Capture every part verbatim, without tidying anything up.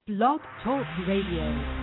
Blog Talk Radio.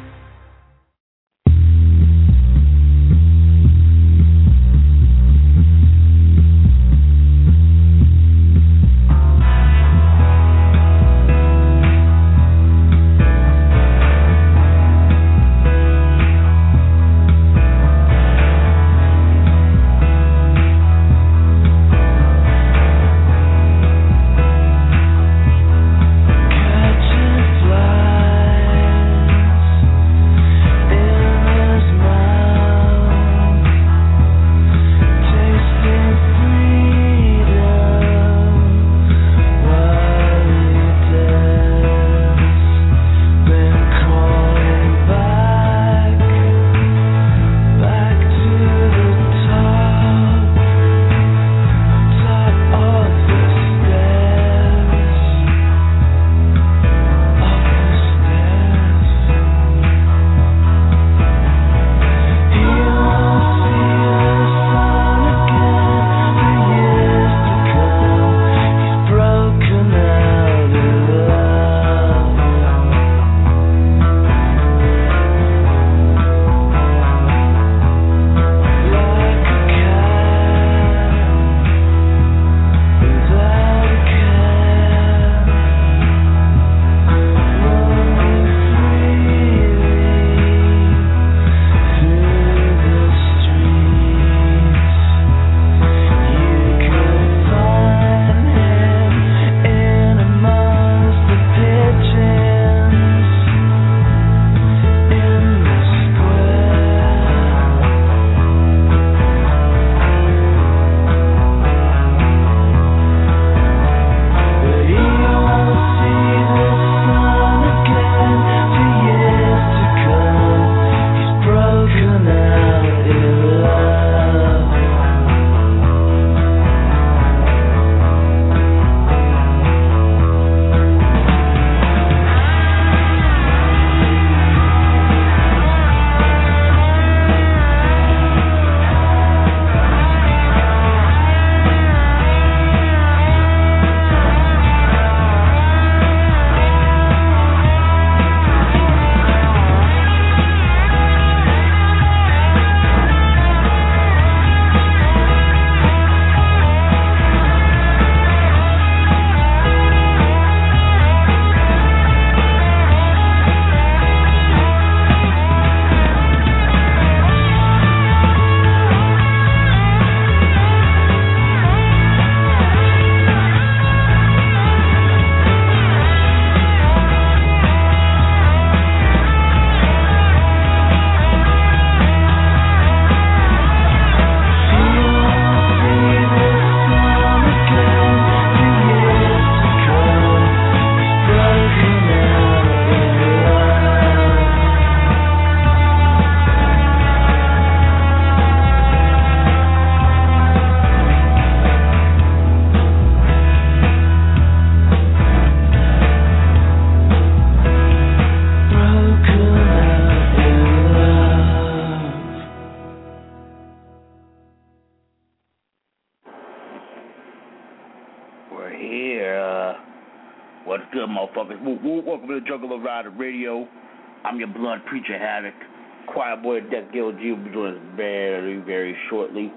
Welcome to Juggler Rider Radio. I'm your blood preacher, Havoc. Choir boy, Death Gill G will be doing this very, very shortly.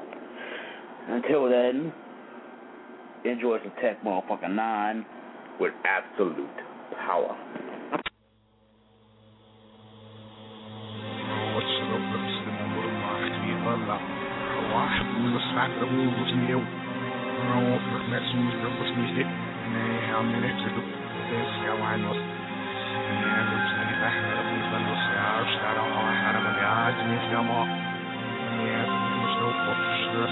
Until then, enjoy some Tech Motherfucking Nine with absolute power. Castellanos, and it's in the back of the Muslim Stars, that all I had of the odds, and if I'm off, and there's no stress,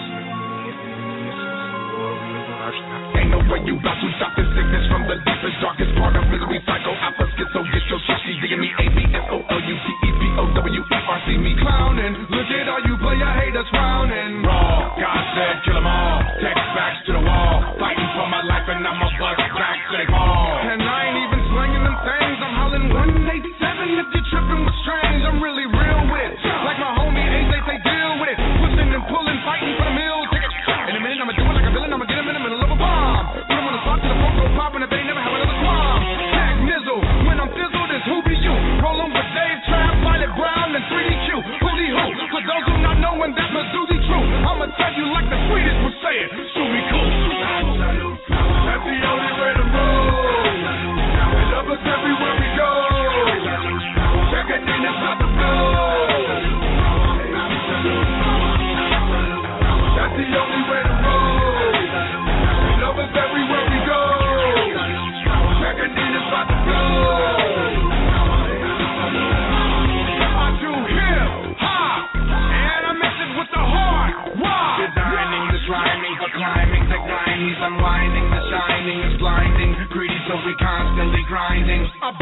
ain't no way you got to stop this sickness from the deepest, darkest part of misery, psycho, alpha, schizo, get your shit, she's digging me, A B S O L U T E P O W F R C, me clowning, look at all you player haters frowning, raw, God said kill them all, text backs to the wall, fighting for my life and I'm a bust back to the ball, and I ain't even slinging them things, I'm hollering one eighty-seven if you're tripping with strange, I'm really real with, like my homie Ace, they say deal with it, pushing and pulling, fighting for the meal ticket, in a minute I'ma do it like a villain, I'ma get him in the middle of a bomb, put him on the spot to the phone, go pop, and if they never have another swamp, tag nizzle, when I'm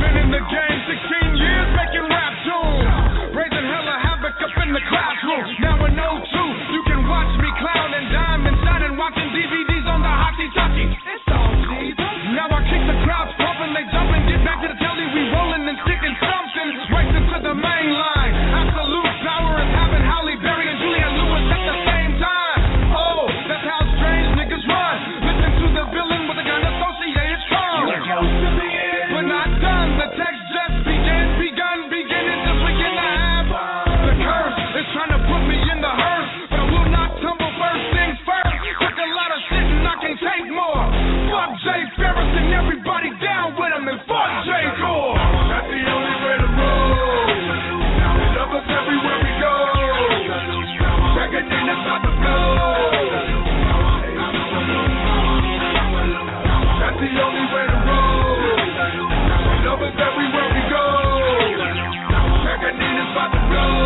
Been in the game sixteen years making rap tunes. Raising hella havoc up in the classroom. Now in oh two, you can watch me clown and dime inside and watching D V Ds on the hockey talkie. It's all cheap. Now I kick the crowds pumping, they jumping, get back to the telly, we rolling and sticking something. Racing to the main line. Absolute power is having Halle Berry and Julianne Lewis at the same time. Oh, that's how strange niggas run. Listen to the villain with a gun associated strong. We're not done, the text just began, begun, beginning just begin to have. The curse is trying to put me in the hearse, but I will not tumble first things first. Took a lot of shit and I can't take more. Fuck Jay Ferris and everybody down with him and fuck Jay Gore. That's the only way to roll. They love us everywhere we go. Reckoning is about to blow. That's the only way to roll. They love us everywhere we go. Reckoning is about to blow.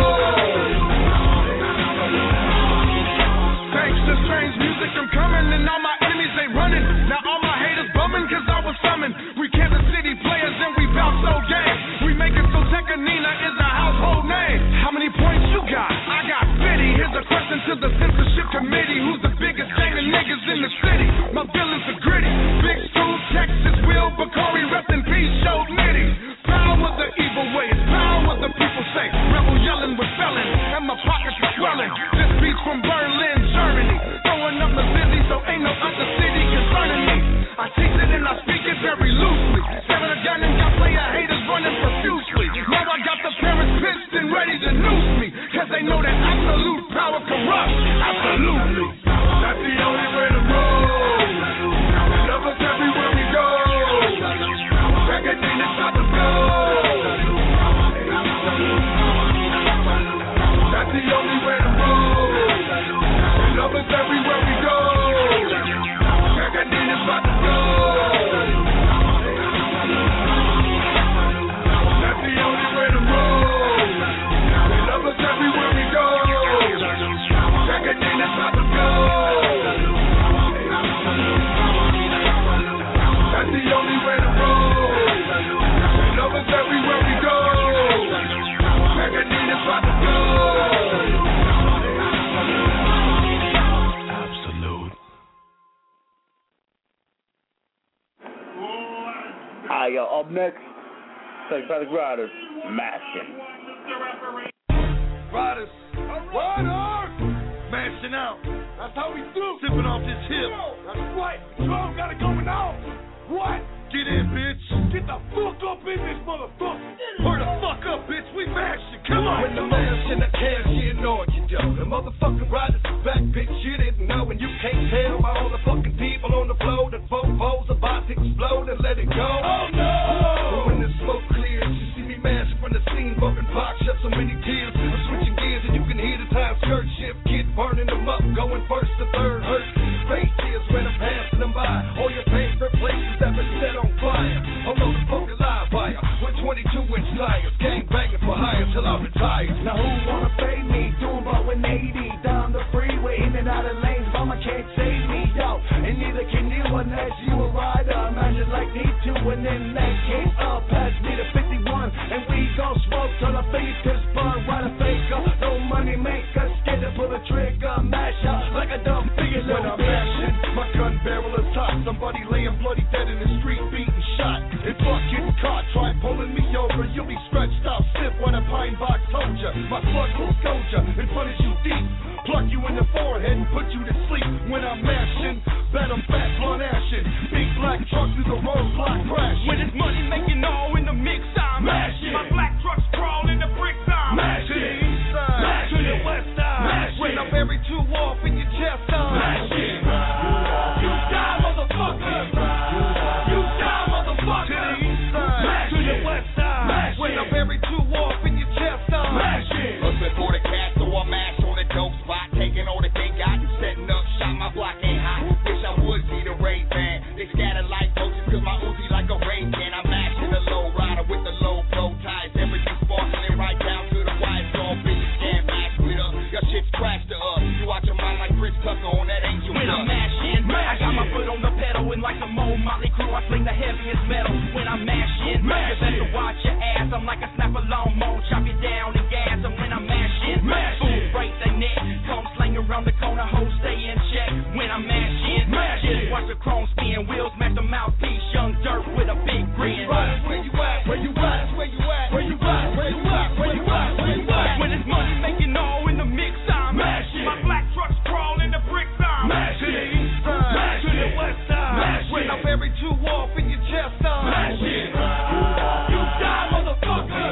Thanks to strange music, I'm coming, and all my enemies, they running. Now all my haters bumming, cause I was summoned. We Kansas City players, and we bounce so game. We make it so Tekanina is a household name. How many points you got? I got fifty. Here's a question to the censorship committee. Who's the biggest gang of niggas in the city? My villains are gritty. Big Stu, Texas, Will, Bakari, rest in peace, showed Nitty. Power the evil way, it's power the people say. Rebel yelling with felon, and my pockets are swelling. This beat's from Berlin, Germany. Throwing up the busy, so ain't no other city concerning me. I teach it and I speak it very loosely. Seven a gun and got player haters running profusely. Now I got the parents pissed and ready to noose me, cause they know that absolute power corrupts. Absolutely. That's the only way to roll. They love us everywhere we go. Reckoning is about to blow. That's the only way to roll. They love us everywhere we go. Reckoning is about to blow. That's the only way to roll. They love us everywhere we go. Reckoning is about to blow. That's the only way to roll. They love us everywhere we go. Reckoning is about to blow. Absolute. Alright, yo, up next, Psychotic Riders, Masking. Riders, riders, mashing out. That's how we do. Sipping off this hip. That's right. Drum got it going on. What? Get in, bitch. Get the fuck up in this motherfucker. Hurry the fuck up, bitch. We mashing. Come on. When the mashing, the cash, you know you do. The motherfucking riders is back, bitch. You didn't know, and you can't tell by all the fucking people on the floor that Vovos about to explode and let it go. Oh no! But when the smoke clears, you see me mashing from the scene, bumping box, shed so many tears. I'm switching gears, and you can hear the time skirt shift, kid burning them up, going first to third. Hurt fake tears when I'm passing them by. All your favorite places that been set on fire. I'm on the fucking live wire with twenty-two inch tires, gang banging for hire till I retire. Now who wanna fade me? Doing about one eighty down the freeway, in and out of lanes. Mama can't save me, yo. And neither can you unless you a rider. Imagine like me too, and then that came up past me to fifty-one, and we gon' smoke till the fingers burn. Ride a faker, no money maker, scared to pull a trigger, mash up like a dumb figure. When I'm mashing, my gun barrel is hot. Somebody laying bloody dead in the street, beating shot. If fuck getting caught, try pulling me over. You'll be stretched out stiff when a pine box told ya. My slug will scold ya and punish you deep. Pluck you in the forehead and put you to sleep. When I'm mashing, bet I'm fat, blunt ashing. Big black truck through the roadblock crashing. When it's money making all in the mix, I'm mashing. My black trucks crawl in the bricks, I'm mashing. To the east side, mashing. to the west side, mashing. When I'm buried two off in your chest, I'm mashing. You die, motherfucker. You die, motherfucker. To the east side, mashing. To the west side, mashing. When I'm buried watch your ass. I'm like a snapper long mo, chop you down and gas. And when I'm mashing, food break the neck. Come slang around the corner, hoes stay in check. When I'm mashing, just watch the chrome spin. Wheels match the mouthpiece, young dirt with a big grin. Where you at? Where you at? Where you at? Where you at? Where you at? Where you at? Where you at? When it's money making all in the mix, I'm mashing. My black trucks crawl in the bricks, I'm mashing. To the east side, mashing. To the west side, mashing. When I bury two off in your chest, I'm mashing. You die, motherfucker.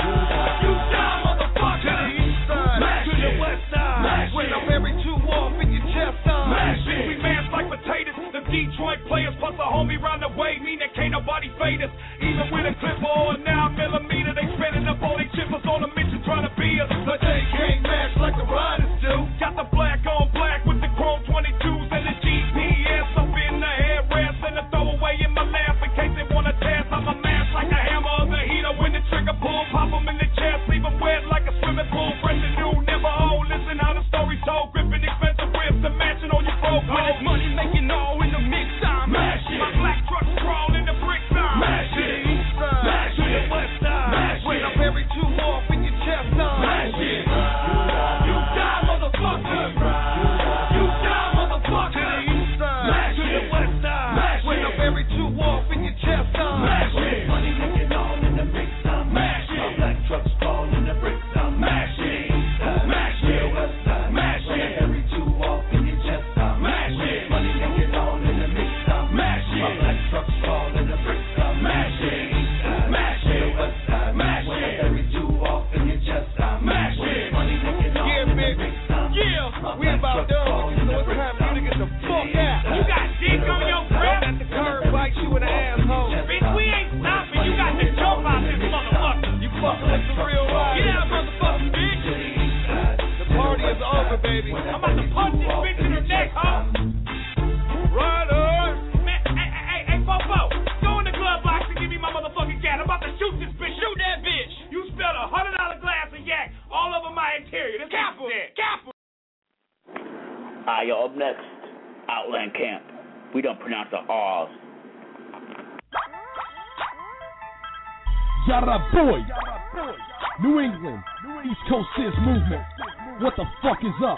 You die, motherfucker. To the east side, mashing. To the west side, mashing. When I bury two off in your chest, I'm mashing. We mash like potatoes. The Detroit players plus a homie round the way, mean that can't nobody fade us. Even with a clip or a nine millimeter, they spinning up all they chippers on a mission trying to be us. But they can't match like the riders do. Got the black on black with the chrome twenty-twos and the G P S up in the headrest and the throwaway in my lap in case they wanna test. I'm a mash like a hammer or the heater when the trigger pull, pop them in the chest, leave them wet like a swimming pool. Fresh and new, never old. Listen how the story's told, gripping expensive whips and matching on your pro code. When it's money making all in the mix, I'm mashing. My black trucks crawl in the bricks, I'm mashing. East side, mashing. To the west side, mashing. When I bury two off in your chest, I'm mashing. You die, motherfucker. You die, motherfucker. To the east side, mashing. To the west side, mashing. When I bury two off in your chest, I'm mashing. Money making all in the mix, I'm mashing. My black trucks crawl in the bricks, I'm mashing. East side, mashing. To the west side, mashing. When I bury two off in your chest, I'm mashing. Money making all in the mix, I'm mashing. My black trucks crawl in the bricks, I'm mashing. East side, mashing. To the west side, mashing. When I bury two off in your chest, I'm mashing. Money making all in the mix, I'm yeah, we about done, so it's time for you to get the fuck out. You got dick on your breath? At the curb, bite you in the asshole. Bitch, we ain't stopping. You got to jump out this motherfucker. You fucking with the real ride. Get out, motherfucking bitch. The party is over, baby. I'm about to punch this bitch in the neck, huh? Rider. Man, hey, hey, hey, hey, Fofo, go in the glove box and give me my motherfucking cat. I'm about to shoot this bitch. Shoot that bitch. You spilled a hundred dollar glass of yak all over my interior. This Kappa. Kappa. Ah, yo, up next, Outland Camp. We don't pronounce the R's. Yada boy, New England, East Coast Sis movement. What the fuck is up?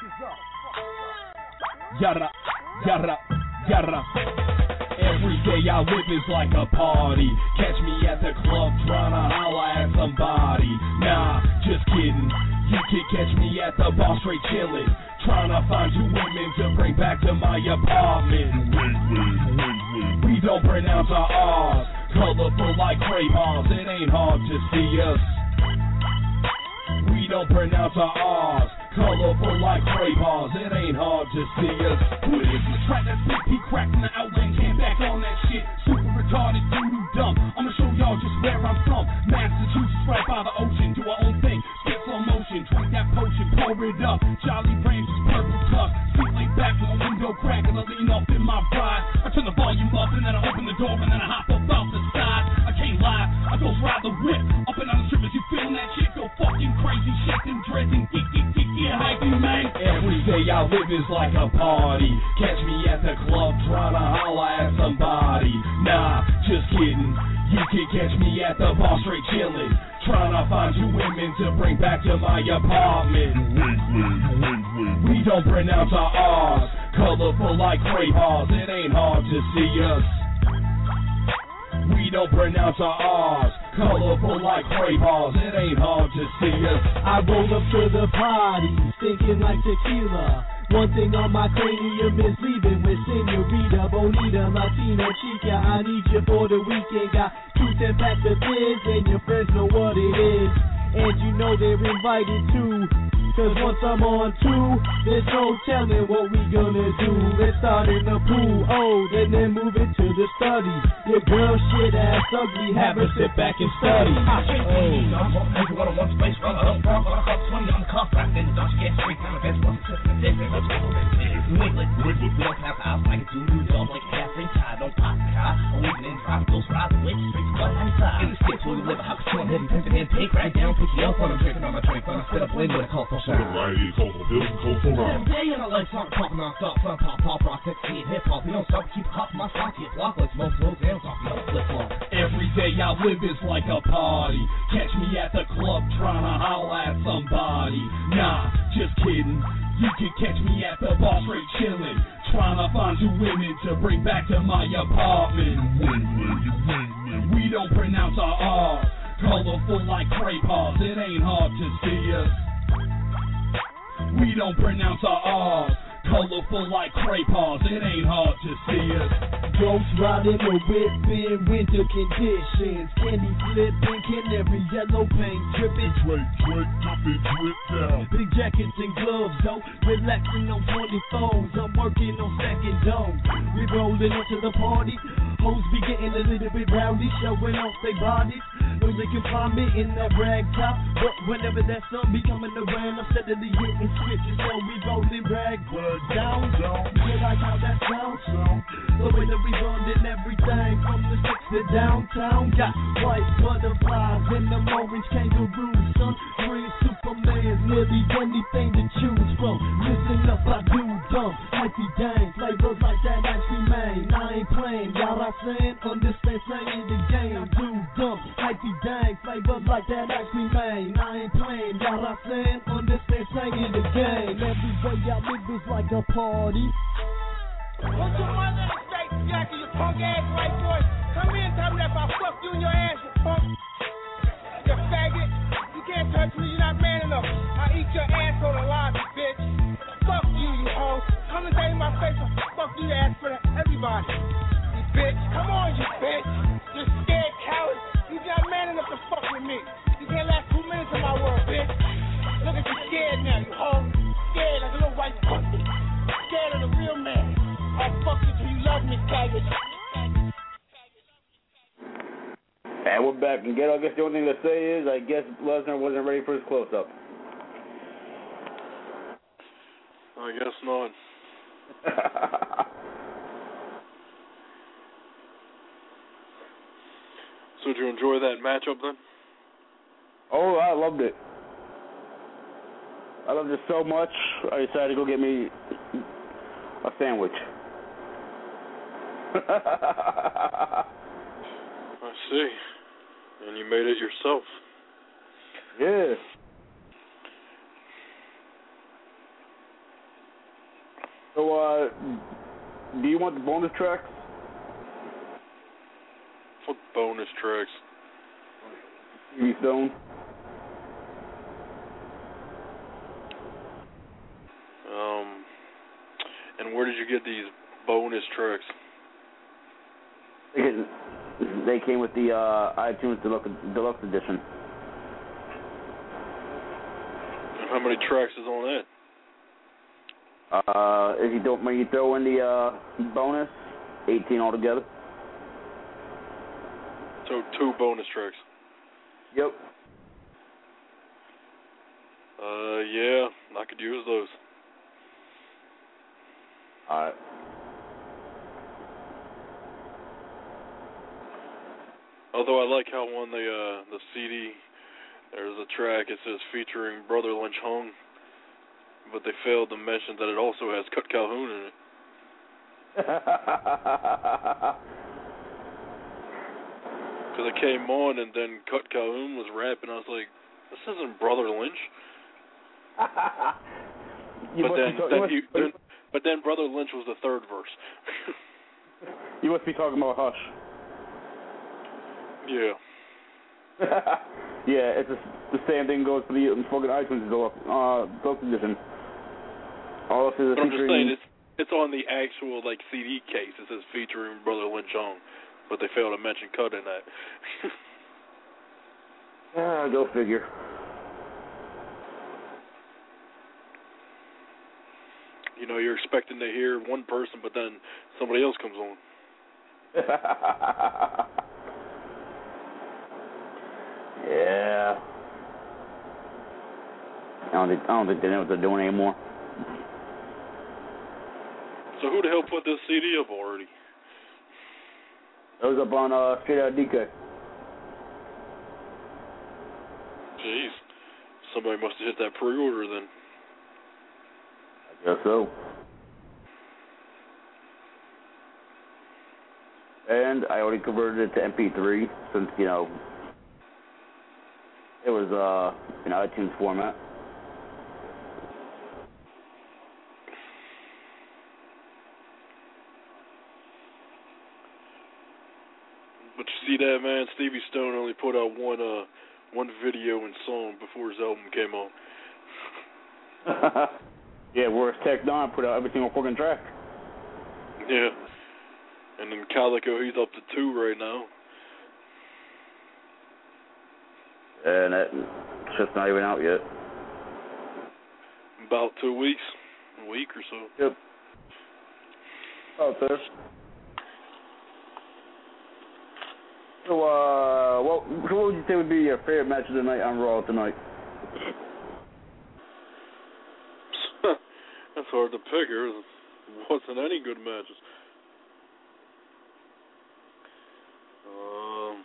Yada, yada, yada. Every day I live is like a party. Catch me at the club tryna holla at somebody. Nah, just kidding. You can catch me at the bar straight chillin', tryna find two women to bring back to my apartment. We don't pronounce our R's, colorful like crayons. It ain't hard to see us. We don't pronounce our R's, colorful like crayons. It ain't hard to see us. Who is this track that's big P cracked in the Outland Camp? Back on that shit, super retarded, doo-doo dumb. I'ma show y'all just where I'm from. Massachusetts, right by the ocean, do our own thing. Spit slow motion, drink that potion, pour it up. Jolly Ranchers, purple cup. Seat laid back with a window crack and I lean off in my ride. I turn the volume up and then I open the door and then I hop up out the side. I can't lie, I go ride the whip. Up and down the strip as you feeling that shit, go fucking crazy, shake them dreads and geek, geek, geek, yeah, hype you, man. Every day I live is like a party. Catch me at the club trying to holla at somebody. Nah, just kidding. You can catch me at the bar straight chillin', trying to find two women to bring back to my apartment. We don't pronounce our R's, colorful like crayons. It ain't hard to see us. We don't pronounce our R's, colorful like crayons. It ain't hard to see us. I roll up to the party, thinking like tequila. One thing on my cranium is leaving with Senorita Bonita, Latina Chica. I need you for the weekend. Got two ten packs of biz and your friends know what it is. And you know they're invited too. Cause once I'm on two, there's no telling what we gonna do. Let's start in the pool, oh, and then move it to the study. Your girl shit ass ugly, have her sit back and study. Oh. I'm you want a one space, run up, run up, twenty on the cuff, right then, don't you get free, kind of best one, different, let's go, New England, we don't have a house like a two, don't like a half ring tie, don't pop the car, or even in drop, those ride the way, streets, but I'm In the states where we live, a house torn, heavy pimpin' and pink, right down, pick you up when I'm drinking on my drink, when I spit up wind with a coastal shot. Variety, coastal hills, and coastal rock. Every day in our life, song pop non-stop, sun pop, pop rock, sexy and hip hop. We don't stop, keep hopping my sock, get block like smoke flows and off my flip flop. Every day I live is like a party. Catch me at the club trying to holla at somebody. Nah, just kidding. You can catch me at the bar straight chillin', trying to find two women to bring back to my apartment. Win, win, you win, win. We don't pronounce our R's, colorful like crayons. It ain't hard to see us. We don't pronounce our R's, colorful like crayons. It ain't hard to see us. Ghost riding a whip in winter conditions. Candy flipping, canary yellow paint dripping. Drip, drip, drip it, drip down. Big jackets and gloves, though. Relaxing on twenty-fours. I'm working on second dome. We rolling onto the party. Hoes be getting a little bit rowdy, showing off their bodies. Know they can find me in that rag top. But whenever that sun be coming around, I'm steadily hitting switches. So we rolling rag, bird down, down. You like how that sounds? Sound. The way that we running everything from the six to downtown. Got white butterflies and them orange kangaroos. Sun, green Superman, nearly anything to choose from. Listen up, I do dumb, hypey dang, flavors like that ice cream man. I ain't playing, y'all I saying, understand saying the game. Do dumb, hypey dang, flavors like that ice cream man. I ain't playing, y'all I saying, understand saying the game. Every way y'all live is like a party. Put your mother in the straight jacket, you punk ass white boy. Come in and tell me that if I fuck you in your ass, you punk. You faggot. You can't touch me, you're not man enough. I eat your ass on the lobby, bitch. Fuck you, you hoe. Come and say in my face, fuck you, ass for everybody. You bitch. Come on, you bitch. You're scared coward. You're not man enough to fuck with me. You can't last two minutes in my world, bitch. Look at you scared now, you hoe. Scared like a little white pussy. Scared of the real man. I'll fuck you till you love me, faggot. And we're back. And I guess the only thing to say is, I guess Lesnar wasn't ready for his close-up. I guess not. So did you enjoy that matchup then? Oh, I loved it. I loved it so much, I decided to go get me a sandwich. I see. And you made it yourself. Yeah. So, uh, do you want the bonus tracks? What bonus tracks? T V Stone. Um, and where did you get these bonus tracks? They came with the uh, iTunes Deluxe, Deluxe Edition. And how many tracks is on that? Uh, if you don't, when you throw in the uh, bonus, eighteen altogether. So two bonus tracks. Yep. Uh, yeah, I could use those. All right. Although I like how on the uh, the C D there's a track, it says featuring Brother Lynch Hung, but they failed to mention that it also has Cut Calhoun in it. Because it came on and then Cut Calhoun was rapping, I was like, this isn't Brother Lynch. but then, talk, then must, he, then, but then Brother Lynch was the third verse. You must be talking about Hush. Yeah. Yeah, it's a, the same thing goes for the fucking iTunes Deluxe uh, Deluxe Edition. All of But I'm just saying, it's it's on the actual like C D case. It says featuring Brother Lynch Hung, but they failed to mention Cut in that. Ah, go figure. You know, you're expecting to hear one person, but then somebody else comes on. Yeah. I don't think I don't think they know what they're doing anymore. So who the hell put this C D up already? It was up on uh, Straight Outta D K. Jeez. Somebody must have hit that pre-order then. I guess so. And I already converted it to M P three since, you know, it was uh in iTunes format. But you see that, man? Stevie Stone only put out one uh one video and song before his album came on. Yeah, whereas Tech Nine put out every single fucking track. Yeah. And then Calico, he's up to two right now. And it's just not even out yet. About two weeks, a week or so. Yep. Out there. So, uh, what, what would you say would be your favorite match of the night on Raw tonight? That's hard to pick. There wasn't any good matches. Um,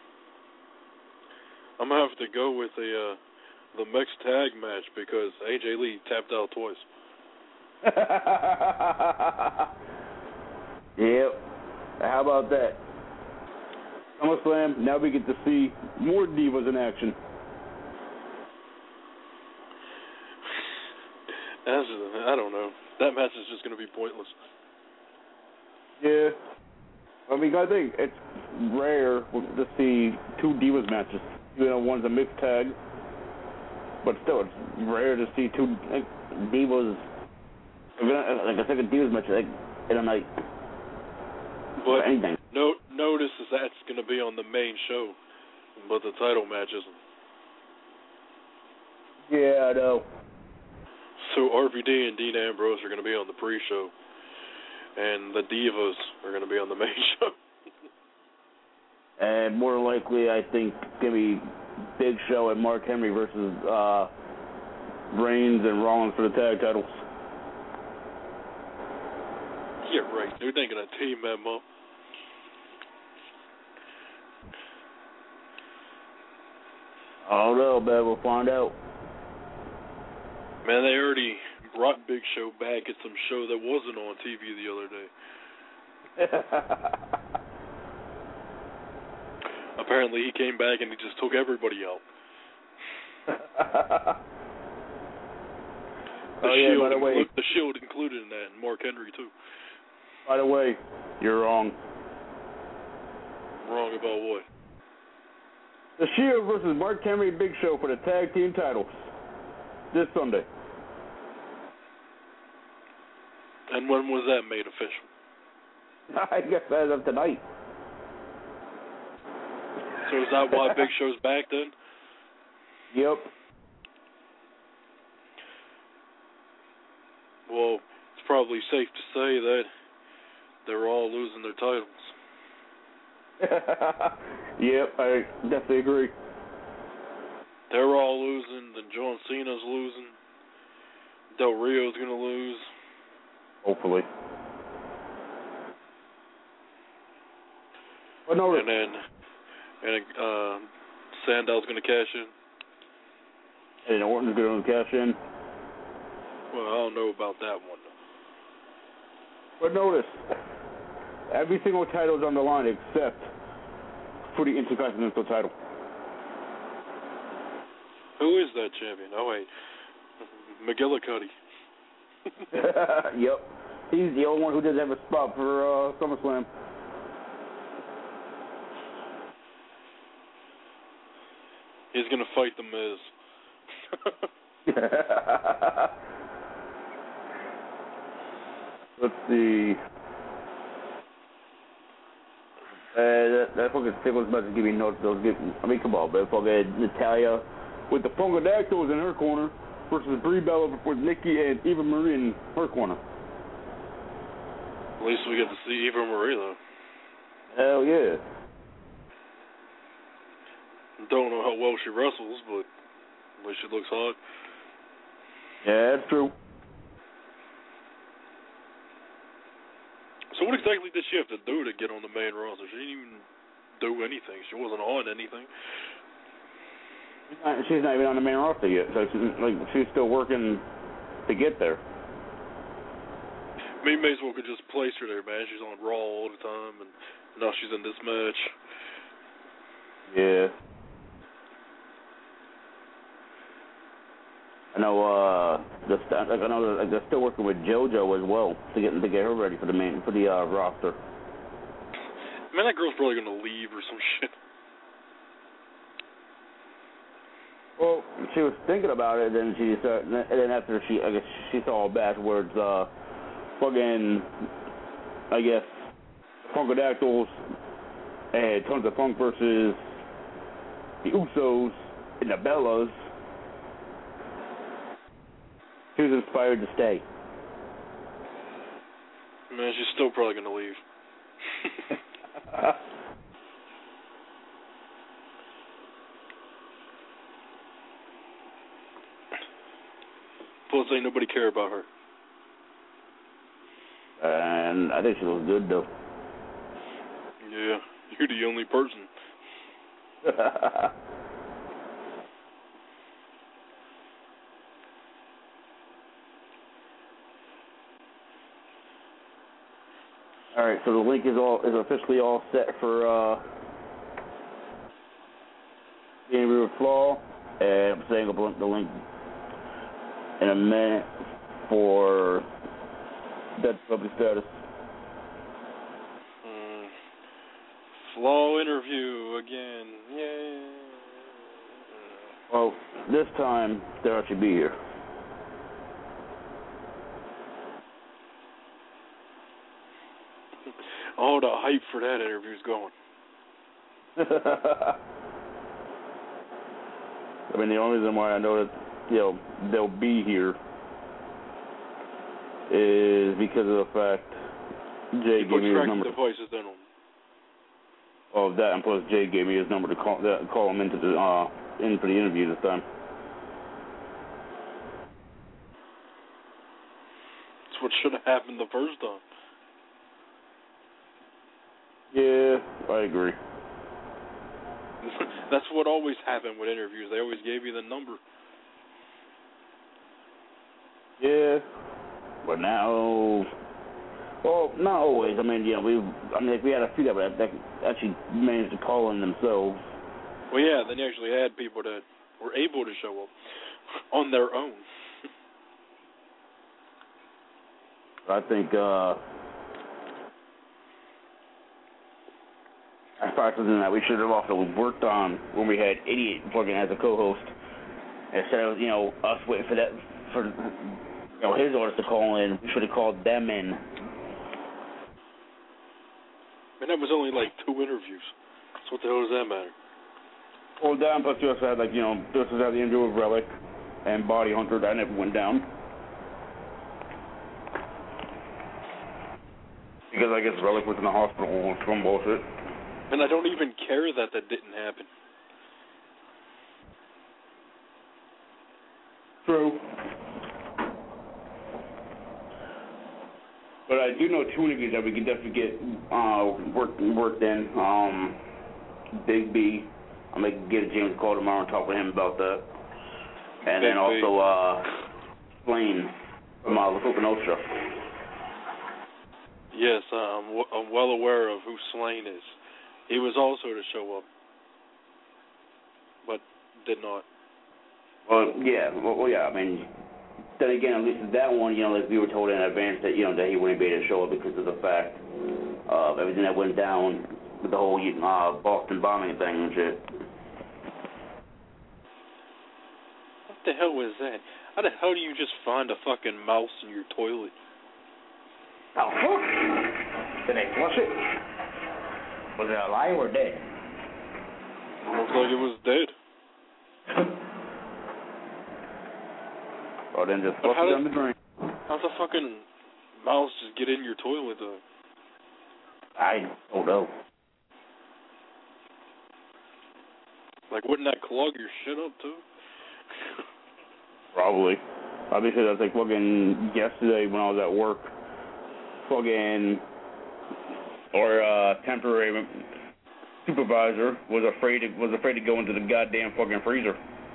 I'm gonna have to go with the uh, the mixed tag match because A J Lee tapped out twice. Yep. How about that? SummerSlam, now we get to see more divas in action. That's, I don't know. That match is just going to be pointless. Yeah. I mean, I think it's rare to see two divas matches. You know, one's a mixed tag, but still, it's rare to see two like, divas, like a second divas match like, in a night. But anything. No, notice is that's going to be on the main show, but the title match isn't. Yeah, I know. So R V D and Dean Ambrose are going to be on the pre-show, and the Divas are going to be on the main show. And more likely, I think it's going to be Big Show and Mark Henry versus uh, Reigns and Rollins for the tag titles. Yeah, right. They're thinking of team them up. I don't know, man. We'll find out. Man, they already brought Big Show back at some show that wasn't on T V the other day. Apparently, he came back and he just took everybody out. The, oh, yeah, Shield by the way. The Shield included in that, and Mark Henry, too. By the way, you're wrong. Wrong about what? The Shield versus Mark Henry Big Show for the tag team titles this Sunday. And when was that made official? I guess as of tonight. So is that why Big Show's back then? Yep. Well, it's probably safe to say that they're all losing their titles. Yep, I definitely agree. They're all losing, then John Cena's losing. Del Rio's going to lose. Hopefully. But no, and then and uh, Sandal's going to cash in. And then Orton's going to cash in. Well, I don't know about that one. But notice, every single title is on the line except for the Intercontinental title. Who is that champion? Oh, wait. McGillicuddy. Yep. He's the only one who doesn't have a spot for uh, SummerSlam. He's going to fight The Miz. Let's see. Uh, that, that fucking Sickles match is giving notes. Those give, I mean, come on, man. Fucking Natalia with the Funkadactyls in her corner versus Brie Bella with Nikki and Eva Marie in her corner. At least we get to see Eva Marie, though. Hell yeah. Don't know how well she wrestles, but at least she looks hot. Yeah, that's true. So what exactly did she have to do to get on the main roster? She didn't even do anything. She wasn't on anything. She's not, she's not even on the main roster yet, so she's, like she's still working to get there. I mean, may as well could just place her there, man. She's on Raw all the time, and now she's in this match. Yeah. I know. Uh, the, like I know like they're still working with JoJo as well to get to get her ready for the main for the uh, roster. Man, that girl's probably gonna leave or some shit. Well, she was thinking about it, then she started, and then after she, I guess she saw back words, uh, fucking, I guess, Funkadactyls and Tons of Funk versus the Usos and the Bellas. She was inspired to stay. Man, she's still probably gonna leave. Plus, ain't nobody care about her. And I think she looks good, though. Yeah, you're the only person. All right, so the link is all is officially all set for uh, the interview with Flaw, and I'm saying I'll the link in a minute for Dead Public Status. Mm. Flaw interview again. Yay. Well, this time they'll actually be here. Oh, the hype for that interview's going. I mean, the only reason why I know that, you know, they'll be here is because of the fact Jay gave me his number. Devices in them. Oh, that, and plus Jay gave me his number to call that, call him into the uh in for the interview this time. That's what should have happened the first time. Yeah, I agree. That's what always happened with interviews. They always gave you the number. Yeah, but now, well, not always. I mean, yeah, we, I mean, we had a few that, that actually managed to call in themselves. Well, yeah, then you actually had people that were able to show up on their own. I think, uh, that's probably something that we should have also worked on when we had Idiot fucking as a co-host. Instead of, you know, us waiting for that, for, you know, his orders to call in, we should have called them in. And that was only like two interviews. So what the hell does that matter? Well, down, plus you also had, like, you know, this was had the interview with Relic and Body Hunter. That never went down. Because I guess Relic was in the hospital or some bullshit. And I don't even care that that didn't happen. True. But I do know two interviews that we can definitely get uh, worked worked in. Um, Big B, I'm gonna get James a call tomorrow and talk with him about that. And Big then also uh, Blaine from uh, the Fucking Ultra. Yes, I'm, w- I'm well aware of who Slane is. He was also to show up, but did not. Well, yeah, well, well, yeah. I mean, then again, at least with that one, you know, like we were told in advance that you know that he wouldn't be able to show up because of the fact of everything that went down with the whole uh, Boston bombing thing and shit. What the hell was that? How the hell do you just find a fucking mouse in your toilet? Oh, fuck! Did they flush it? Was it alive or dead? Looks like it was dead. Or then just flush it down the drain. How's a fucking mouse just get in your toilet, though? I don't know. Like, wouldn't that clog your shit up, too? Probably. Obviously, that's like fucking yesterday when I was at work. Fucking, or uh, temporary supervisor was afraid to, was afraid to go into the goddamn fucking freezer.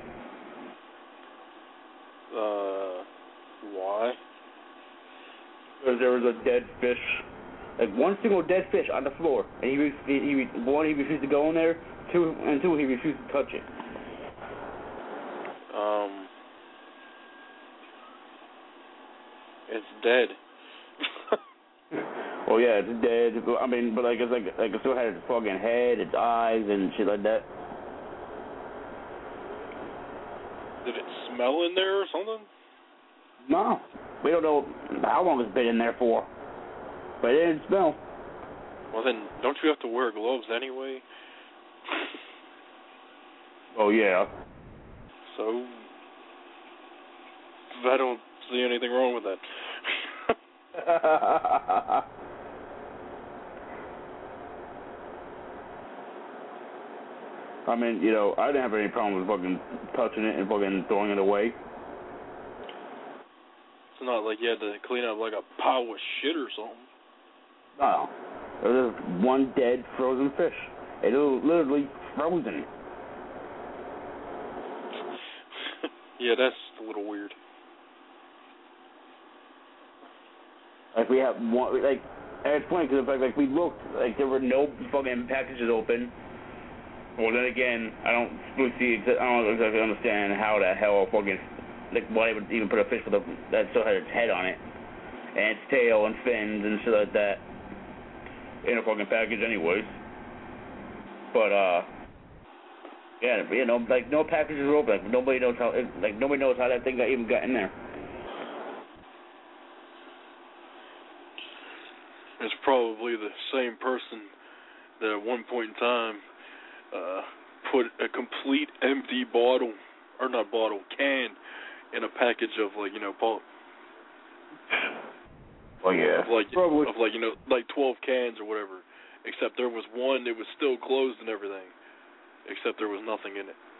Uh, why? Because there was a dead fish, like one single dead fish on the floor, and he, re- he, he one he refused to go in there, two and two he refused to touch it. Um, it's dead. Well, yeah, it's dead. I mean, but like it's like like it still had its fucking head, its eyes, and shit like that. Did it smell in there or something? No, we don't know how long it's been in there for, but it didn't smell. Well, then don't you have to wear gloves anyway? Oh yeah. So I don't see anything wrong with that. I mean, you know, I didn't have any problem with fucking touching it and fucking throwing it away. It's not like you had to clean up like a pile of shit or something. No. There was just one dead frozen fish. It was literally frozen. Yeah, that's a little weird. Like, we have one, like, and it's funny because, like, like, we looked, like, there were no fucking packages open. Well, then again, I don't really see, I don't exactly understand how the hell a fucking, like, why they would even put a fish with a, that still had its head on it, and its tail and fins and shit like that in a fucking package anyways. But, uh, yeah, you know, like, no packages were open. Like, nobody knows how, like, nobody knows how that thing got, even got in there. It's probably the same person that at one point in time uh, put a complete empty bottle, or not bottle, can, in a package of, like, you know, pulp. Oh, yeah. Of, like, probably. of, like, you know, like twelve cans or whatever. Except there was one that was still closed and everything. Except there was nothing in it.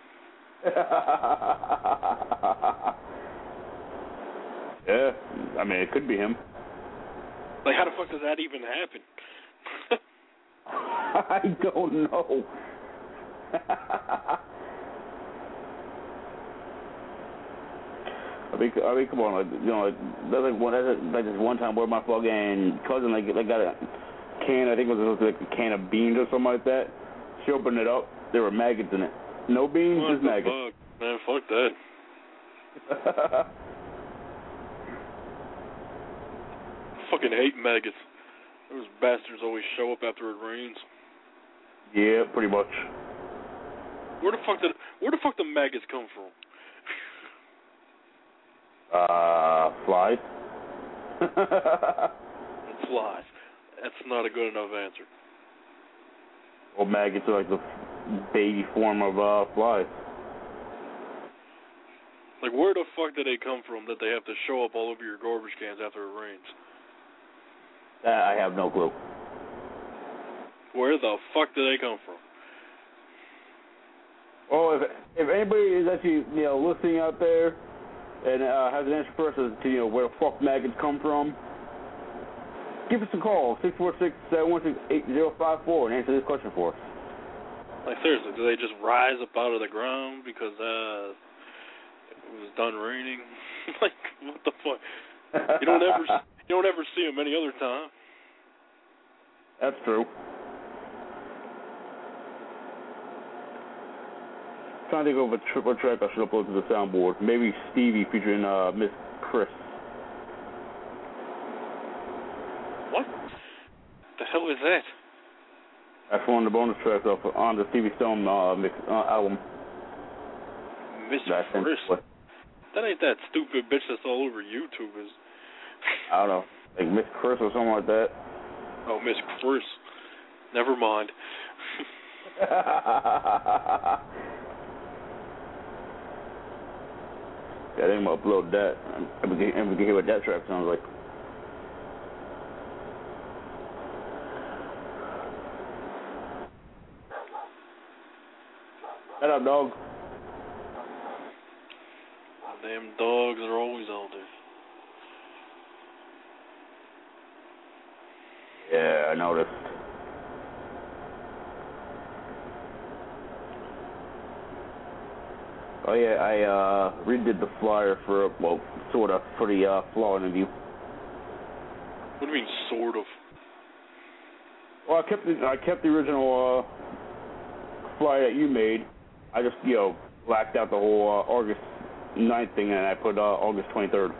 Yeah, I mean, it could be him. Like, how the fuck does that even happen? I don't know. I mean, I mean, come on, like, you know, like, that's like one, that's like this one time where my fucking cousin, like, like got a can, I think it was like a can of beans or something like that. She opened it up, there were maggots in it. No beans, What just the maggots. Fuck? Man, fuck that. Fucking hate maggots. Those bastards always show up after it rains. Yeah, pretty much. Where the fuck did where the fuck the maggots come from? Uh, flies. Flies. That's not a good enough answer. Well, maggots are like the baby form of uh, flies. Like, where the fuck did they come from that they have to show up all over your garbage cans after it rains? That I have no clue. Where the fuck did they come from? Oh, if if anybody is actually, you know, listening out there and uh, has an answer for us as to, you know, where the fuck maggots come from, give us a call, six four six, seven one six, eight zero five four, and answer this question for us. Like, seriously, do they just rise up out of the ground because uh, it was done raining? Like, what the fuck? You don't ever, you don't ever see them any other time. That's true. Trying to think of a triple track I should upload to the soundboard. Maybe Stevie featuring uh, Miss Chris. What the hell is that? That's one of the bonus tracks off on the Stevie Stone uh, mix, uh, album. Miss Chris? That ain't that stupid bitch that's all over YouTube, is? I don't know, like Miss Chris or something like that. Oh, Miss Chris. Never mind. Yeah, I think I'm gonna upload that, and we can, and we can hear what that track sounds like. Shut up, dog. Damn dogs are always out there. Yeah, I noticed. Oh yeah, I uh, redid the flyer for, well, sort of, for the uh, Flaw interview. What do you mean, sort of? Well, I kept the, I kept the original uh, flyer that you made. I just, you know, blacked out the whole uh, August ninth thing, and I put uh, August twenty-third.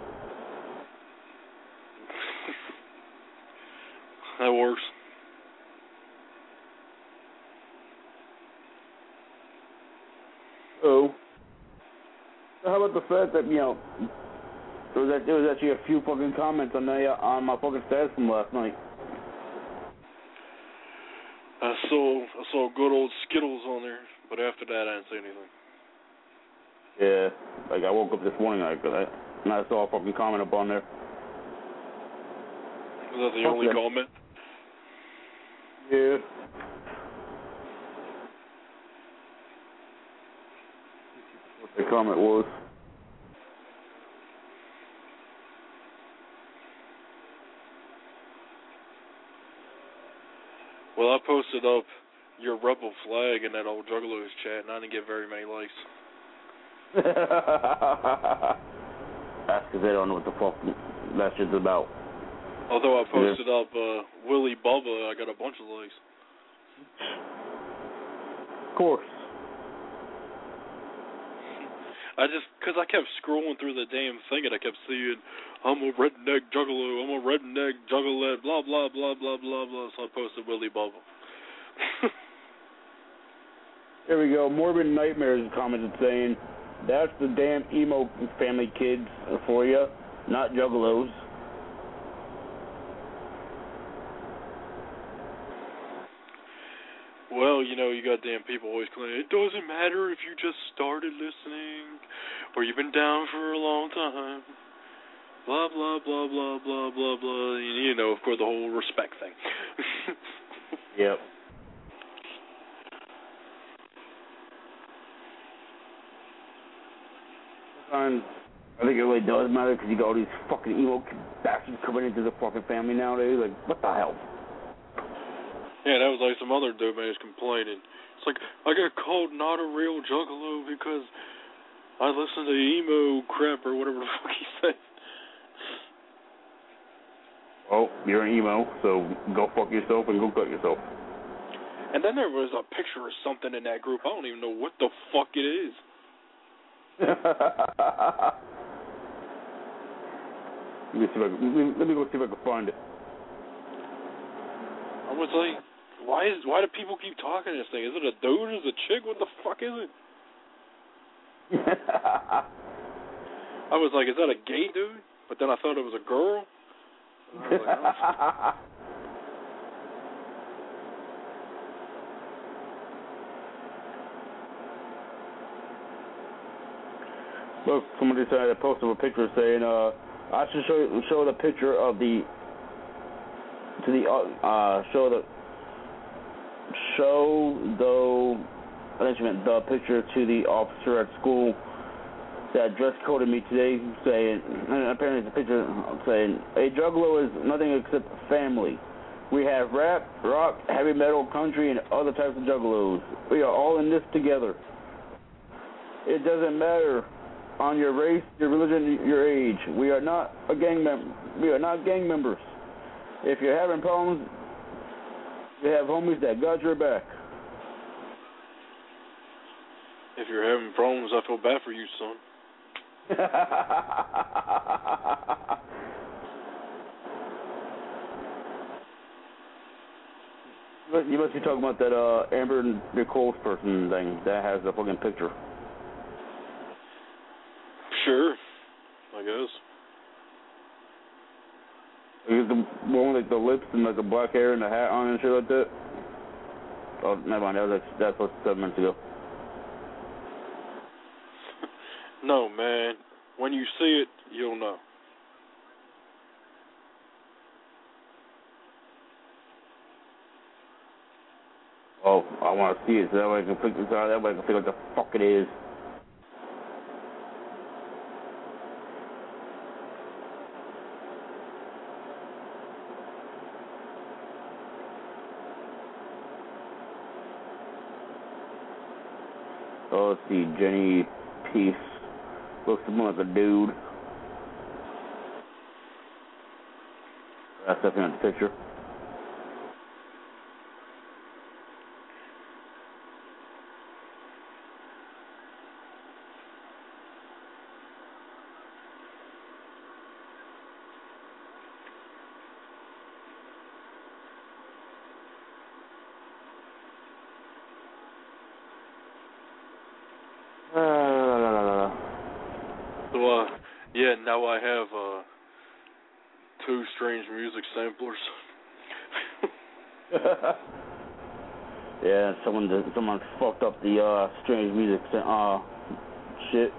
That works. Oh. So how about the fact that, you know, there was, there was actually a few fucking comments on the uh, on my fucking status from last night. I saw I saw good old Skittles on there, but after that I didn't say anything. Yeah, like I woke up this morning like that, and I saw a fucking comment up on there. Was that the Fuck only that. comment? Yeah. What the comment was. Well, I posted up your rebel flag in that old Juggalos chat, and I didn't get very many likes. That's because they don't know what the fuck that shit's about. Although I posted yeah. up uh, Willie Bubba, I got a bunch of likes. Of course. I just, because I kept scrolling through the damn thing and I kept seeing, I'm a redneck juggalo, I'm a redneck juggalette, blah, blah, blah, blah, blah, blah. So I posted Willie Bubba. There we go. Morbid Nightmares commented saying, that's the damn emo family kids for you, not juggalos. Well, you know, you goddamn people always claim, it doesn't matter if you just started listening or you've been down for a long time. Blah, blah, blah, blah, blah, blah, blah. You know, of course, the whole respect thing. Yep. Sometimes I think it really does matter because you got all these fucking emo bastards coming into the fucking family nowadays. Like, what the hell? Yeah, that was like some other dude man was complaining. It's like, I got called not a real juggalo because I listened to emo crap or whatever the fuck he said. Well, you're an emo, so go fuck yourself and go cut yourself. And then there was a picture of something in that group. I don't even know what the fuck it is. let, me see if I can, let me go see if I can find it. I was like, why is why do people keep talking this thing? Is it a dude? Is it a chick? What the fuck is it? I was like, is that a gay dude? But then I thought it was a girl. I was like, oh. Look, somebody said I posted a picture saying, uh, I should show show the picture of the to the uh show the show the I think she meant the picture to the officer at school that dress coded me today, saying, and apparently it's a picture saying, a juggalo is nothing except family. We have rap, rock, heavy metal, country, and other types of juggalos. We are all in this together. It doesn't matter on your race, your religion, your age. We are not a gang mem- We are not gang members. If you're having problems, you have homies that got your back. If you're having problems, I feel bad for you, son. You must be talking about that uh, Amber Nichols person thing that has the fucking picture. Sure, I guess. Is the one with like, the lips and like the black hair and the hat on and shit like that? Oh, never mind. That was like, that's what seven minutes ago. No, man. When you see it, you'll know. Oh, I want to see it so that way I can figure this out. That way I can figure out what the fuck it is. Oh, let's see, Jenny Peace. Looks more like a dude. That's definitely on the picture. Yeah, now I have uh, two strange music samplers. Yeah, someone someone fucked up the uh, strange music uh shit.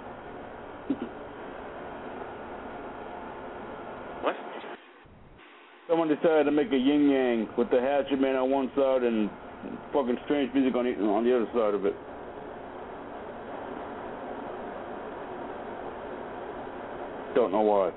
What? Someone decided to make a yin yang with the Hatchet Man on one side and fucking strange music on the on the other side of it. Don't know why.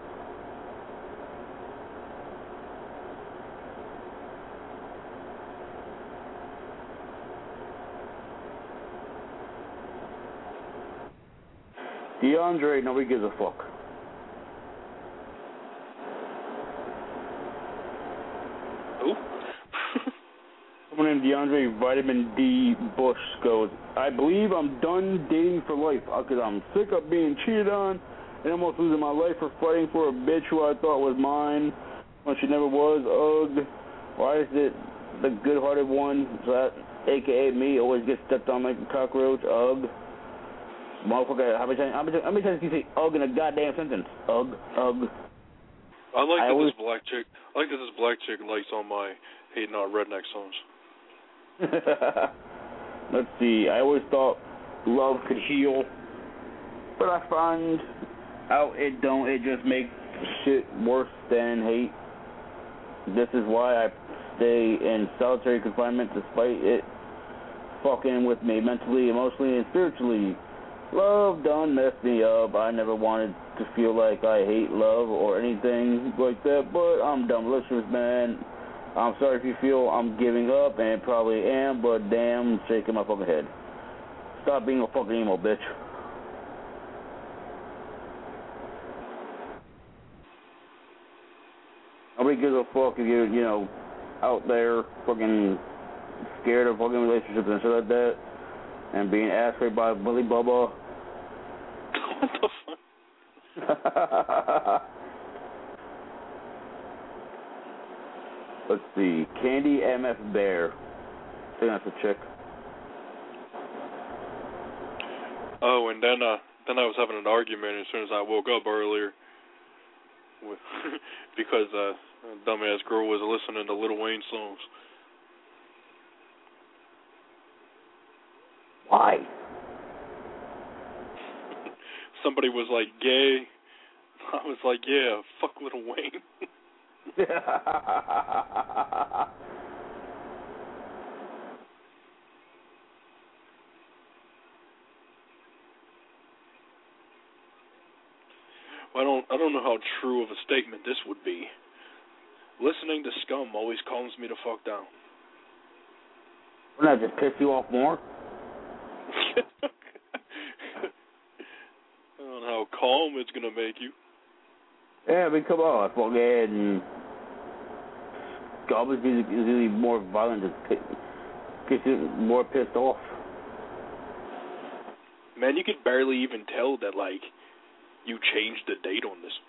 DeAndre, nobody gives a fuck. Who? Someone named DeAndre Vitamin D Bush goes, I believe I'm done dating for life because I'm sick of being cheated on and almost losing my life for fighting for a bitch who I thought was mine when she never was. Ugh. Why is it the good-hearted one, that, a k a me, always gets stepped on like a cockroach? Ugh. Motherfucker, how many times, how many, how many times can you say ugh in a goddamn sentence? Ugh, ugh. I like I that always... this black chick, I like that this black chick likes all my hating on redneck songs. Let's see, I always thought love could heal, but I find out it don't. It just makes shit worse than hate. This is why I stay in solitary confinement despite it fucking with me mentally, emotionally, and spiritually. Love done messed me up. I never wanted to feel like I hate love or anything like that, but I'm done. Listeners, man, I'm sorry if you feel I'm giving up, and probably am, but damn, shaking my fucking head. Stop being a fucking emo, bitch. Nobody gives a fuck if you're, you know, out there fucking scared of fucking relationships and shit like that, and being asked for by Billy Bubba. What the fuck? Let's see, Candy M F Bear. I think that's a chick. Oh, and then uh, then I was having an argument as soon as I woke up earlier, with because uh, a dumbass girl was listening to Lil Wayne songs. Why? Somebody was like, gay. I was like, yeah, fuck Lil Wayne. Well, I don't I don't know how true of a statement this would be. Listening to Scum always calms me the fuck down. Wouldn't that just piss you off more? I don't know how calm it's gonna make you. Yeah, I mean, come on, fuck it. And Scum is usually more violent, just gets you more pissed off. Man, you could barely even tell that, like, you changed the date on this.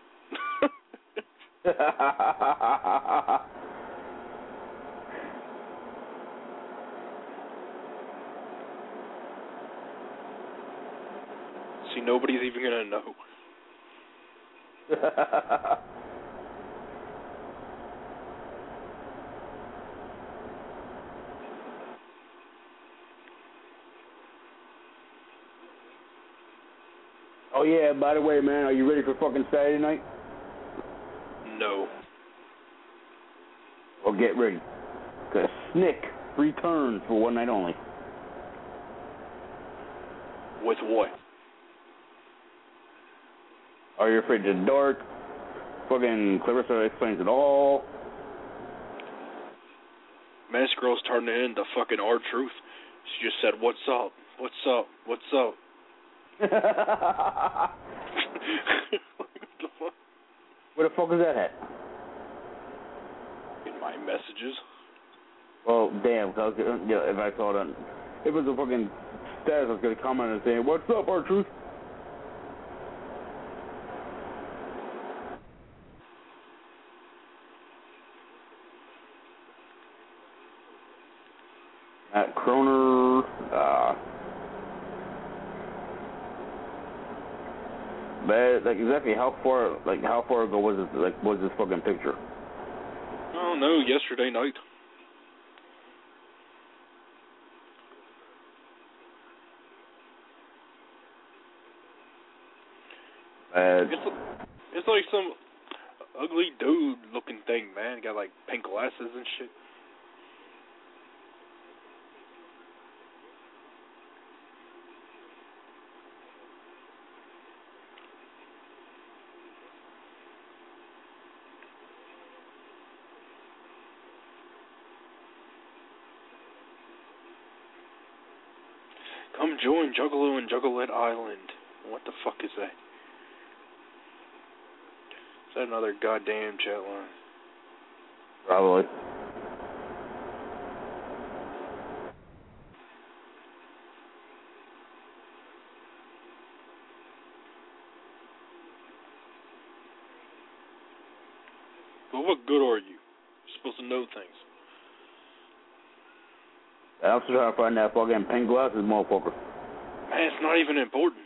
See, nobody's even gonna know. Oh yeah, by the way, man, are you ready for fucking Saturday night? No. Well, get ready. Because Snick returns for one night only. With what? Are you afraid of the dark? Fucking Clarissa explains it all. Man, this girl's turning into fucking R-Truth. She just said, what's up? What's up? What's up? Where the fuck is that at? In my messages. Well, damn, cause I was, you know, if I saw it on, if it was a fucking status, I was gonna comment and say, "What's up, R-Truth?" Matt Kroner, uh, but like exactly how far, like how far ago was this, like was this fucking picture? Oh no, yesterday night. Uh, it's, it's like some ugly dude looking thing, man. Got like pink glasses and shit. Come join Juggalo and Juggalette Island. What the fuck is that? Is that another goddamn chat line? Probably. But what good are you? You're supposed to know things. I'm still trying to find that fucking pink glasses, motherfucker. Man, it's not even important.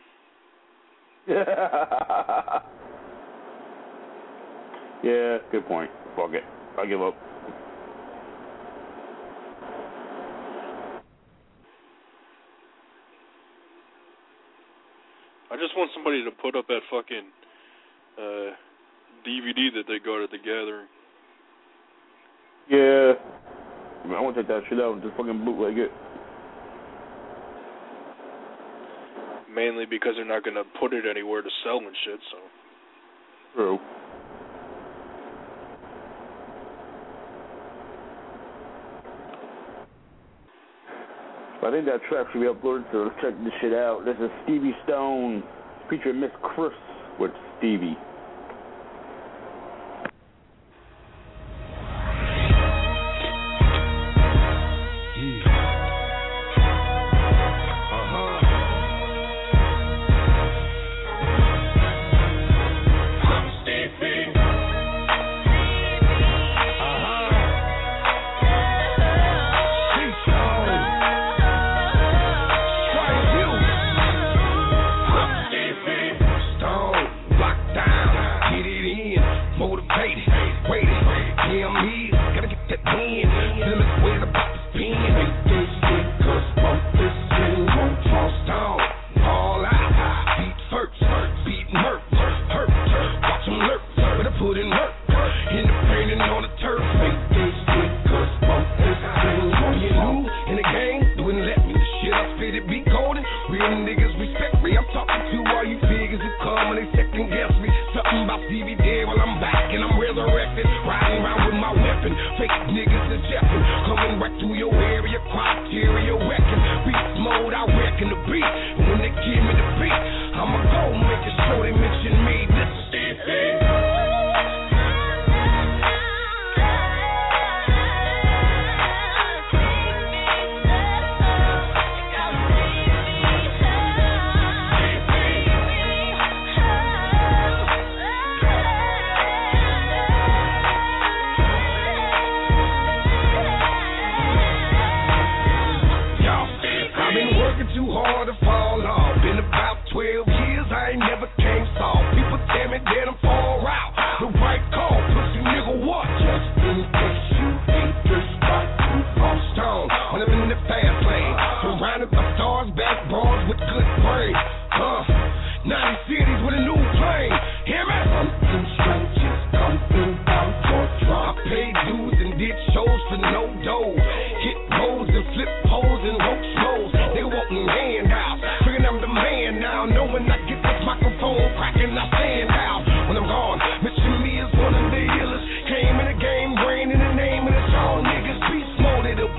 Yeah, good point. Fuck it. I give up. I just want somebody to put up that fucking uh, D V D that they got at the gathering. Yeah. I, mean, I want to take that shit out and just fucking bootleg it. Mainly because they're not going to put it anywhere to sell and shit, so. True. I think that track should be uploaded, so let's check this shit out. This is Stevie Stone featuring Miss Chris with Stevie.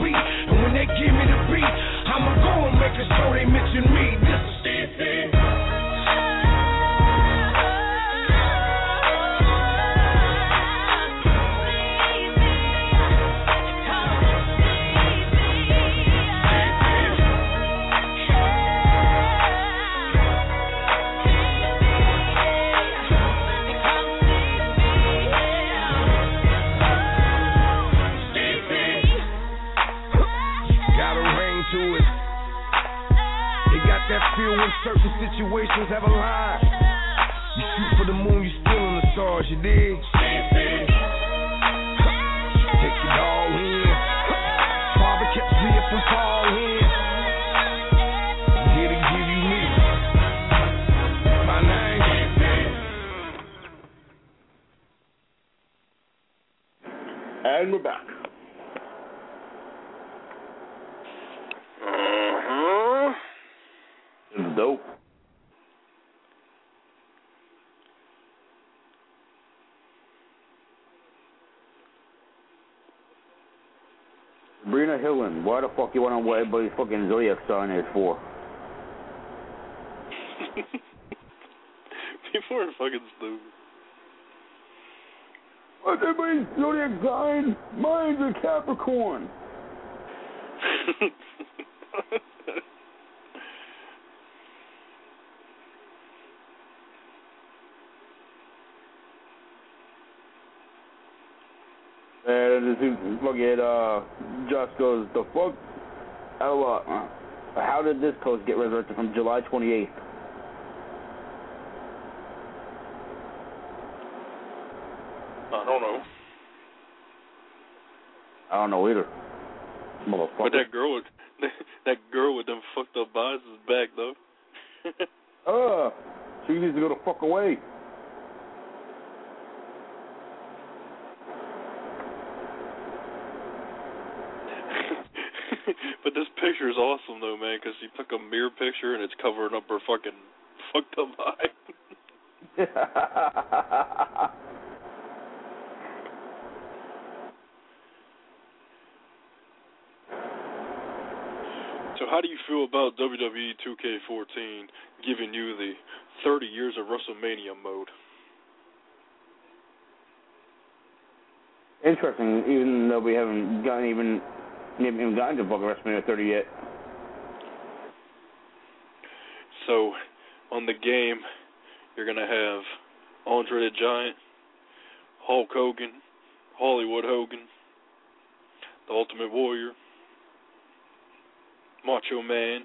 I'ma go and make a show they mention me. This is Stevie. stars have a line. You shoot for the moon, you still on the stars, you dig? Take it all in. Father kept me up from falling. Here to give you me. My name. And we're back. Uh-huh. It's dope. Sabrina Hillen, why the fuck you want to know what everybody's fucking zodiac sign is for? People are fucking stupid. What's everybody's zodiac sign? Mine's a Capricorn. And this fucking uh, Josh goes, the fuck? How, uh, how did this post get resurrected from July twenty-eighth? I don't know. I don't know either. Motherfucker. But that girl with that girl with them fucked up eyes is back though. Uh, she needs to go the fuck away. But this picture is awesome though, man, because she took a mirror picture and it's covering up her fucking fucked up eye. So how do you feel about W W E two K fourteen giving you the thirty years of WrestleMania mode? Interesting, even though we haven't gotten even haven't even gotten to fucking WrestleMania thirty yet. So on the game, you're gonna have Andre the Giant, Hulk Hogan, Hollywood Hogan, the Ultimate Warrior, Macho Man.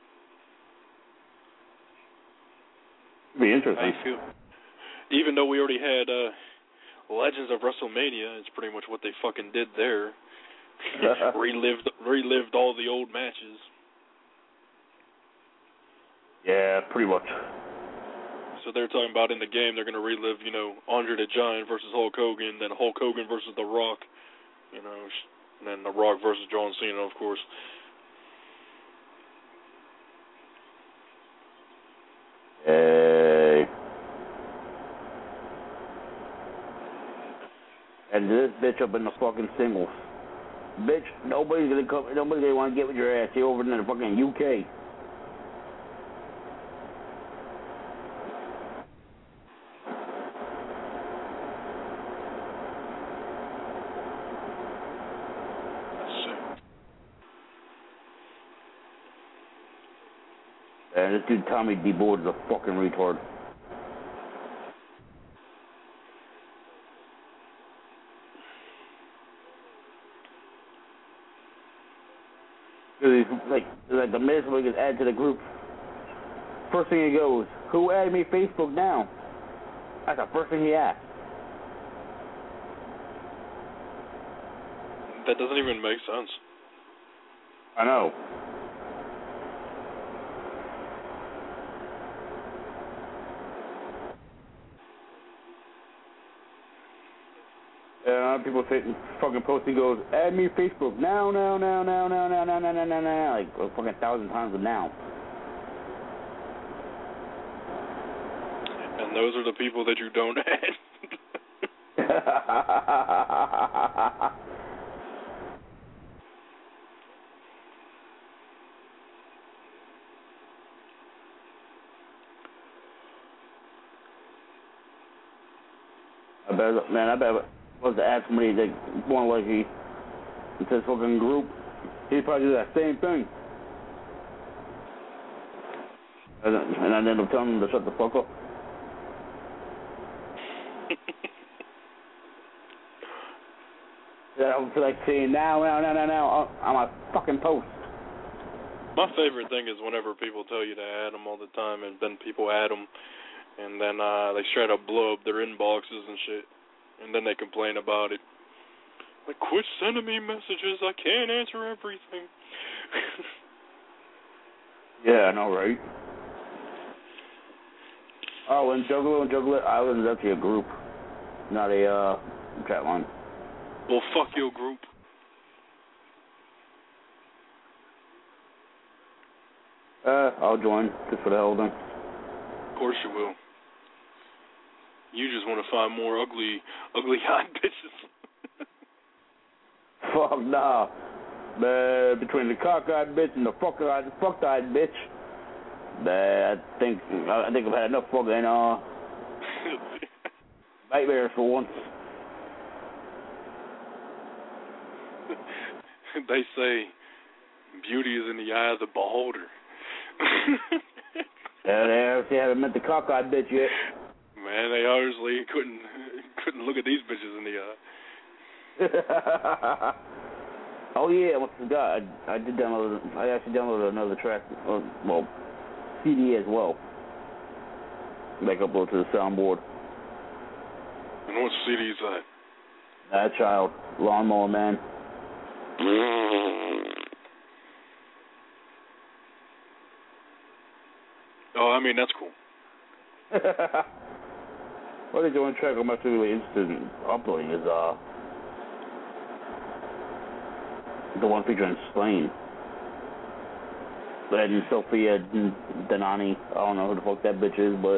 Be interesting. How you feel? Even though we already had uh, Legends of WrestleMania, it's pretty much what they fucking did there. relived, relived all the old matches. Yeah, pretty much. So they're talking about in the game they're going to relive, you know, Andre the Giant versus Hulk Hogan, then Hulk Hogan versus The Rock, you know, and then The Rock versus John Cena, of course. Hey. And this bitch up in the fucking singles. Bitch, nobody's gonna come, nobody's gonna want to get with your ass. You're over in the fucking U K. And this dude Tommy D. Boyd is a fucking retard. He's like, like the minute somebody gets added to the group, first thing he goes, "Who added me Facebook now?" That's the first thing he asks. That doesn't even make sense. I know. And people say, fucking posting goes, "Add me Facebook now, now, now, now, now, now, now, now, now, now, now," like a fucking thousand times with now. And those are the people that you don't add. I bet, man, I bet if I was to ask somebody that more like he, it's his fucking group, he'd probably do that same thing. And, and I'd end up telling him to shut the fuck up. Yeah, I was like saying, now, now, now, now, now, on my fucking post. My favorite thing is whenever people tell you to add them all the time, and then people add them, and then uh, they straight up blow up their inboxes and shit, and then they complain about it. Like, quit sending me messages. I can't answer everything. Yeah, I know, right? Oh, and Juggalo and Juggalo Island is actually a group, not a uh, chat line. Well, fuck your group. Uh, I'll join, just for the hell of them. Of course you will. You just want to find more ugly, ugly hot bitches. Fuck nah. Man, between the cockeyed bitch and the fuck-eyed, fuck-eyed bitch, man, I think I think I've had enough fucking uh nightmares for once. They say beauty is in the eye of the beholder. Yeah, they obviously haven't met the cockeyed bitch yet. Man, they honestly couldn't couldn't look at these bitches in the eye. Oh yeah, I forgot. I, I did download. I actually downloaded another track. Uh, well, C D as well. Like upload to the soundboard. And what C D is that? That child, Lawnmower Man. Oh, I mean that's cool. Well, the only track I'm actually really interested in uploading is uh. the one featuring Slain. And Sophia Danani. I don't know who the fuck that bitch is, but...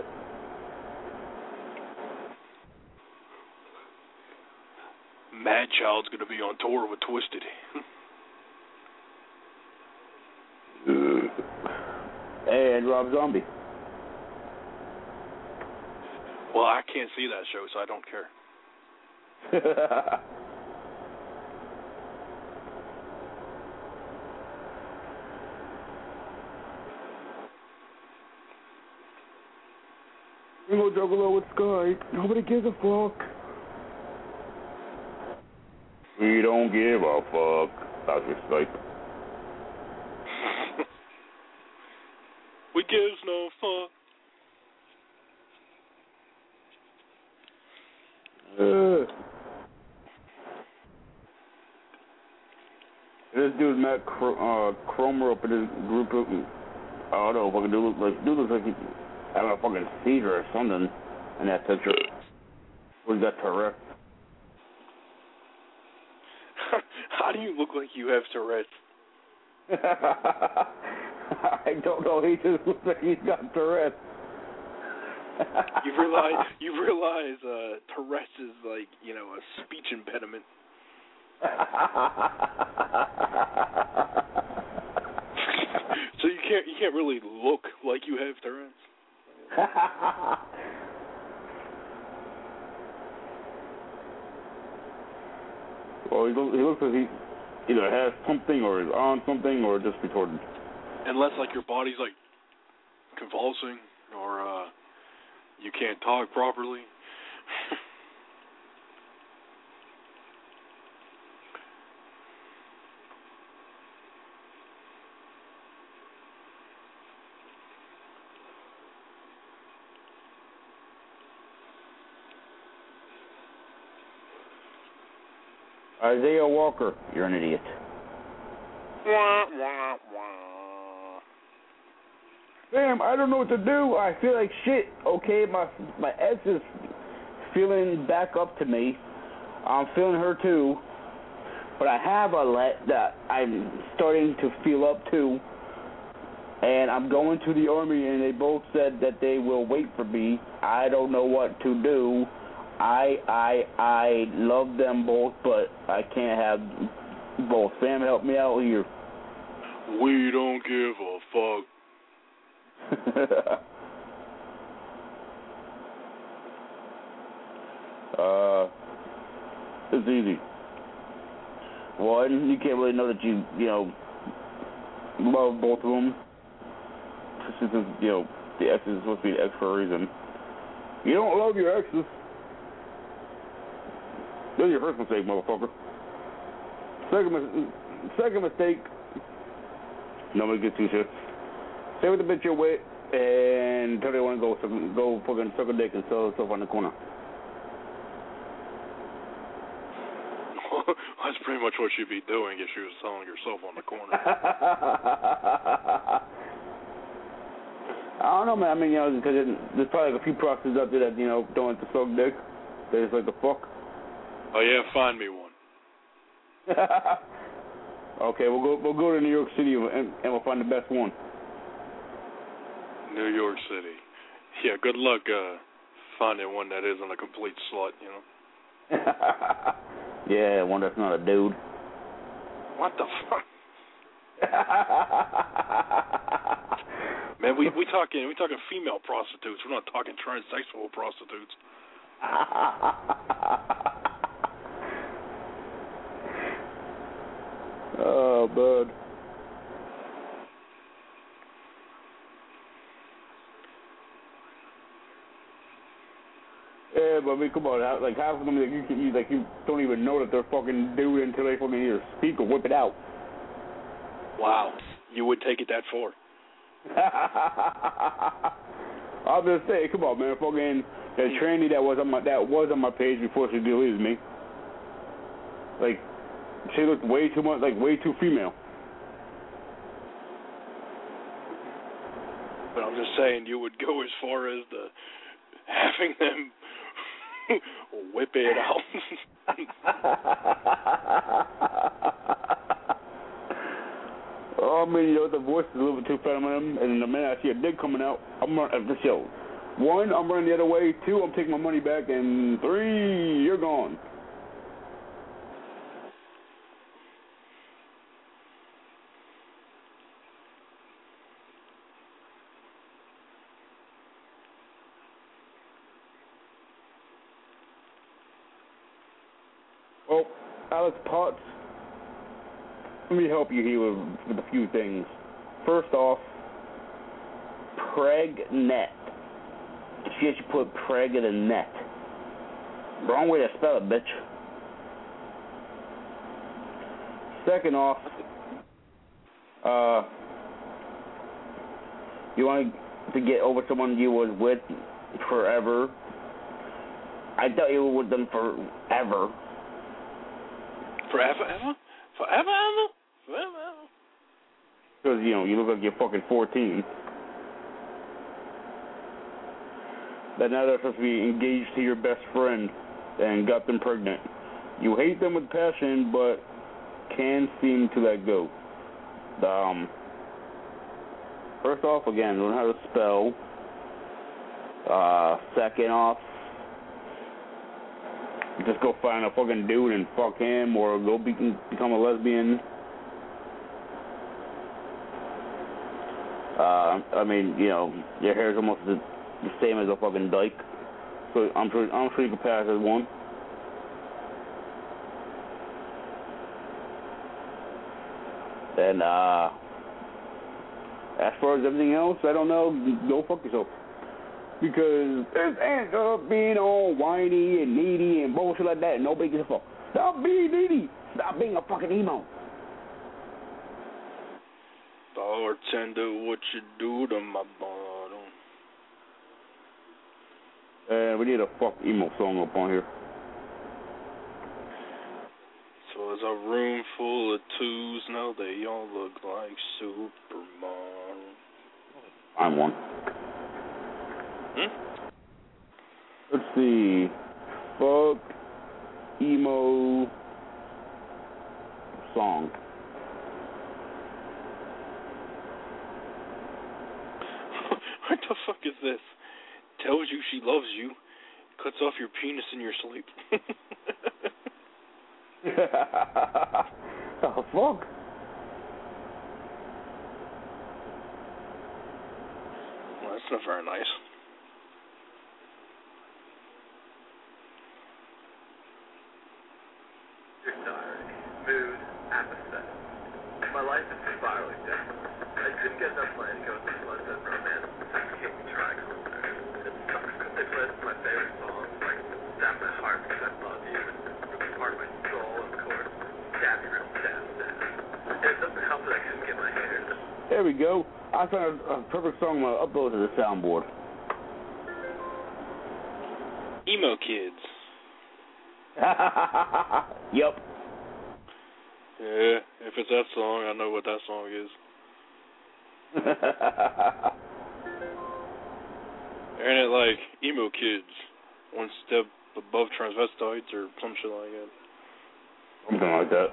Mad Child's gonna be on tour with Twisted. And Rob Zombie. Well, I can't see that show, so I don't care. Ringo Juggalo with Sky. Nobody gives a fuck. We don't give a fuck. That's your Skype. We gives no fuck. Uh, this dude Matt Cro- uh, Cromer up in his group. I don't know. Fucking dude, like dude looks like he having a fucking seizure or something in that picture. Where's that Tourette? How do you look like you have Tourette? I don't know. He just looks like he's got Tourette. you realize you realize uh, Tourette's is like, you know, a speech impediment. So you can't you can't really look like you have Tourette's. Well, he looks, he looks like he either has something or is on something or just retorted. Unless like your body's like convulsing or uh, you can't talk properly. Isaiah Walker, you're an idiot. Wah, wah, wah. Damn, I don't know what to do. I feel like shit. Okay, my my ex is feeling back up to me. I'm feeling her too. But I have a let that I'm starting to feel up to. And I'm going to the army, and they both said that they will wait for me. I don't know what to do. I I I love them both, but I can't have both. Sam, help me out here. We don't give a fuck. uh, it's easy. One, you can't really know that you, you know, love both of them. Since, you know, the ex is supposed to be the ex for a reason. You don't love your exes. That's your first mistake, motherfucker. Second, second mistake, Nobody gets two shits. Say what the bitch you're with, and tell her you want to go, so go fucking suck a dick and sell yourself on the corner. That's pretty much what she'd be doing if she was selling herself on the corner. I don't know, man. I mean, you know, because there's probably like a few prostitutes out there that, you know, don't like to suck dick. They just like to fuck. Oh, yeah, find me one. Okay, we'll go we'll go to New York City and, and we'll find the best one. New York City. Yeah, good luck uh, finding one that isn't a complete slut, you know. Yeah, one that's not a dude. What the fuck? Man, we we talking we talking female prostitutes. We're not talking transsexual prostitutes. Oh, bud. Yeah, but I mean, come on, how, like half of them, like you, you, like you don't even know that they're fucking doing it until they fucking either speak or whip it out. Wow, you would take it that far? I'll just say, come on, man, fucking that tranny that was on my that was on my page before she deleted me. Like, she looked way too much, like way too female. But I'm just saying, you would go as far as the having them whip it out. Oh, I mean, you know, the voice is a little bit too feminine, and the minute I see a dick coming out, I'm running the show. One, I'm running the other way. Two, I'm taking my money back. And three, you're gone. Well, Alex Potts, let me help you here with, with a few things. First off, Pregnet. She should put preg in the net. Wrong way to spell it, bitch. Second off, uh, you want to get over someone you was with forever. I thought you were with them forever. Forever, ever? Forever, ever? Forever, ever? Because, you know, you look like you're fucking fourteen. That now they're supposed to be engaged to your best friend and got them pregnant. You hate them with passion, but can seem to let go. Um, first off, again, learn how to spell. Uh, second off, just go find a fucking dude and fuck him, or go be, become a lesbian. Uh, I mean, you know, your hair's almost the, the same as a fucking dyke, so I'm sure I'm sure you can pass as one. And uh, as far as everything else, I don't know. Go fuck yourself. Because it ends up being all whiny and needy and bullshit like that, and nobody gives a fuck. Stop being needy. Stop being a fucking emo. Bartender, what you do to my bottle? Uh, we need a fuck emo song up on here. So there's a room full of twos, now they all look like supermodels. I'm one. Hmm? Let's see. Fuck emo song. What the fuck is this? Tells you she loves you, cuts off your penis in your sleep. Oh, fuck. Well, that's not very nice. Diary, mood, apathetic. My life is spiraling down. I couldn't get enough money to go to the London romance. I became a try concert. It sucks because they played my favorite songs, like Stab My Heart Because I Love You, and Part of My Soul, of course, Stab You Real Stab Stab. And it doesn't help that I couldn't get my hair. Yeah, There we go. I found a, a perfect song to upload to the soundboard. Emo Kids. Yep. Yeah, if it's that song, I know what that song is. Ain't it like Emo Kids, one step above transvestites or some shit like that? Something like that.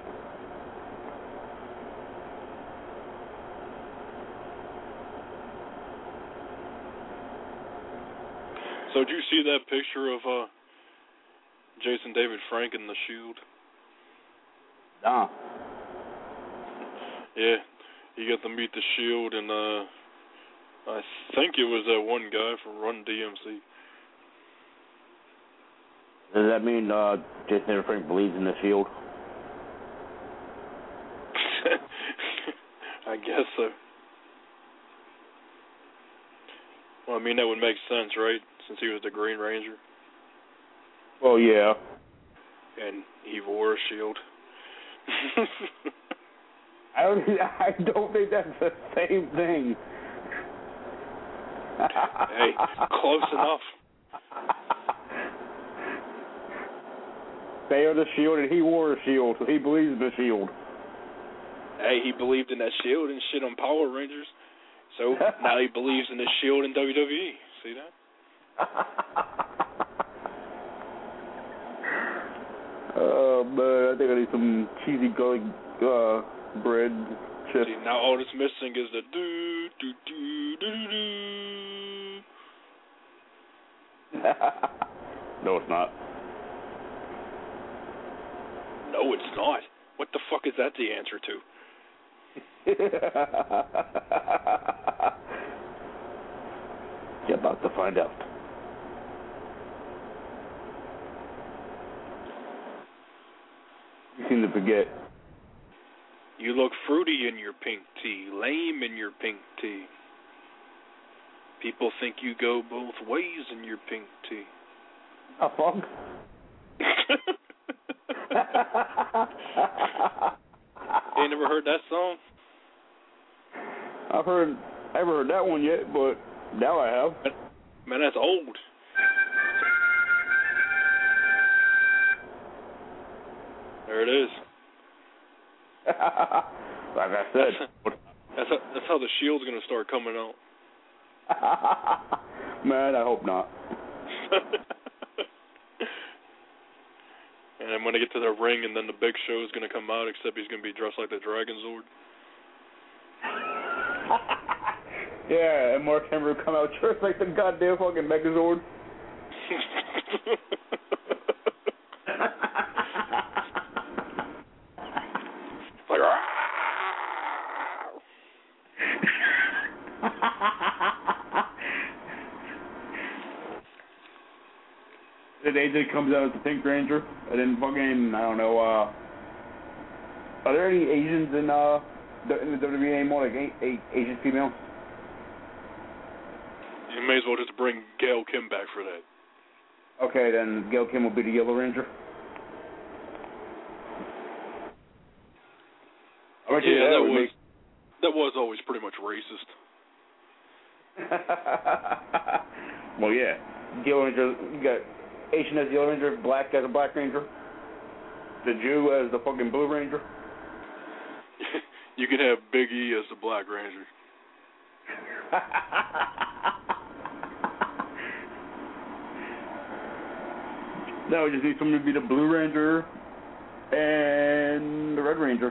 So did you see that picture of uh, Jason David Frank in the Shield? Nah. Yeah, you got to meet the Shield, and uh, I think it was that one guy from Run D M C. Does that mean uh, Jason David Frank believes in the Shield? I guess so. Well, I mean, that would make sense, right? Since he was the Green Ranger. Well, yeah. And he wore a shield. I don't. I don't think that's the same thing. Hey, close enough. They are the Shield, and he wore a shield, so he believes in the Shield. Hey, he believed in that shield and shit on Power Rangers, so now he believes in the Shield in W W E. See that? Oh man, I think I need some cheesy garlic uh, bread chips. See, now all that's missing is the do do do do do. No, it's not. No, it's not. What the fuck is that the answer to? You're about to find out. You seem to forget. You look fruity in your pink tea, lame in your pink tea. People think you go both ways in your pink tea. Oh, fuck. You ain't never heard that song? I've heard, I haven't heard that one yet, but now I have. Man, that's old. There it is. Like I said. That's, that's, how, that's how the Shield's going to start coming out. Man, I hope not. And then when I get to the ring, and then the Big Show is going to come out, except he's going to be dressed like the Dragon Zord. Yeah, and Mark Henry will come out dressed like the goddamn fucking Megazord. Like, Then A J comes out as the Pink Ranger, and then fucking, I don't know, uh, are there any Asians in, uh, the, in the W W E anymore, like eight, eight Asian females? You may as well just bring Gail Kim back for that. Okay, then Gail Kim will be the Yellow Ranger. Yeah, that, that was make... that was always pretty much racist. Well, yeah, Yellow Ranger, you got Asian as the Yellow Ranger, Black as a Black Ranger, the Jew as the fucking Blue Ranger. You can have Big E as the Black Ranger. No, we just need someone to be the Blue Ranger and the Red Ranger.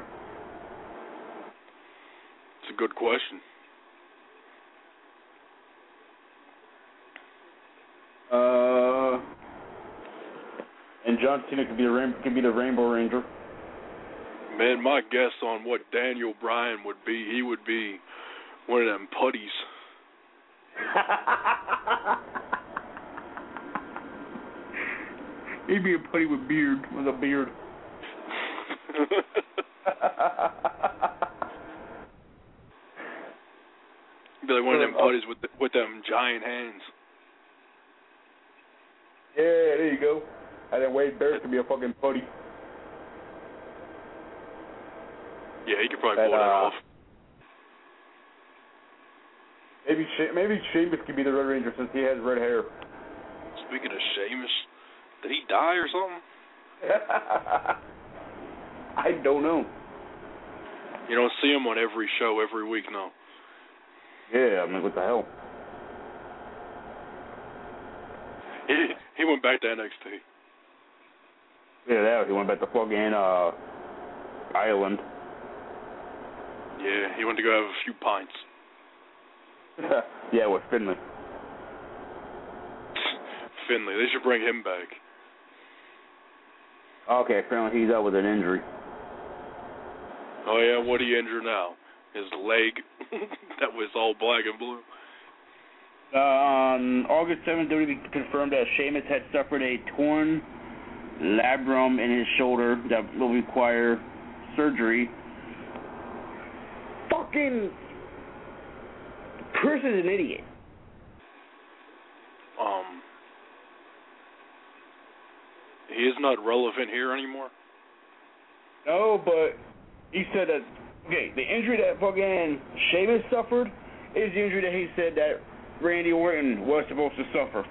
It's a good question. Uh, and John Cena could be the rain- could be the Rainbow Ranger. Man, my guess on what Daniel Bryan would be, he would be one of them putties. He'd be a putty with beard, with a beard. Be like one of them putties with the, with them giant hands. Yeah, there you go. And then Wade Barrett could be a fucking putty. Yeah, he could probably And, pull that uh, off. Maybe she- maybe Sheamus could be the Red Ranger since he has red hair. Speaking of Sheamus, did he die or something? I don't know. You don't see him on every show every week now. Yeah, I mean, what the hell? He he went back to N X T. Yeah, that he went back to fucking uh, Ireland. Yeah, he went to go have a few pints. Yeah, with Finley. Finley, they should bring him back. Okay, apparently he's out with an injury. Oh yeah, what do you injure now? His leg that was all black and blue. Uh, on August seventh, W W E confirmed that Sheamus had suffered a torn labrum in his shoulder that will require surgery. Fucking Chris is an idiot. Um, he is not relevant here anymore. No, but he said that, okay, the injury that fucking Sheamus suffered is the injury that he said that Randy Orton was supposed to suffer.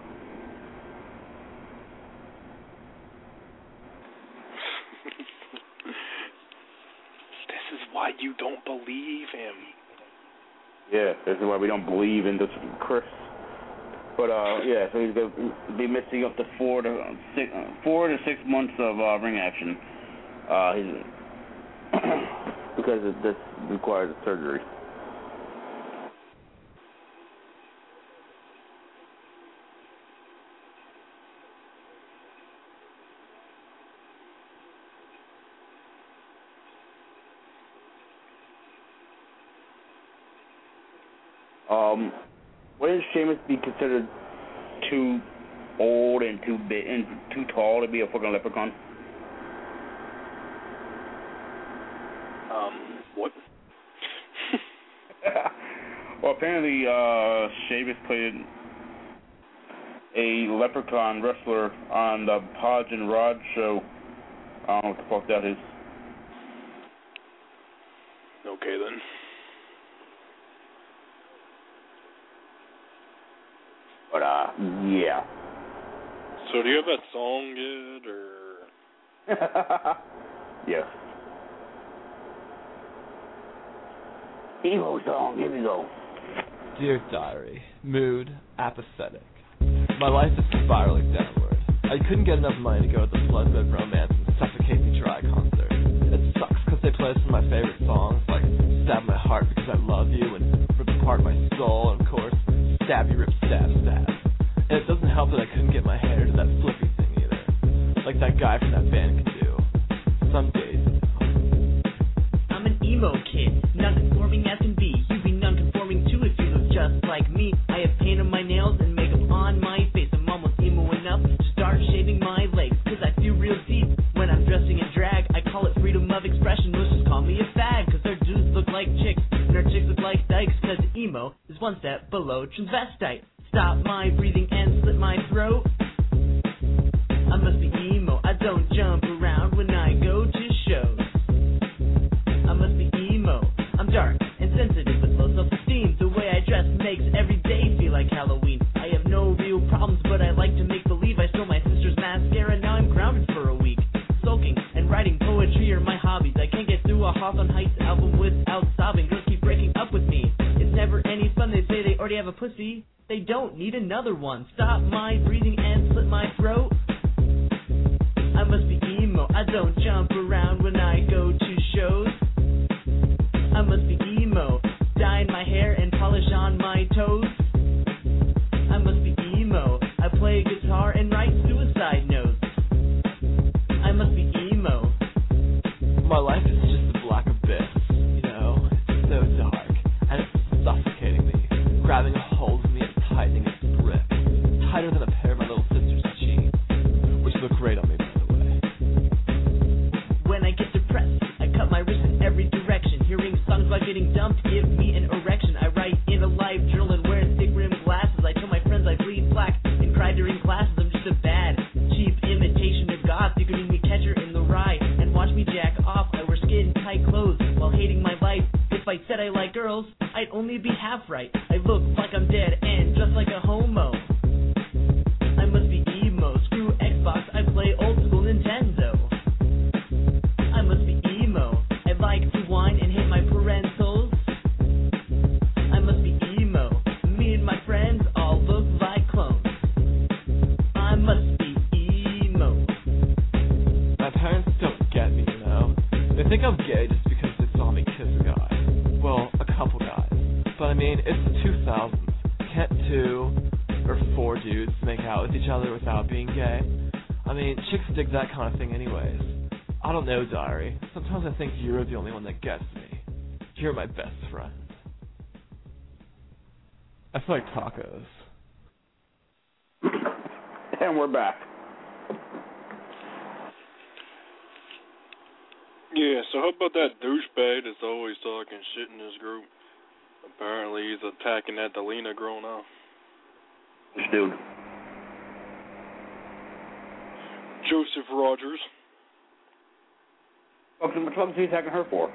This is why you don't believe him. Yeah, this is why we don't believe in this Chris. But uh, yeah, so he's going to be missing up to four to six, uh, four to six months of uh, ring action. Uh, he's because this requires a surgery. Um, wouldn't Sheamus be considered too old and too big and too tall to be a fucking leprechaun? Um, what? Well, apparently, uh, Sheamus played a leprechaun wrestler on the Podge and Rod show. I don't know what the fuck that is. Okay, then. But, uh, yeah. So do you have that song yet, or? Yes. Evo song, here we go. Dear Diary, mood, apathetic. My life is spiraling downward. I couldn't get enough money to go to the Bloodbed Romance and Suffocate Me Dry concert. It sucks because they play some of my favorite songs, like Stab My Heart Because I Love You and Rip Apart My Soul, and of course, Stab You Rip Stab Stab. And it doesn't help that I couldn't get my hair to that flippy thing either, like that guy from that band can do. Some days. I'm an emo kid, non-conforming as can be. You be non-conforming too if you look just like me. I have paint on my nails and makeup on my face. I'm almost emo enough to start shaving my legs, cause I feel real deep when I'm dressing in drag. I call it freedom of expression, most just call me a fag, cause our dudes look like chicks and our chicks look like dykes, cause emo is one step below transvestite. Stop my breathing and slit my throat. I must be emo, I don't jump around when I go to shows. I must be emo, I'm dark and sensitive with low self-esteem. The way I dress makes every day feel like Halloween. I have no real problems, but I like to make believe. I stole my sister's mascara, now I'm grounded for a week. Sulking and writing poetry are my hobbies. I can't get through a Hawthorne Heights album without sobbing. Girls keep breaking up with me, it's never any fun. They say they already have a pussy, they don't need another one. Stop my breathing and slit my throat. I must be emo, I don't jump around when I go to shows. I must be emo, dye my hair and polish on my toes. I must be emo, I play guitar and write suicide notes. I must be emo. My life is just a black abyss, you know, it's so dark, and it's suffocating me, grabbing a hold of me and tightening its grip, tighter than a pair of my little sister's jeans, which look great on me, by the way. When I get depressed, I cut my wrist in every direction. Hearing songs about getting dumped give me an erection. I write in a live journal and wear thick rimmed glasses. I tell my friends I bleed black and cry during classes. I'm just a bad, cheap imitation of goth. You can meet me catcher in the rye and watch me jack off. I wear skin tight clothes while hating my life. If I said I like girls, I I'd only be half right. I look like I'm dead and just like a homo. I must be emo. Screw Xbox, I play old school Nintendo. I must be emo. I like to whine and hit my parentals. I must be emo. Me and my friends all look like clones. I must be emo. My parents don't get me, you know. They think I'm gay just because they saw me kiss a guy. Well, a couple guys. But I mean, it's the two thousands. Can't two or four dudes make out with each other without being gay? I mean, chicks dig that kind of thing anyways. I don't know, Diary. Sometimes I think you're the only one that gets me. You're my best friend. I feel like tacos. And we're back. Yeah, so how about that douchebag that's always talking shit in this group? Apparently he's attacking that Delina girl now. This dude. Joseph Rogers. What the fuck is he attacking her for?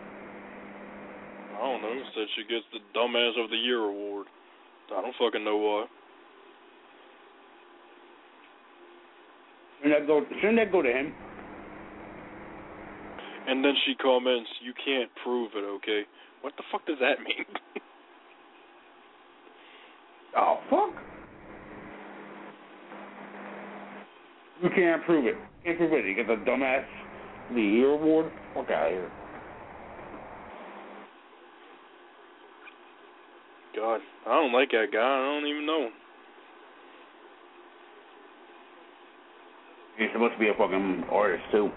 I don't know. Said she gets the Dumbass of the Year award. I don't fucking know why. Shouldn't that go, shouldn't that go to him? And then she comments, "You can't prove it, okay?" What the fuck does that mean? Oh, fuck. You can't prove it. Can't prove it. You get the Dumbass of the Year award? Fuck out of here. God, I don't like that guy. I don't even know him. He's supposed to be a fucking artist, too.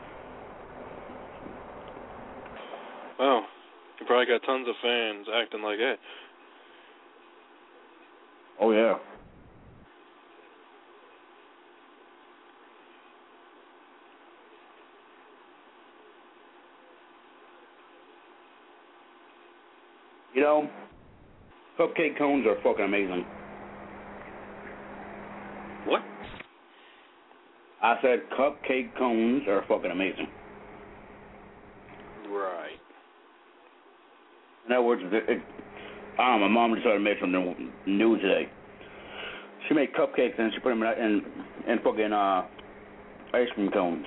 Well, he probably got tons of fans acting like that. Oh, yeah. You know, cupcake cones are fucking amazing. What? I said cupcake cones are fucking amazing. Right. In other words, it, it, I don't know, my mom just started making something new today. She made cupcakes and she put them in, in, in fucking uh, ice cream cones.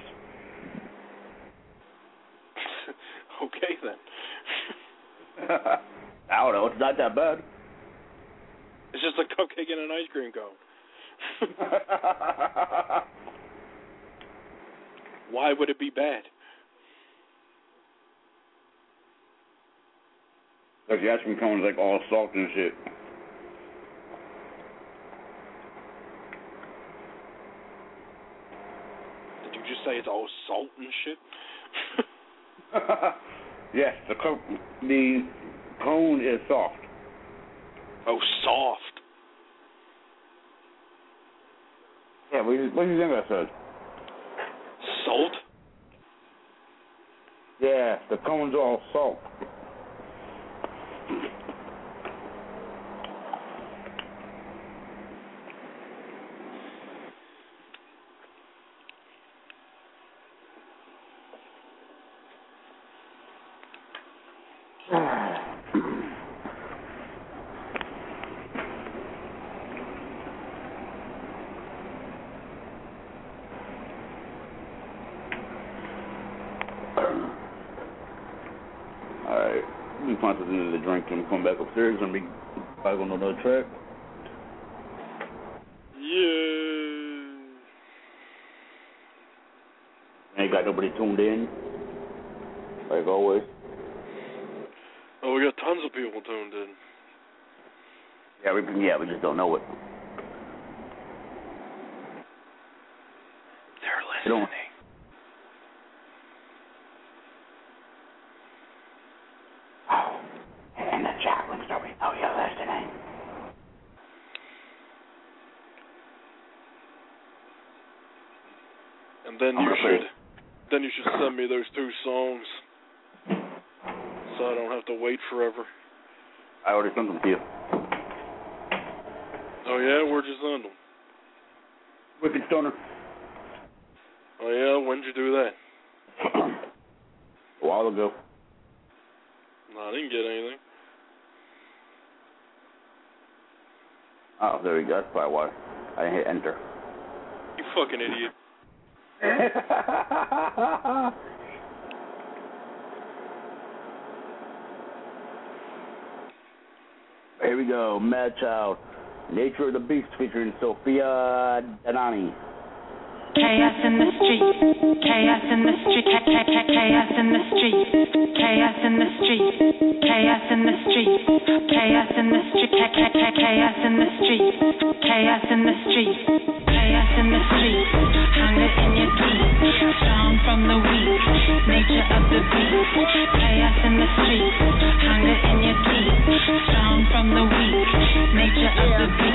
Okay, then. I don't know, it's not that bad. It's just a cupcake and an ice cream cone. Why would it be bad? Because the ice cream cone is like all salt and shit. Did you just say it's all salt and shit? Yes, the co- the cone is soft. Oh, soft. Yeah, what do you, what do you think I said? Salt? Yeah, the cone's all salt. Alright, let me find something to drink and come back upstairs and be back on another track. Yeah. Ain't got nobody tuned in, like always. Oh, we got tons of people tuned in. Yeah, we yeah we just don't know it. They're listening. Oh, in the chat room, so we know you're listening. And then you should, then you should send me those two songs, so I don't have to wait forever. I already sent them to you. Oh yeah, where'd you send them? Wicked Stoner. Oh yeah, when'd you do that? A while ago. No, I didn't get anything. Oh, there we go. That's probably why I didn't hit enter. You fucking idiot. Here we go. Mad Child. Nature of the Beast featuring Sophia Danani. Chaos in the street, chaos in the street, chaos in the street, chaos in the street, chaos in the street, chaos in the street, chaos in the street, chaos in the street, chaos in the street, hunger in your teeth, strong from the weak, nature of the beast, chaos in the street, hunger in your teeth, strong from the weak, nature of the beast.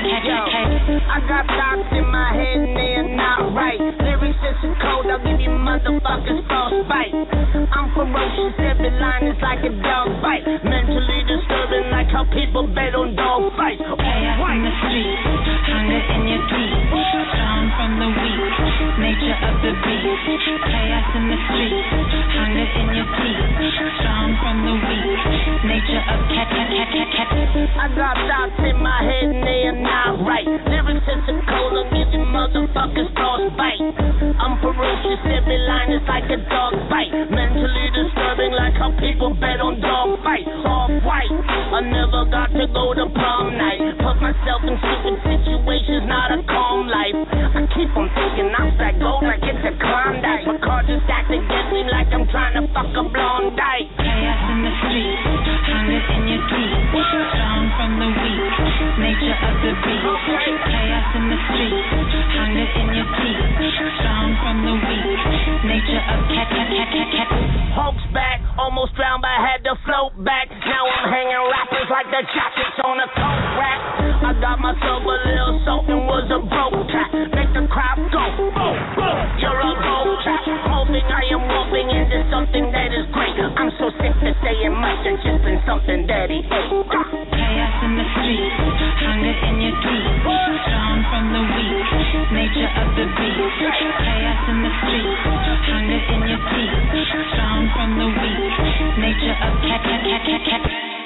I got thoughts in my head and they're not right. Lyrics is so cold, I'll give you motherfuckers frostbite. I'm ferocious, every line is like a dog fight. Mentally disturbing, like how people bet on dog fights. Chaos in the street, hunger in your teeth, strong from the weak, nature of the beast. Chaos in the street, hunger in your teeth, strong from the weak, nature of cat cat cat cat cat. I got thoughts in my head and they are not right. Lyrics is so cold, I'll give you motherfuckers frostbite. I'm ferocious, every line is like a dog fight. Mentally disturbing, like how people bet on dog fights. All white, I never got to go to prom night. Put myself in stupid situations, not a calm life. I keep on thinking outside gold like it's a Klondike. My car just stacked against me like I'm trying to fuck a blonde dyke. Chaos in the street, hunger in your teeth, strong from the weak, nature of the beast. Chaos in the street, hunger in your teeth, strong from the weak, nature of cat cat cat cat cat. Hulk's back, almost drowned but had to float back. Now I'm hanging rappers like the jackets on a coat rack. I got myself a little soap and was a broke cat. Make the crowd go, oh, oh, you're a gold cat. Hoping I am morphing into something that is great. I'm so sick to saying much and just been something that he ate. Chaos in the street, hunger in your teeth, strong from the weak, nature of the beast. Chaos in the street, hunger in your teeth, strong from the weak, nature of cat cat cat cat cat.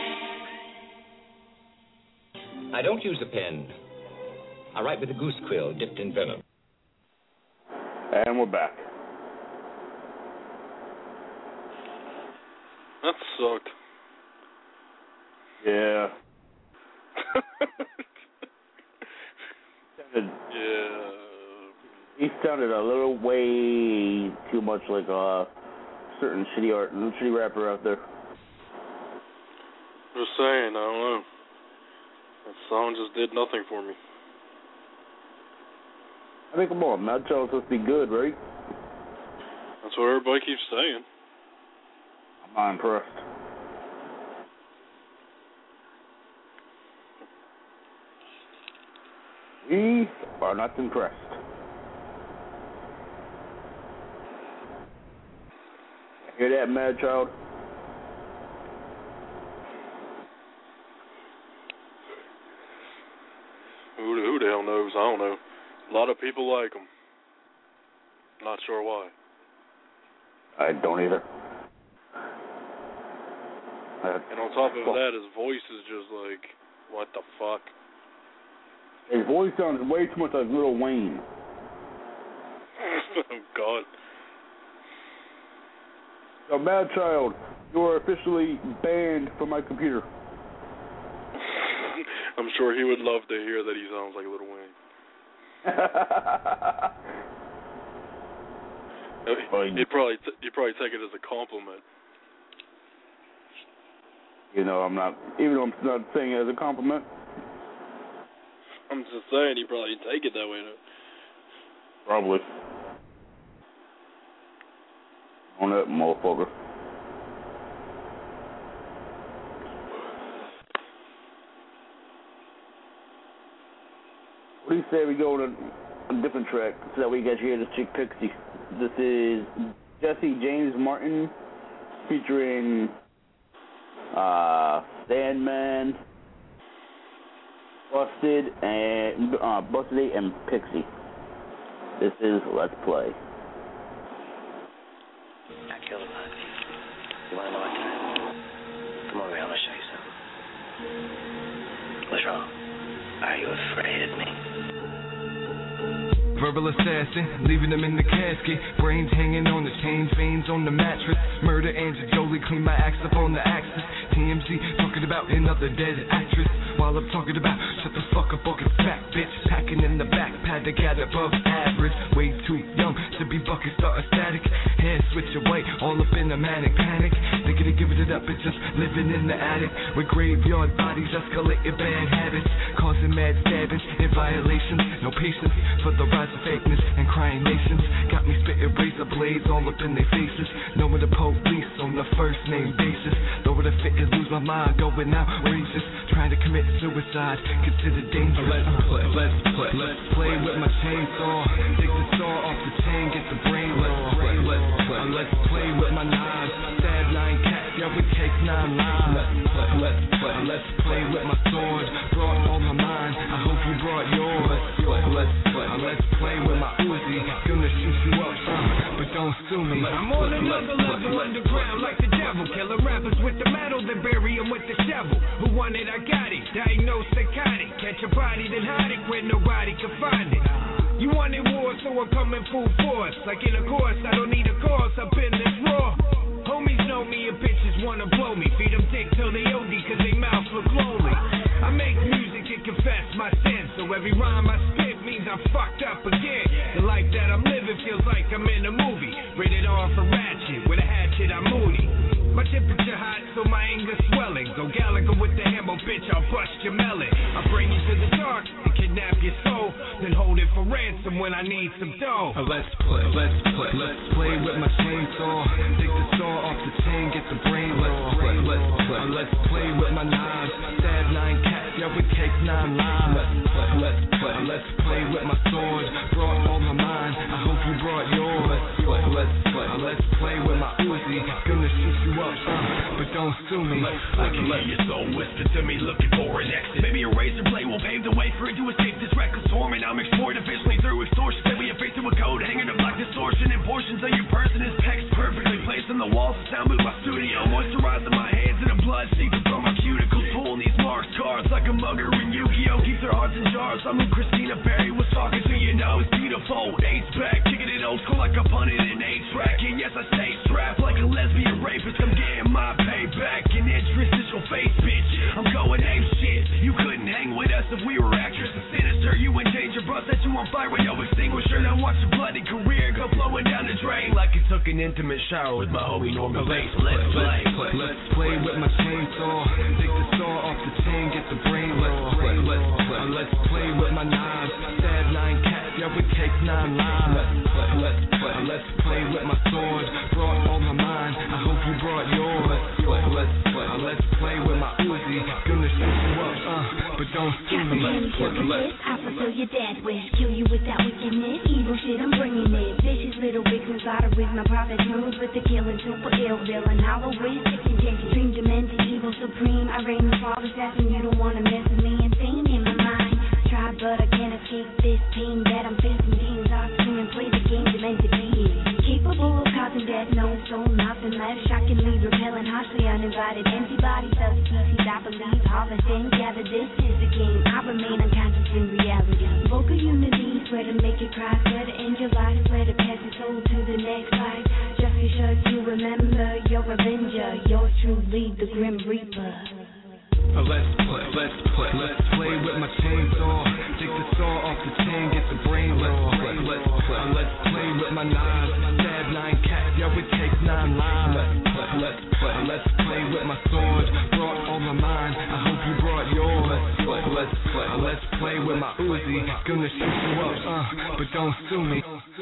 I don't use a pen. I write with a goose quill dipped in venom. And we're back. That sucked. Yeah. yeah. He sounded a little way too much like a certain shitty art, shitty rapper out there. Just saying, I don't know. That song just did nothing for me. I think, come on, Mad Child's supposed to be good, right? That's what everybody keeps saying. I'm not impressed. We are not impressed. Hear that, Mad Child? Who, who the hell knows? I don't know. A lot of people like him. Not sure why. I don't either. And on top of well, that, his voice is just like, what the fuck? His voice sounds way too much like Lil Wayne. Oh, God. So, Mad Child, you are officially banned from my computer. I'm sure he would love to hear that he sounds like Lil Wayne. He'd probably t- he'd probably take it as a compliment. You know, I'm not, even though I'm not saying it as a compliment. I'm just saying he'd probably take it that way, though. Probably. On that motherfucker. What do you say we go to a different track so that we get to hear this chick Pixie? This is Jesse James Martin featuring uh, Sandman, Busted, and uh, Busted and Pixie. This is Let's Play. I killed a lot of people. You want to know what time? Come over here, I'm going to show you something. What's wrong? Are you afraid of me? Verbal assassin, leaving them in the casket. Brains hanging on the chains, veins on the mattress. Murder Angel Jolie, clean my axe up on the axis. T M Z talking about another dead actress. While I'm talking about, shut the fuck up, fucking fat bitch. Packing in the back, pad to get above average. Way too young to be bucket starting static. Hair switch away, all up in a manic panic. Thinking of giving it up, it's just living in the attic. With graveyard bodies, escalating bad habits. Causing mad stabbings and violations. No patience for the rise of fakeness and crying nations. Got me spitting razor blades all up in their faces. Knowing the police on the first name basis. Though it fit and lose my mind, going out racist. Trying to commit suicide, considered dangerous. Let's play, let's play, let's play with my chainsaw. Take the saw off the chain, get the brain. Let's play, let's play, let's play with my knives. Stab nine cats, yeah we take nine lives. Let's play, let's play, let's play with my sword. Brought all my mind, I hope you brought yours. Let's play, let's play, let's play with my Uzi. Gonna shoot you up, uh, but don't sue me. I'm on another level underground like the devil. Killing rappers with the metal, then bury them with the shovel. Who want it? I got it. Diagnosed psychotic. Catch a body, then hide it where nobody can find it. You wanted war, so I'm coming full force. Like in a course, I don't need a course up in this raw. Homies know me and bitches wanna blow me. Feed them dick till they O D cause they mouths look lonely. I make music and confess my sins. So every rhyme I spit means I'm fucked up again. The life that I'm living feels like I'm in a movie. Rated R for ratchet, with a hatchet I'm moody. My temperature hot, so my anger swelling. Go Gallagher with the hammer, bitch, I'll bust your melon. I'll bring you to the dark and kidnap your soul. Then hold it for ransom when I need some dough. Uh, let's play, let's play, let's play with my chainsaw. Take the saw off the chain, get the brain. Let's play, let's play, uh, let's play with my knives. Stab nine cats, yeah we take nine lives. Let's play, let's play, uh, let's play with my sword. Brought all my mind, I hope you brought yours. Let's play, let's play, uh, let's play with my Uzi. Gonna shoot you up, uh, but don't sue me. I can hear your soul whisper to me, looking for an exit. Maybe a razor blade will pave the way for it to escape this reckless torment. I'm explored efficiently through extortion. Then we have faced to a code hanging to black distortion. And portions of your person is text perfectly placed on the walls of sound booth my studio. Moisturizing my hands and the blood seeping from my cuticles. Pulling these marks cards like a mugger in Yu-Gi-Oh! Keeps their hearts in jars. I'm who Christina Perry was talking to, you know. It's beautiful, eight's back, kicking it old school like a punted in eight track. And yes, I stay strapped like a lesbian rapist. I'm getting my payback. And interest is your face, bitch. I'm going ape shit. You couldn't hang with us if we were actress and sinister. You in danger, bro. Set you on fire with no extinguisher. Now watch your bloody career go flowing down the drain like it took an intimate shower with my homie Norman Bates. Let's play, play, let's play with my chainsaw. Take the saw off the chain, get the brain. Let's play, let's play, uh, let's play with my knives. Stab nine cats, yeah we take nine lives. Let's play, let's play, uh, let's play with my sword. Brought all my mind, I hope you brought yours. Let's play, let's play, uh, let's play with my Uzi. Gonna shoot you up, uh, but don't sue me. Let's play, let's I fulfill your dad wish, kill you with that wickedness. Evil shit, I'm bringing it. Vicious little vixens, out of with my prophet moves with the killing, super ill villain. Hollow wrist, sick and gentle, dream demented, evil supreme. I reign the father assassin, you don't wanna mess with me. Insane in my mind. Try, but I can't escape this pain that I'm facing. Demons are screaming, play the game they're meant to be in. Capable of causing death, no soul, nothing left. Shockingly repelling, harshly uninvited. Empty bodies of species, I believe. Harvesting, gather, this is the game. I remain unconscious in reality. Vocal unity, swear to make it cry. Swear to end your life, swear to pass your soul to the next life. Just be sure to remember your avenger. Yours truly, the Grim Reaper. Uh, let's play, let's play, let's play with my chainsaw. Take the saw off the chain, get the brain. Let's play, let's play, uh, let's play with my knives. Stab nine cats, yeah we take nine lives. Let's play, let's play, uh, let's play with my sword. Brought all my mind, I hope you brought yours. Let's play, let's play, uh, let's play with my Uzi. Gonna shoot you up, uh, but don't sue me.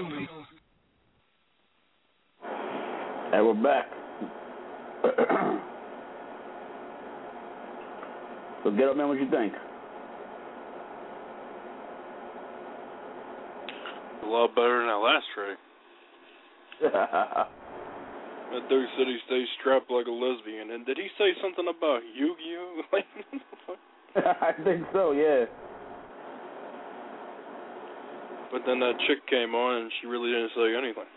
And we're back. So get up, man, what you think? A lot better than that last track. That dude said he stays strapped like a lesbian. And did he say something about Yu-Gi-Oh? I think so, yeah. But then that chick came on and she really didn't say anything.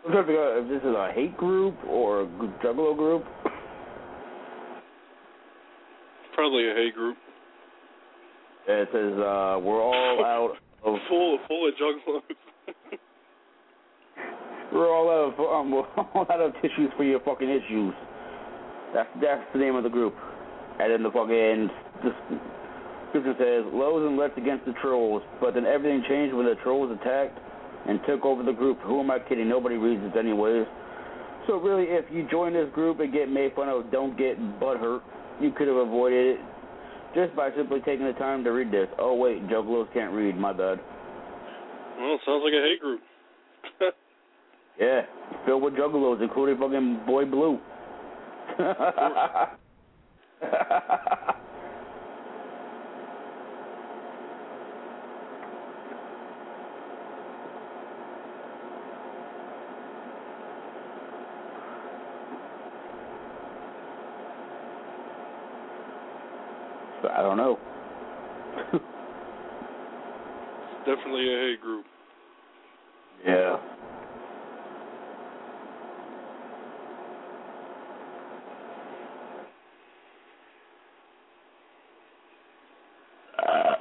I'm trying to figure out if this is a hate group or a juggalo group. Probably a hate group. It says uh, we're all out of full full of juggalos. We're all out of um, we're all out of tissues for your fucking issues. That's that's the name of the group. And then the fucking description says Lowe's and Let's against the trolls, but then everything changed when the trolls attacked and took over the group. Who am I kidding? Nobody reads it anyways. So really, if you join this group and get made fun of, don't get butthurt. You could have avoided it just by simply taking the time to read this. Oh wait, juggalos can't read. My bad. Well, it sounds like a hate group. Yeah, filled with juggalos, including fucking Boy Blue. I don't know. It's definitely a hate group. Yeah. Uh.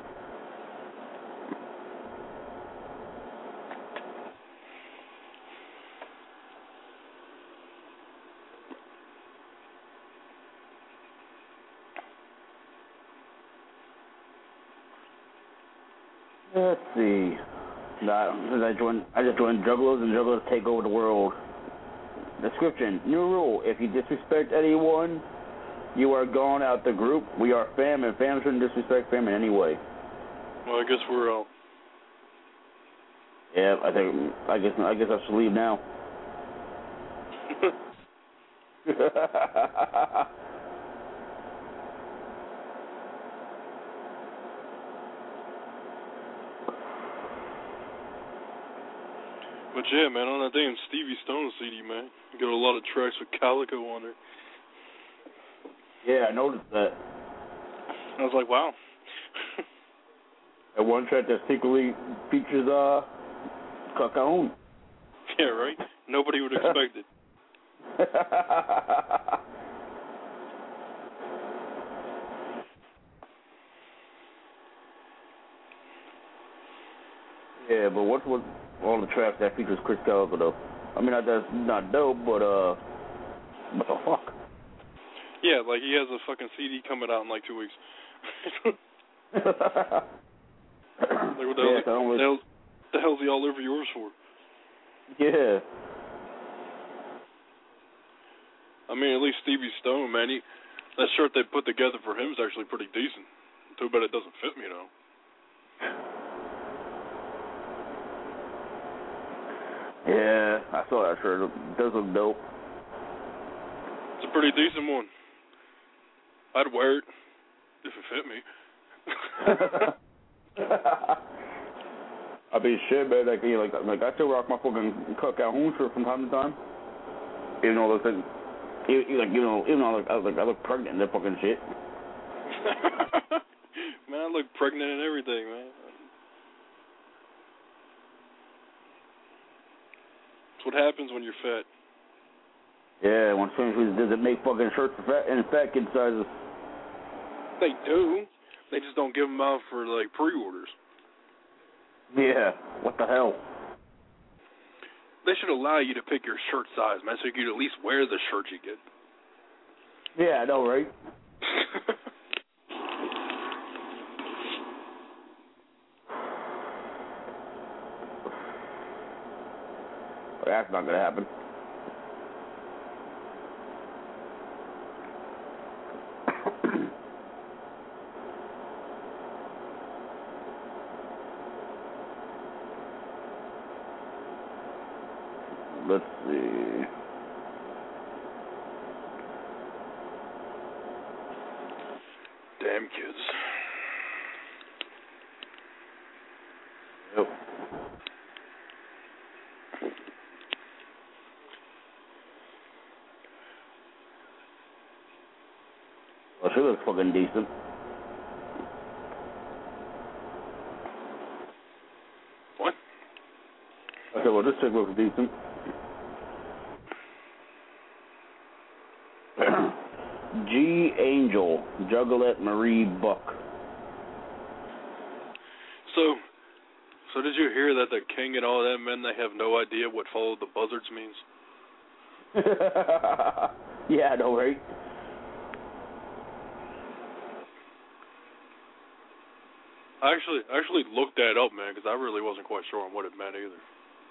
Let's see. Nah, I joined. I just joined Juggalos, and Juggalos take over the world. Description: new rule: if you disrespect anyone, you are gone out the group. We are fam, and fam shouldn't disrespect fam in any way. Well, I guess we're out. Yeah, I think. I guess. I guess I should leave now. But yeah, man, on that damn Stevie Stone C D, man, you got a lot of tracks with Calico on there. Yeah, I noticed that. I was like, wow. That one track that secretly features uh, Cajon. Yeah, right. Nobody would expect it. Yeah, but what's with all the tracks that features Chris Calico, though? I mean, that's not dope, but, uh, what the fuck? Yeah, like he has a fucking C D coming out in like two weeks. Like, what the, yeah, hell, was... the, hell, the hell's he all over yours for? Yeah. I mean, at least Stevie Stone, man, he, that shirt they put together for him is actually pretty decent. Too bad it doesn't fit me, though. Yeah, I saw that shirt. It does look dope. It's a pretty decent one. I'd wear it if it fit me. I mean, shit, man. Like, you know, like, like, I still rock my fucking Calhoun shirt from time to time. Even though those things, like, you know, even though I look, I look, I look pregnant and that fucking shit. Man, I look pregnant and everything, man. That's what happens when you're fat. Yeah, when Strange doesn't make fucking shirts for fat and fat kid sizes. They do. They just don't give them out for, like, pre-orders. Yeah, what the hell? They should allow you to pick your shirt size, man, so you could at least wear the shirt you get. Yeah, I know, right? That's not going to happen. Let's see. Damn kids. Yep. Well, she looks fucking decent. What? I said, well, this chick looks decent. Angel, Juggalette Marie Buck. So, so did you hear that the king and all them men, they have no idea what follow the buzzards means? Yeah, I know, right? I actually, I actually looked that up, man, because I really wasn't quite sure on what it meant either.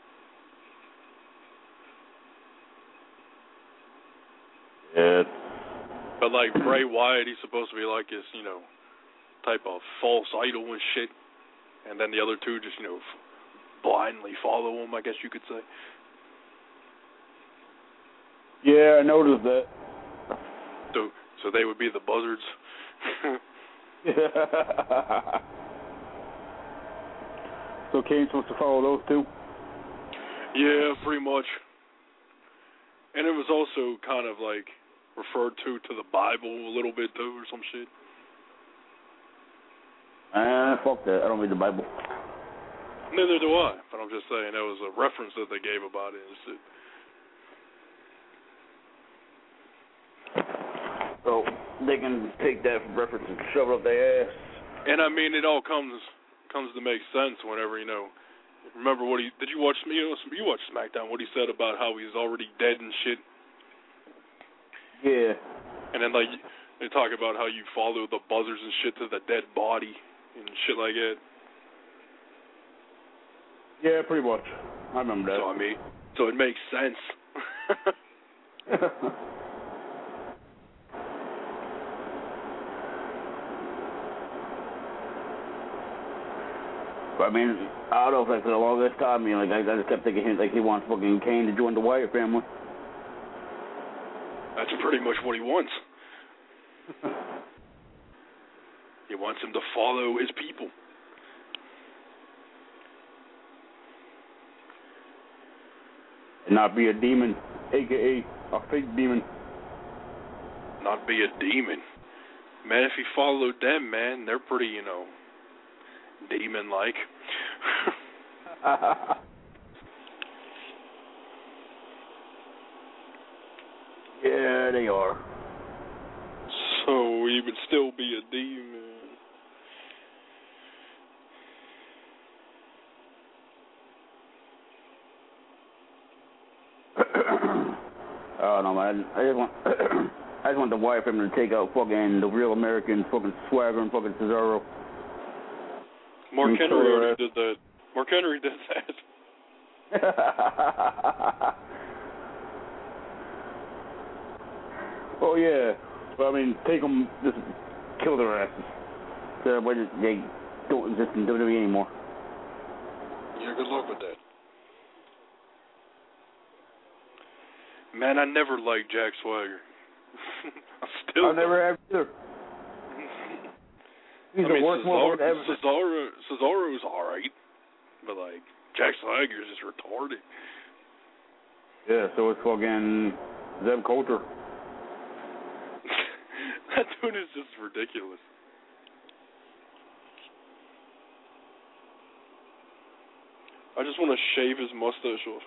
Yeah. But like Bray Wyatt, he's supposed to be like this, you know, type of false idol and shit, and then the other two just, you know, f- blindly follow him, I guess you could say. Yeah, I noticed that. So, so they would be the buzzards. So Kane's supposed to follow those two? Yeah, pretty much. And it was also kind of like referred to to the Bible a little bit too, or some shit. Ah, uh, fuck that. I don't read the Bible. Neither do I. But I'm just saying that was a reference that they gave about it. And shit. So they can take that reference and shove it up their ass. And I mean, it all comes comes to make sense whenever, you know. Remember what he did? You watch you know you watched SmackDown? What he said about how he's already dead and shit. Yeah. And then like they talk about how you follow the buzzards and shit to the dead body and shit like that. Yeah, pretty much. I remember that. So I mean, so it makes sense. I mean, I don't know if like for the longest time, I mean, like I, I just kept thinking like he wants fucking Kane to join the Wyatt family. That's pretty much what he wants. He wants him to follow his people. And not be a demon, a k a a fake demon. Not be a demon. Man, if he followed them, man, they're pretty, you know, demon-like. Yeah, they are. So he would still be a demon. Oh no, man! I just want, I just want the Wyatt family to take out fucking the real American fucking Swagger and fucking Cesaro. Mark and Henry so, uh, already did that. Mark Henry did that. Oh yeah, well I mean, take them, just kill their asses. So that way they don't exist in W W E anymore. Yeah, good luck with that. Man, I never liked Jack Swagger. I still I never have either. He's I the mean, worst Cesaro, motherfucker ever. Cesaro, Cesaro's alright, but like Jack Swagger's just retarded. Yeah, so it's fucking Zeb Coulter. That dude is just ridiculous. I just want to shave his mustache off.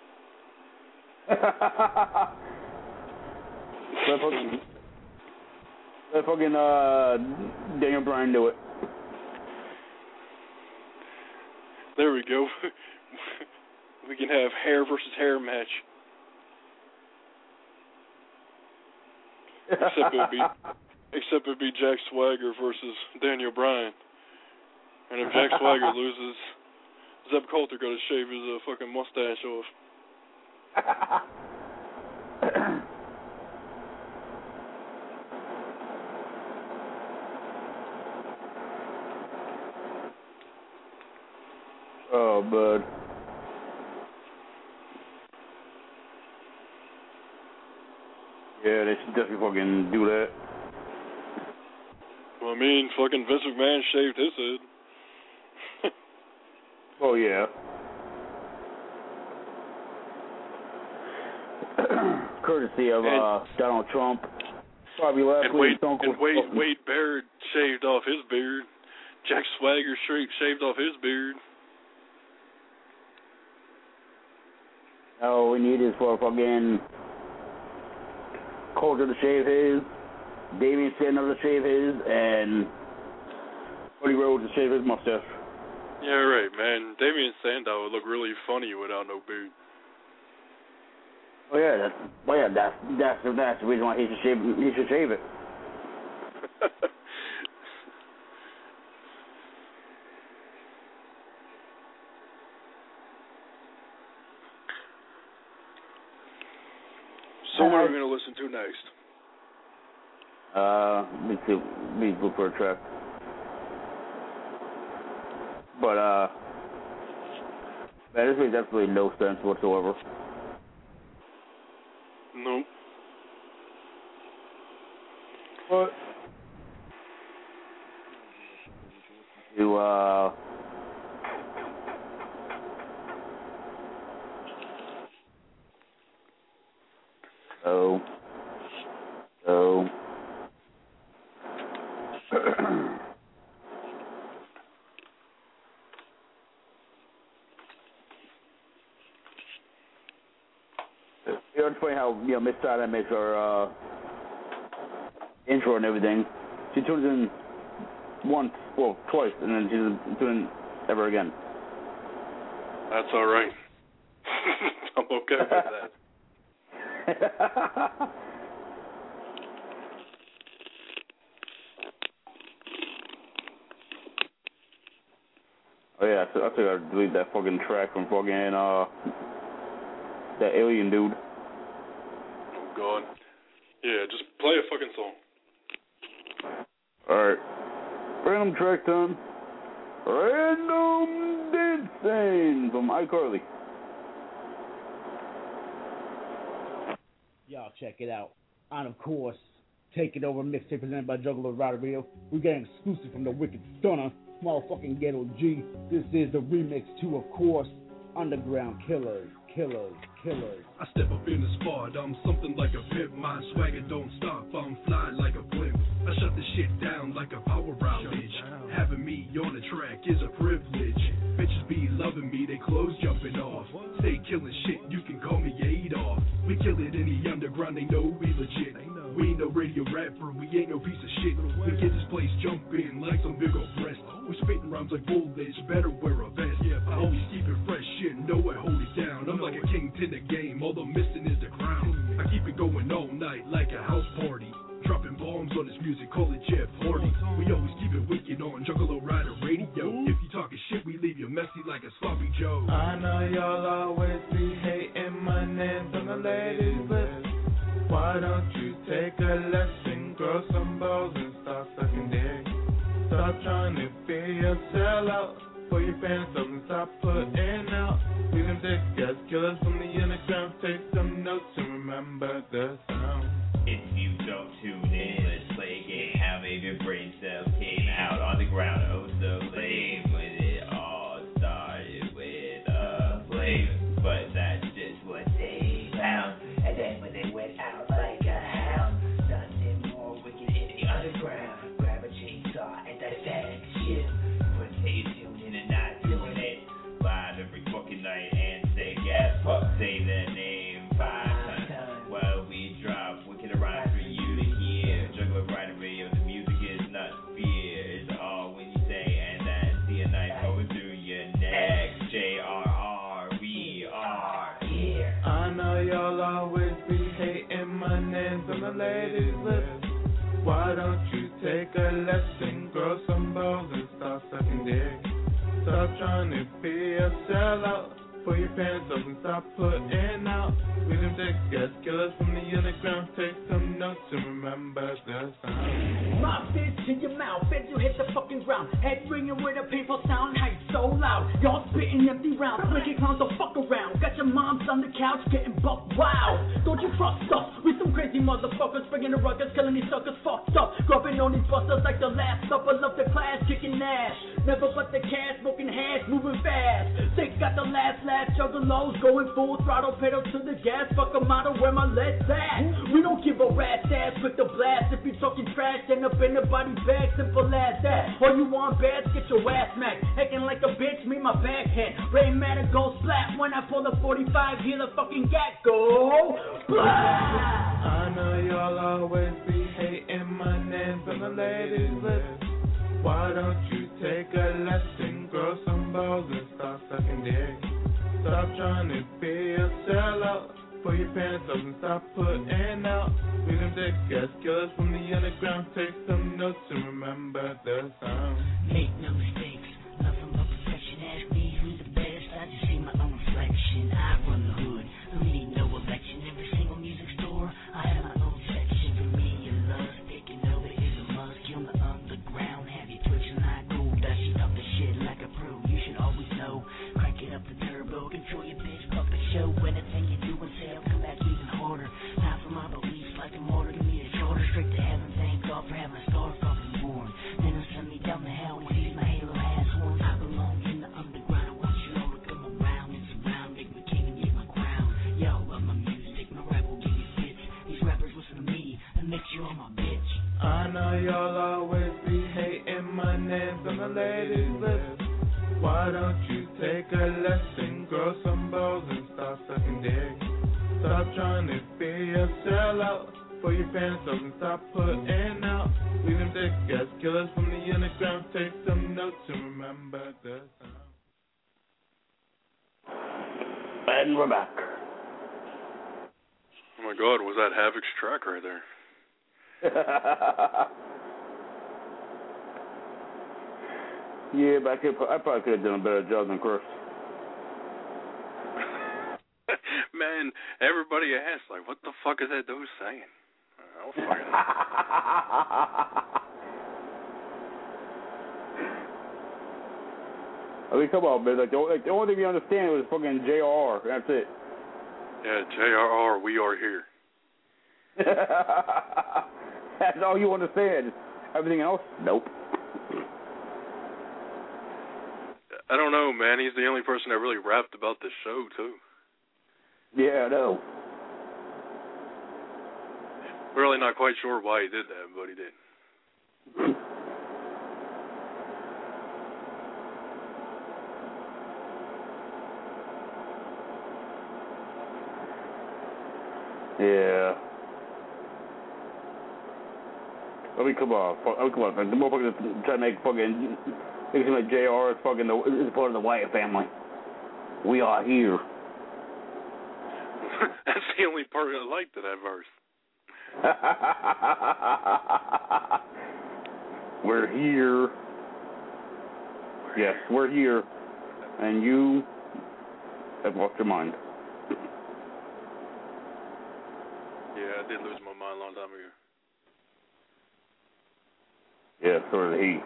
Let fucking, let fucking uh, Daniel Bryan do it. There we go. We can have hair versus hair match. Except it'd be, except it'd be Jack Swagger versus Daniel Bryan. And if Jack Swagger loses, Zeb Coulter got to shave his uh, fucking mustache off. Oh, bud. Yeah, they should definitely fucking do that. Well, I mean, fucking Vince McMahon shaved his head. Oh, yeah. Courtesy of uh, Donald Trump. Probably last and week. Wade, and Wade, Wade Barrett shaved off his beard. Jack Swagger straight shaved off his beard. All we need is for fucking Coulter to shave his. Damien Sandow to shave his, and Cody Rhodes to shave his mustache. Yeah, right, man. Damien Sandow would look really funny without no beard. Oh yeah, that's well yeah, that's that's that's the reason why he should shave he should shave it. So what are we gonna listen to next? Uh, me too. Me look for a track. But uh, man, this makes absolutely no sense whatsoever. No. What? To uh. So. So. You know, it's funny how, you know, Miss Sada makes her uh, intro and everything. She tunes in once, well, twice, and then she doesn't tune in ever again. That's all right. I'm okay with that. Oh yeah, I think I gotta delete that fucking track from fucking uh that alien dude. Oh god. Yeah, just play a fucking song. Alright. Random track time. Random Dancing from iCarly. Y'all check it out. And of course, Take It Over mixtape presented by Juggalo Rider Radio. We're getting exclusive from the Wicked Stunner, motherfucking Ghetto G. This is the remix to, of course, Underground Killers, Killers, Killers. I step up in the spot, I'm something like a pimp. My swagger don't stop, I'm fly like a blimp. I shut the shit down like a power outage. Having me on the track is a privilege. Bitches be loving me, they clothes jumping off. Stay killing shit, you can call me Adolf. We kill it in the underground, they know we legit. We ain't no radio rapper, we ain't no piece of shit. We get this place jumping like some big old breast. We spitting rhymes like bullets, better wear a vest. I always keep it fresh, shit, know I hold it down. I'm like a king to the game, all I'm missing is the crown. I keep it going all night like a house party. Dropping bombs on this music, call it Jeff Hardy. We always keep it wicked on Juggalo Rider Radio. If you talking shit, we leave you messy like a sloppy Joe. I know y'all always be hating my names on the ladies' list. Why don't you take a lesson, grow some balls and start sucking dick? Stop trying to be a sellout. Pull your pants up and stop putting out. We them dick ass killers from the underground. Take some notes and remember the sound. If you don't tune in, let's play a game. How maybe your brain cells came out on the ground. Oh, so lame when it all started with a flame. But that's just what they found. And then when they went out like a hound, nothing more wicked in the underground. Grab a chainsaw and dissect shit. But they tune in and not doing it. Live every fucking night and say gas fuck, say their name five times. While we drop wicked around for you to hear. Juggalo Rider Radio, the music is not fear. It's all when you say, and then see a knife going through your neck. J R R, we are here. I know y'all always be hating my names on the ladies' lips. Why don't you take a lesson, grow some balls and start sucking dick? Stop trying to be a sellout. Pull your pants up and stop putting out. We them dick ass killers from the underground. Take some notes and remember the sound. My fist in your mouth as you hit the fucking ground. Head ringing with a painful sound, hype so loud. Y'all spitting empty rounds, making clowns don't fuck around. Got your moms on the couch getting buck wild. Don't you trust us? We some crazy motherfuckers, bringing the ruckus, killing these suckers fucked up. Grubbing on these busters like the last supper of the class, kicking ass. Never but the cash, smoking hash, moving fast. They got the last laugh, juggalos going full throttle, pedal to the gas. Fuck a model where my legs at. We don't give a rat's ass with the blast. If you talking trash, end up in the body bag, simple as that. All you want bad, get your ass smacked. Acting like a bitch, me my backhand. Rain matter go splat when I pull the forty-five, hear the fucking gat go. Blah! I know y'all always be hating my list. Why don't you take a lesson, grow some balls and start sucking dick? Stop trying to be a sellout. Pull your pants up and stop putting out. We them dick ass killers from the underground. Take some notes and remember the sound. Make no mistakes, nothing but perfection. Ask me who's the best, I just see my own reflection. I run the hood, don't need no election. Every single music store, I have my own section. For me, your lust, taking over is a must. Kill the underground, have you twitching like gold. I shoot up the shit like a pro, you should always know. Crank it up the turbo, control your bitch, fuck the show. Anything you do and say, I'll come back even harder. Not for my beliefs, like a martyr, give me a shoulder. Straight to heaven, thank God for having a star fucking born. Then he'll send me down the hell, he sees my halo has horns. I belong in the underground, I want you all to come around and surround. Make me king and get my crown. Y'all love my music, my rap will give you fits. These rappers listen to me, and make you all my bitch. I know y'all always be hating my name's on the ladies' list. Why don't you take a lesson, grow some balls and start sucking dick? Stop trying to be a sellout. Pull your pants up and stop putting out. We them dick ass killers from the underground. Take some notes and remember the sound. And we're back. Oh my God, was that Havoc's track right there? Yeah, but I, could, I probably could have done a better job than Chris. Man, everybody asked, like, what the fuck is that dude saying? I was fucking... I mean, come on, man. Like, the, like, the only thing you understand was fucking J R R. That's it. Yeah, J R R, we are here. That's all you understand. Everything else, nope. I don't know, man. He's the only person that really rapped about this show, too. Yeah, I know. Really not quite sure why he did that, but he did. Yeah. I mean, come on. I mean, come on. The motherfuckers try to make fucking... Make it seem like J R is fucking the, is part of the Wyatt family. We are here. That's the only part I liked of that verse. We're here. Yes, we're here. And you have lost your mind. Yeah, I did lose my mind a long time ago. Yeah, so did he.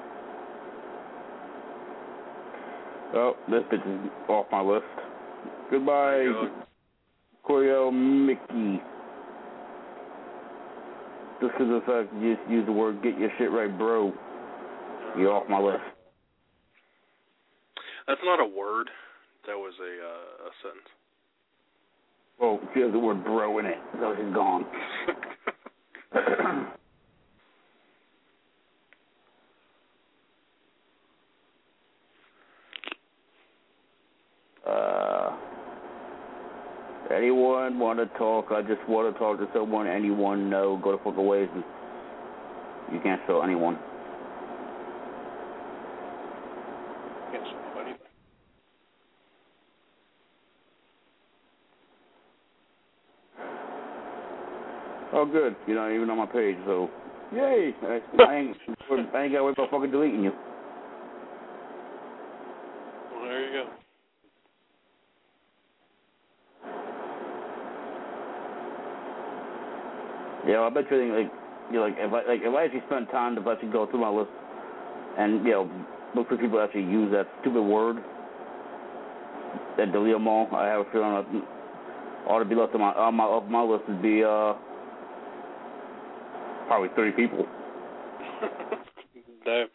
Oh, this bitch is off my list. Goodbye, Corio Mickey. Just because of the fact you just use the word get your shit right, bro. You're off my list. That's not a word. That was a, uh, a sentence. Oh, she has the word bro in it, so she's gone. uh, anyone want to talk? I just want to talk to someone. Anyone? No. Go the fuck away. You can't spell anyone. Can't spell anything. Oh, good. You're not even on my page, so yay! I, I ain't, I ain't got to worry about fucking deleting you. Well, there you go. Yeah, well, I bet you like you know, like if I like if I actually spent time to actually go through my list and you know look for people that actually use that stupid word and delete them all, I have a feeling that ought to be left on my on my off my list would be uh probably thirty people. Damn.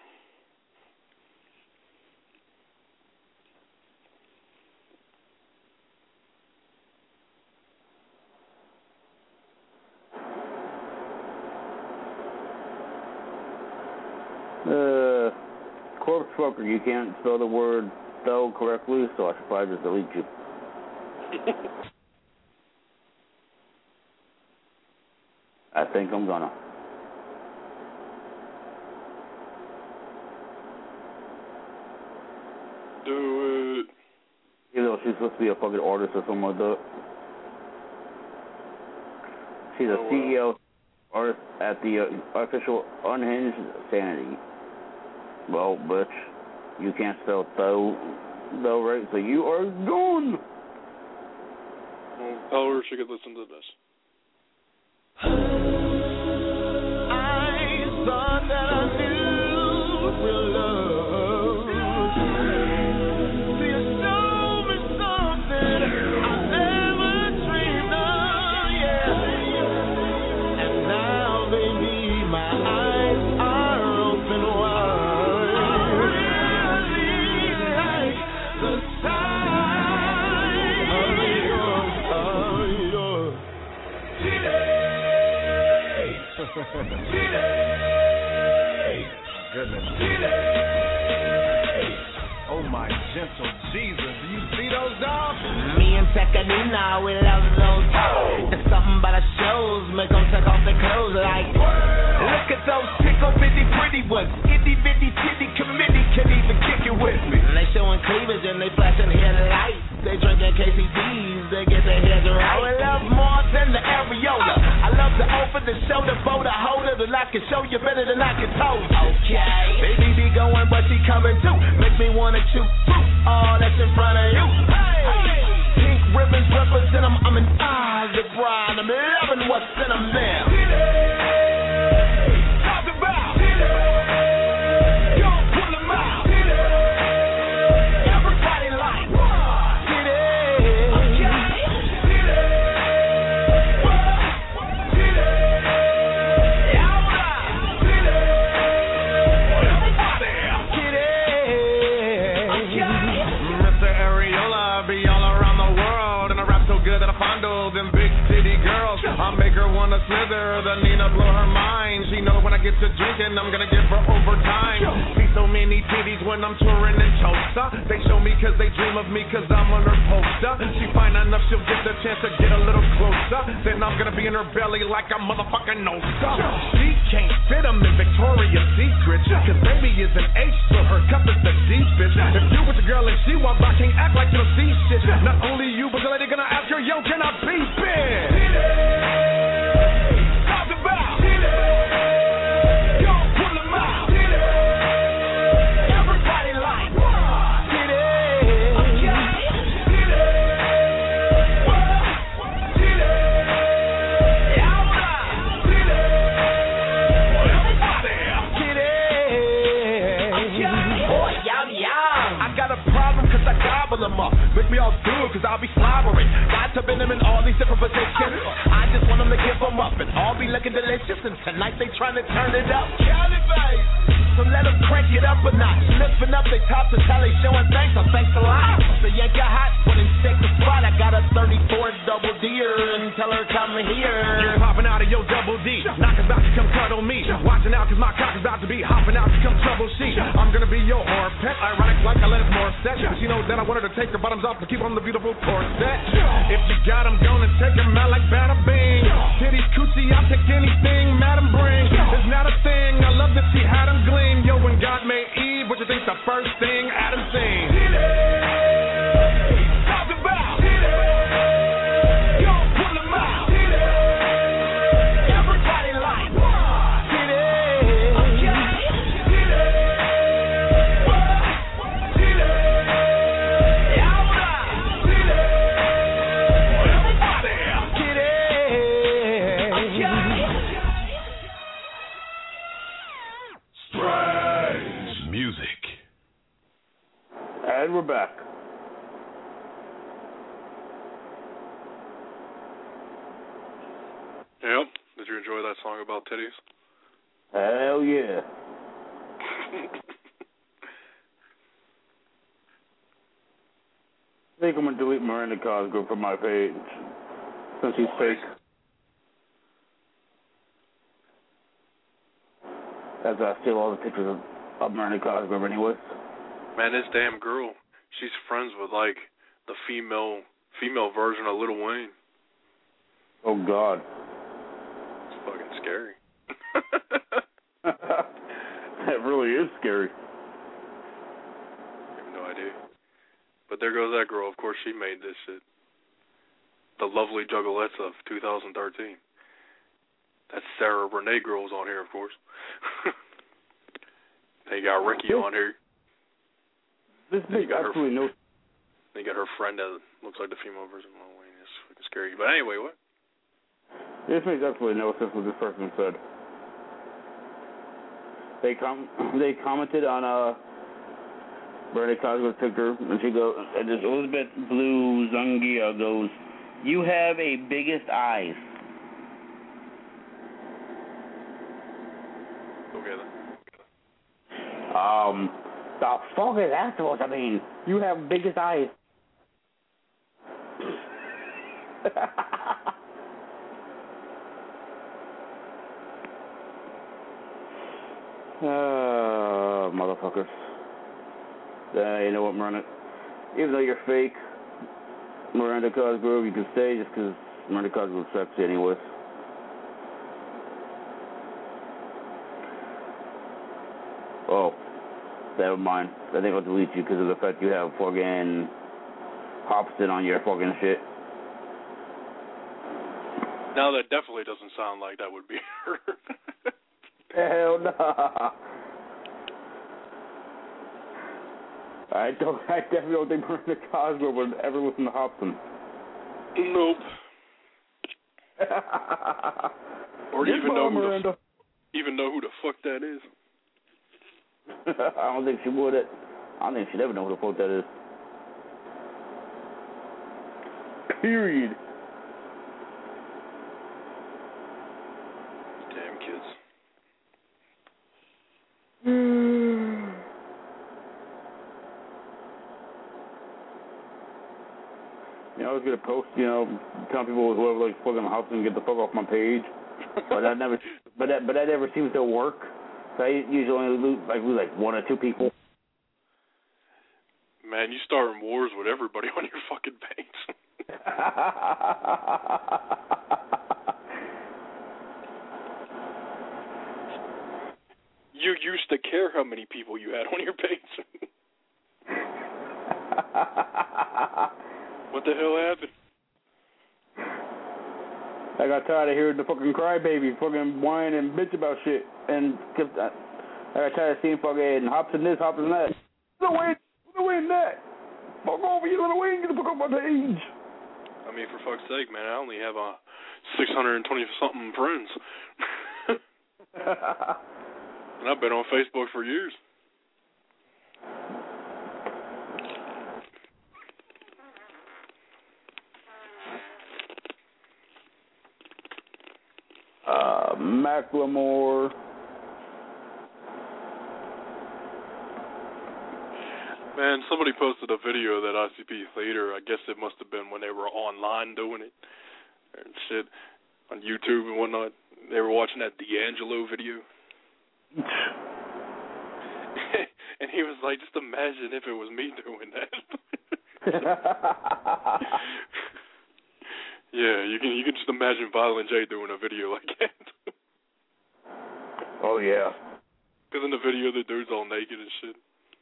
Uh, corpse fucker, you can't spell the word though correctly, so I should probably just delete you. I think I'm gonna. supposed to be a fucking artist or something like that. She's a Oh, C E O artist at the uh, official Unhinged Sanity. Well, bitch, you can't spell though, though, right? So you are gone. Well, tell her she could listen to this. I thought that I knew real love. See, you showed me something I never dreamed of, yeah. And now, baby, my eyes are open wide. I really like the sight of your, of your goodness. Oh my gentle Jesus, do you see those dogs? Me and Tekanina, we love those dogs. There's something about the shows, make them take off their clothes like. Look at those tickle bitty pretty ones. Itty bitty titty committee can even kick it with me. And they showing cleavage and they flashing headlights. They drinking K C Ds, they get their heads right. I love more than the areola. I love to open the shoulder, bow the holder, and I can show you better than I can told you. Okay. Baby be going, but she coming too. Make me wanna chew fruit. All that's in front of you. Hey. Hey. Pink ribbons represent them. I'm an Isaac Bride. I'm loving what's in them now. Talk about yo, pull them out. Everybody like them big city girls. I make her wanna slither, the Nina blow her mind. She know when I get to drinking, I'm gonna give her overtime. See so many titties when I'm touring in Tulsa. They show me cause they dream of me cause I'm on her poster. She fine enough, she'll get the chance to get a little closer. Then I'm gonna be in her belly like a motherfucking Nosa. She can't fit them in Victoria's Secret, cause baby is an H, so her cup is the deepest. If you with your girl and she walk by, can't act like you don't see shit. Not only you, but the lady gonna ask her, yo, can I be big? Talk about yo, pull them out. Everybody like I got a problem cause I gobble them up. Make me all do it cause I'll be slobbering. Got to bend them in all these different positions. I just want them to give them up and all be looking delicious. And tonight they trying to turn it up. Cali babe, so let them crank it up a notch. Lifting up they top to tell they showing thanks. So thanks a lot. So yank your hot when it's take the spot. I got a thirty-four double D-er and tell her come here. You're popping out of your double D. Knock is about to come cuddle me. Watching out cause my cock is about to be hopping out to come trouble she. I'm gonna be your whore pet. Ironic like I let it more set. She knows that I wanted to take her bottoms off to keep on the beautiful corset. If you got them, gonna take them out like bada bing. Titties, coochie, I'll take anything Madam bring. It's not a thing, I love that she had them gleam. Yo, when God made Eve, what you think's the first thing Adam seen? Talk about yo, pull them out. Everybody like And we're back. Yep. Did you enjoy that song about titties? Hell yeah. I think I'm going to delete Miranda Cosgrove from my page since he's fake. As I steal all the pictures of, of Miranda Cosgrove anyway. Man, this damn girl, she's friends with, like, the female female version of Lil Wayne. Oh, God. It's fucking scary. That really is scary. I have no idea. But there goes that girl. Of course, she made this shit. The lovely Juggalettes of two thousand thirteen. That Sarah Renee girl's on here, of course. They got Ricky on here. This makes absolutely no. They got her friend that looks like the female version of Lil Wayne. It's fucking scary. But anyway, what? This makes absolutely no sense what this person said. They com they commented on uh Bernie Cosgrove picture, and she goes, and this Elizabeth Blue Zungia goes, "You have a biggest eyes." Okay then. Um, the fuck is that supposed to mean? You have biggest eyes. Uh, motherfuckers. Uh, you know what, Miranda? Even though you're fake, Miranda Cosgrove, you can stay just because Miranda Cosgrove's sexy anyways. Oh, never mind. I think I'll delete you because of the fact you have fucking Hobson on your fucking shit. Now that definitely doesn't sound like that would be her. Hell no. I don't. I definitely don't think Miranda Cosgrove would ever listen to Hobson. Nope. Or Good even know who Miranda. the, even know who the fuck that is. I don't think she would. It. I don't think she'd ever know who the fuck that is. Period. Damn kids. You know, I was gonna post, you know, telling people whoever like fucking Hobson get the fuck off my page, but that never, but that, but that never seems to work. So I usually only lose like lose like one or two people. Man, you starting wars with everybody on your fucking page. You used to care how many people you had on your page. What the hell happened? I got tired of hearing the fucking crybaby fucking whine and bitch about shit, and kept, I got tired of seeing fucking Hobson this, Hobson that. Little Wayne, Little Wayne that. Fuck over you, Little Wayne, get the fuck off my page. I mean, for fuck's sake, man, I only have uh, six hundred twenty something friends. And I've been on Facebook for years. Uh, Macklemore. Man, somebody posted a video of that I C P Theater. I guess it must have been when they were online doing it and shit on YouTube and whatnot. They were watching that D'Angelo video. And he was like, just imagine if it was me doing that. Yeah, you can you can just imagine Violent J doing a video like that. Oh, yeah. Because in the video, the dude's all naked and shit.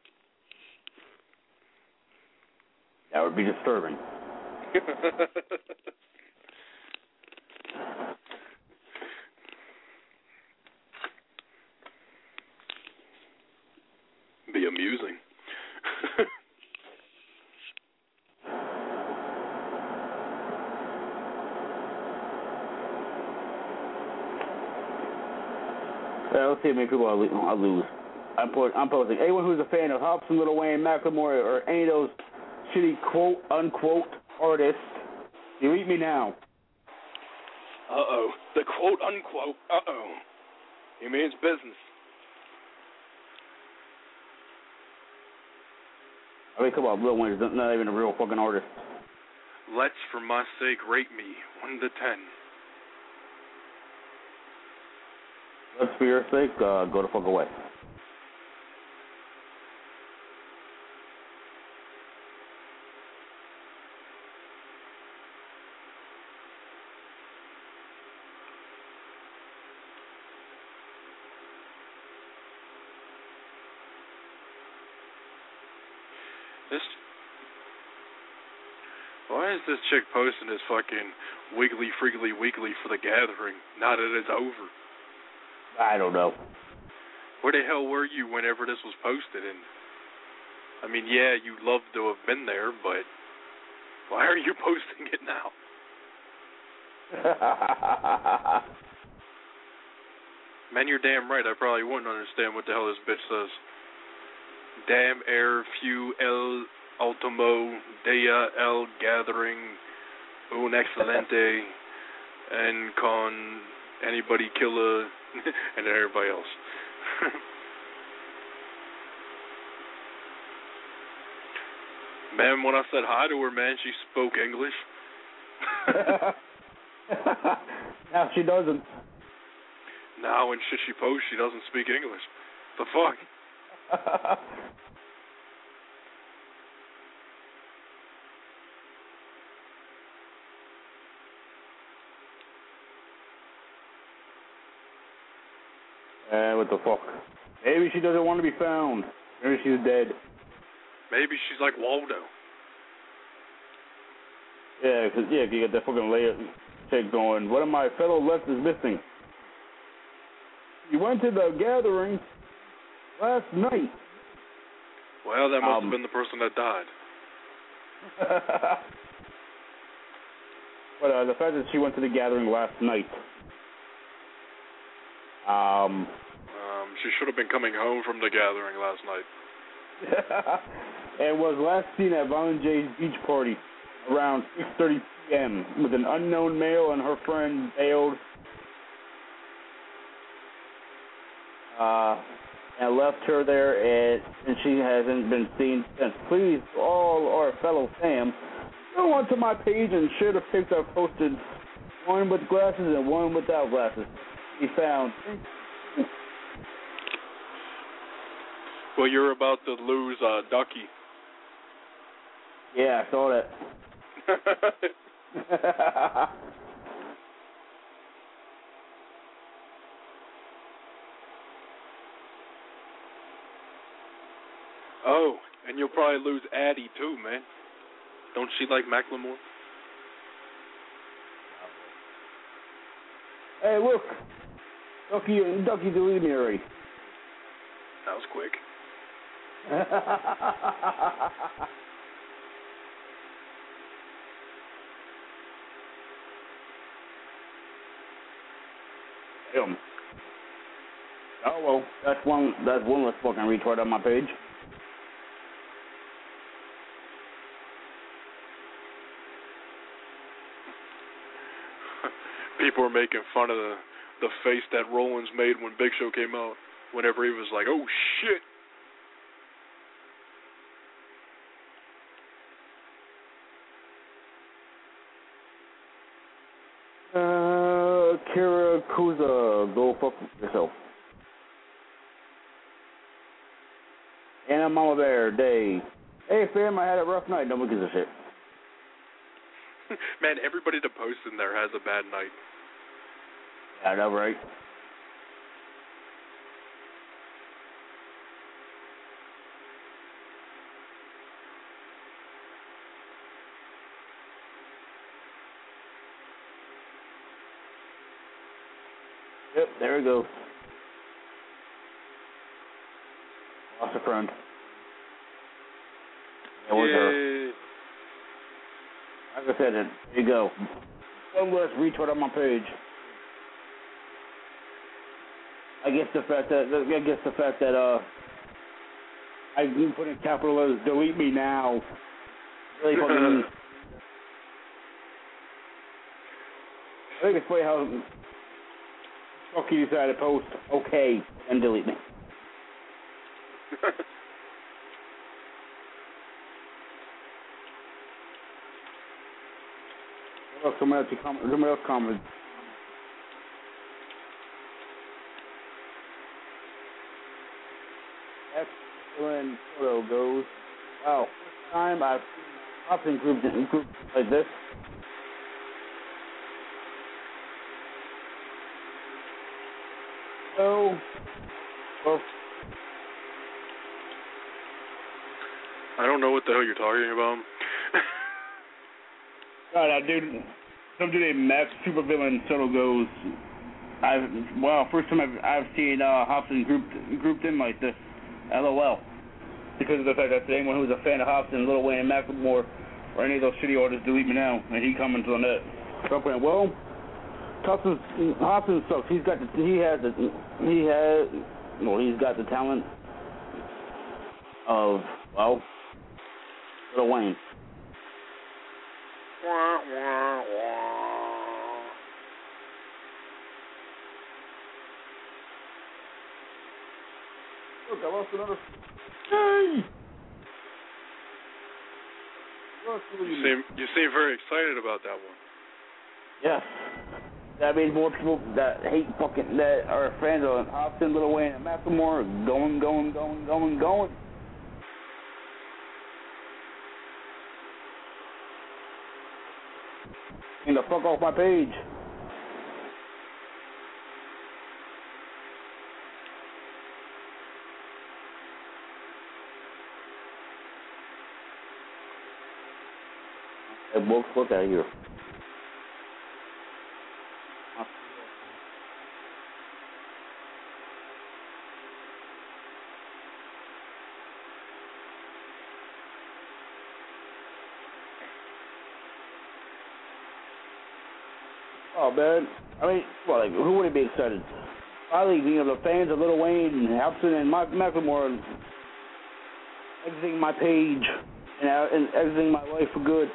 That would be disturbing. Be amusing. Yeah, let's see how many people I lose. I'm, put, I'm posting. Anyone who's a fan of Hobson, Lil Wayne, Macklemore, or any of those shitty quote-unquote artists, delete me now. Uh-oh. The quote-unquote uh-oh. He means business. I mean, come on, Lil Wayne's not even a real fucking artist. Let's, for my sake, rate me one to ten. Let's, for your sake, uh, go the fuck away. This Why is this chick posting this fucking wiggly, freakly, weekly for the gathering now that it's over? I don't know. Where the hell were you whenever this was posted? And I mean, yeah, you'd love to have been there, but why are you posting it now? Man, you're damn right. I probably wouldn't understand what the hell this bitch says. Damn air few el ultimo día el gathering un excelente and con anybody killer and then everybody else. Man, when I said hi to her, man, she spoke English. Now she doesn't. Now when shit she posts, she doesn't speak English. The fuck? Uh, what the fuck? Maybe she doesn't want to be found. Maybe she's dead. Maybe she's like Waldo. Yeah, cause yeah, you get that fucking layer chick going. One of my fellow left is missing. You went to the gathering last night. Well, that must um, have been the person that died. But uh, the fact that she went to the gathering last night. Um, um, she should have been coming home from the gathering last night. And was last seen at Violent J's beach party around six thirty p.m. with an unknown male and her friend bailed uh, and left her there, and, and she hasn't been seen since. Please, all our fellow fam, go onto my page and share the pics I posted, one with glasses and one without glasses. He found. Well, you're about to lose uh, Ducky. Yeah, I saw that. Oh, and you'll probably lose Addie too, man. Don't she like Macklemore? Hey, look. Ducky, Ducky deleted me already. That was quick. Damn. Oh well, that's one. That's one less fucking retard on my page. People are making fun of the the face that Rollins made when Big Show came out. Whenever he was like, "Oh shit." Uh, Kira Kuza, go fuck yourself. Anna Mama Bear, Day. Hey fam, I had a rough night. Nobody gives a shit. Man, everybody that posts in there has a bad night. Yeah, I know, right? Yep, there we go. Lost a friend. That was her. Like I said, there you go. One less retweet on my page. I guess the fact that I guess the fact that uh I didn't put in capital letters, delete me now. Really fucking. I think it's funny how Chucky decided to post okay and delete me. What else? Somebody else comment. Somebody else comment. Excellent photo goes. Wow, first time I've seen often groups in groups like this. So, well, I don't know what the hell you're talking about. God, that dude, some dude named Max Supervillain Soto goes. I've wow, first time I've I've seen uh, Hobson grouped grouped in like this. LOL. Because of the fact that anyone who's a fan of Hobson, Lil Wayne, and Macklemore, or any of those shitty artists, delete me now, and he comments on that. So I'm going, well, Hobson, Hobson sucks. He's got the, he has the, he has, well, he's got the talent of, well, Lil Wayne. Wah, wah, wah. Look, I lost another. Hey! You seem you seem very excited about that one. Yes. That means more people that hate fucking that are fans of Hobson, Lil Wayne, and Macklemore are going, going, going, going, going. Get the fuck off my page. Hey, book, look out here. Oh man, I mean, well, like, who wouldn't be excited? Probably, you know, the fans of Lil Wayne and Hobson and Mac- Macklemore exiting my page and, uh, and exiting my life for good.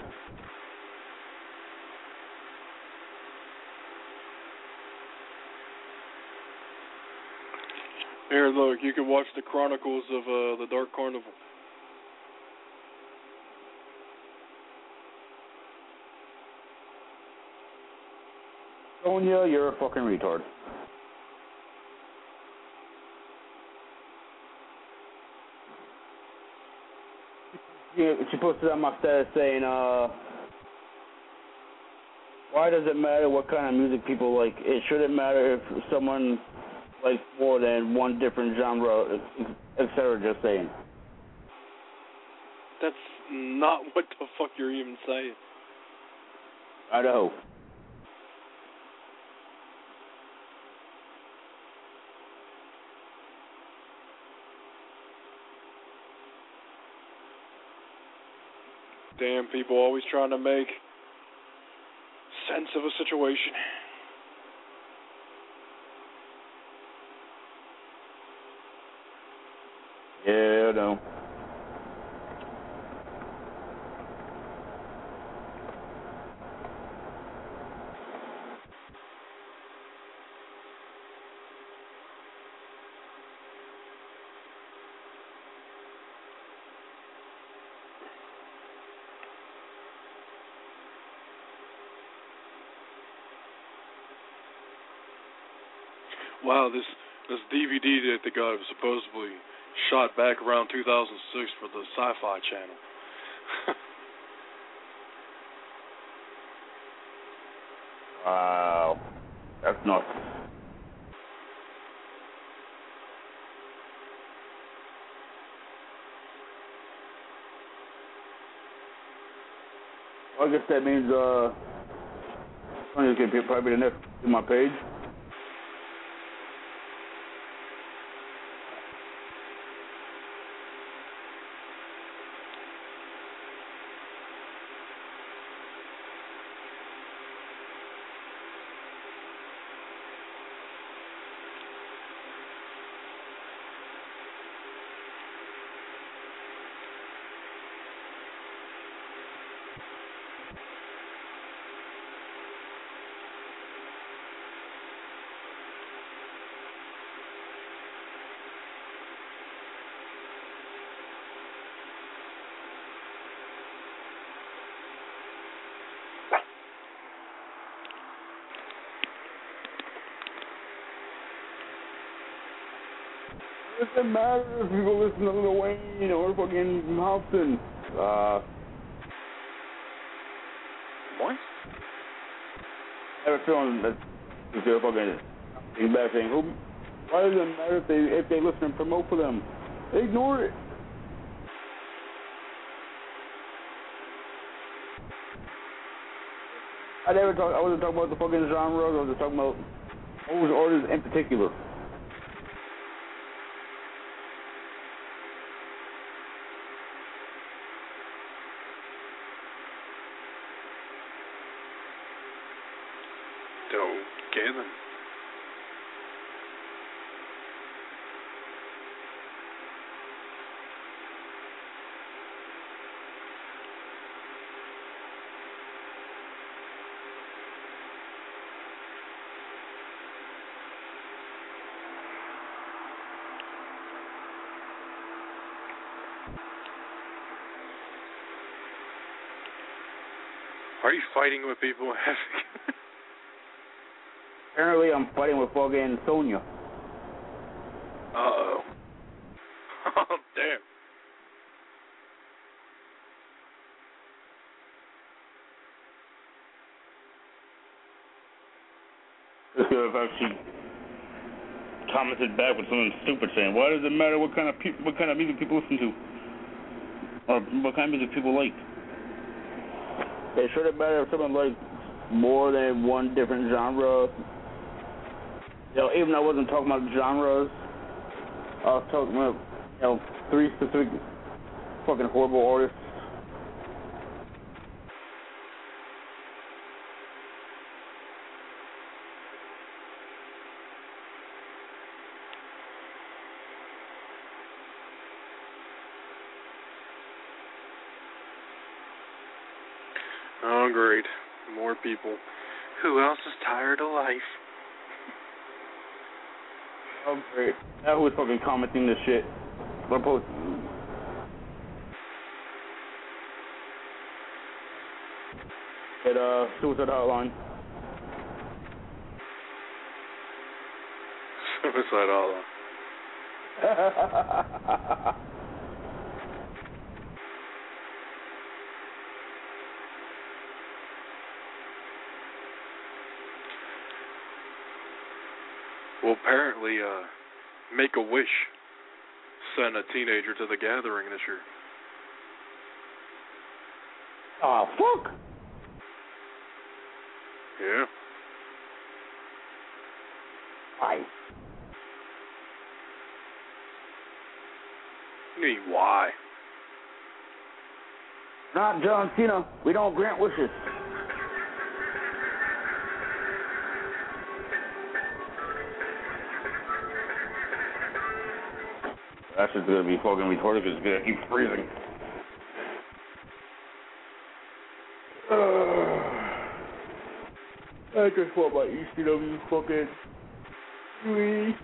Here, look, you can watch the Chronicles of uh, the Dark Carnival. Sonia, you're a fucking retard. Yeah, she posted on my status saying, uh, why does it matter what kind of music people like? It shouldn't matter if someone likes more than one different genre, et cetera, just saying. That's not what the fuck you're even saying. I know. Damn, people always trying to make sense of a situation. Yeah, I know. Wow, this this D V D that the guy was supposedly shot back around two thousand six for the Sci-Fi Channel. Wow, that's nuts. Well, I guess that means uh, I'm just gonna probably be the next to my page. It doesn't matter if people listen to Lil Wayne or fucking Hobson. Uh, what? I have a feeling that they're fucking being bad saying, who, why does it matter if they if they listen and promote for them? They ignore it. I never talk. I wasn't talking about the fucking genre. I was just talking about those artists in particular. Okay then. Are you fighting with people? Apparently, I'm fighting with fucking Sonya. Uh-oh. Oh, damn. This girl have actually commented back with something stupid saying, why does it matter what kind of pe- what kind of music people listen to? Or what kind of music people like? It shouldn't matter if someone likes more than one different genre. You know, even though I wasn't talking about genres, I was talking about, you know, three specific fucking horrible artists. Oh, great. More people. Who else is tired of life? Oh, great. Now who's fucking commenting this shit? What post? At, uh, Suicide Hotline. Suicide Hotline. Well, apparently, uh, Make-A-Wish sent a teenager to the gathering this year. Oh, fuck! Yeah. Why? You mean, why? Not John Cena. We don't grant wishes. That's just gonna be fucking retarded because it's gonna keep freezing. Uh, I just want my E C W fucking please.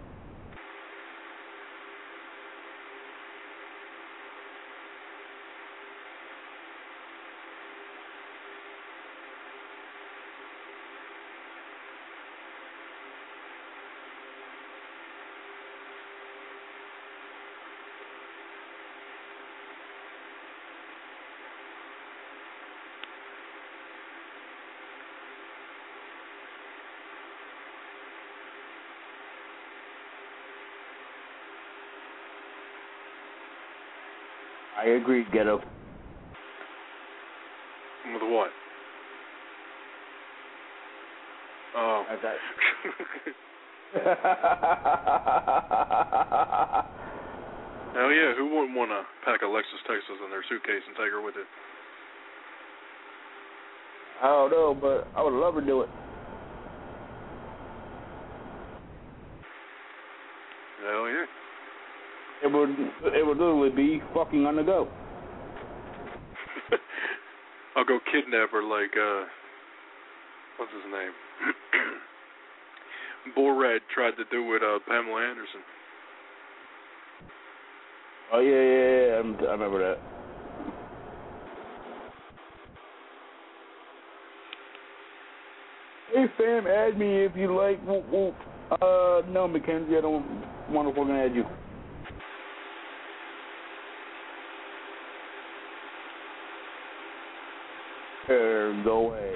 I agree, Ghetto. With what? Oh. Okay. Hell yeah, who wouldn't want to pack a Lexus Texas in their suitcase and take her with it? I don't know, but I would love to do it. Hell yeah. It would it would literally be fucking on the go. I'll go kidnap her like, uh, what's his name? Borat tried to do with uh, Pamela Anderson. Oh, yeah, yeah, yeah, I'm, I remember that. Hey, fam, add me if you like. Whoop, whoop. Uh, no, Mackenzie, I don't want to fucking add you. There, go away.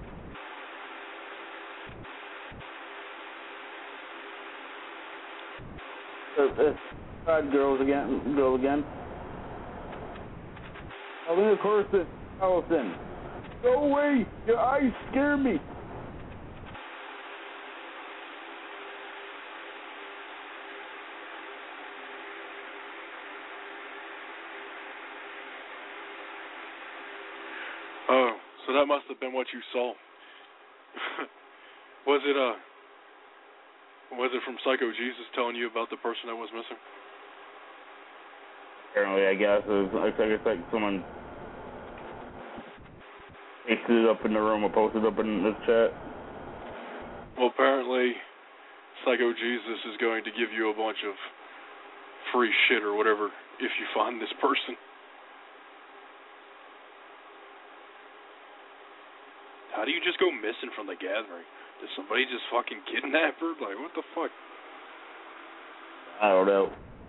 Uh, uh, uh, girls again, girl again. Alina Carson, Allison. Go away! Your eyes scare me! Oh, so that must have been what you saw. Was it uh was it from Psycho Jesus telling you about the person that was missing? Apparently, I guess. It was, I guess like someone pasted it up in the room or posted up in this chat. Well, apparently, Psycho Jesus is going to give you a bunch of free shit or whatever if you find this person. How do you just go missing from the gathering? Did somebody just fucking kidnap her? Like, what the fuck? I don't know.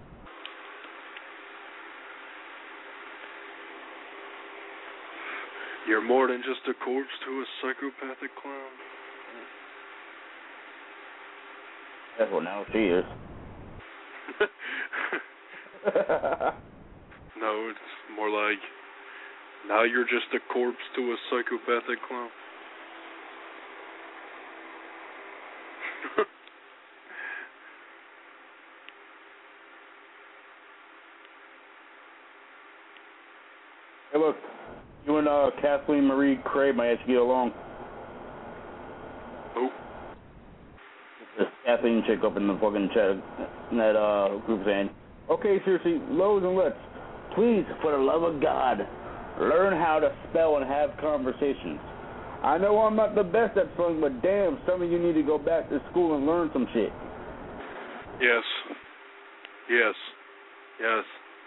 You're more than just a corpse to a psychopathic clown. That's what now she is. No, it's more like, now you're just a corpse to a psychopathic clown. Hey, look, you and uh, Kathleen Marie Craig might actually get along. Who? This Kathleen chick up in the fucking chat, in that uh, group saying, okay, seriously, lows and lets, please, for the love of God, learn how to spell and have conversations. I know I'm not the best at spelling, but damn, some of you need to go back to school and learn some shit. Yes. Yes. Yes.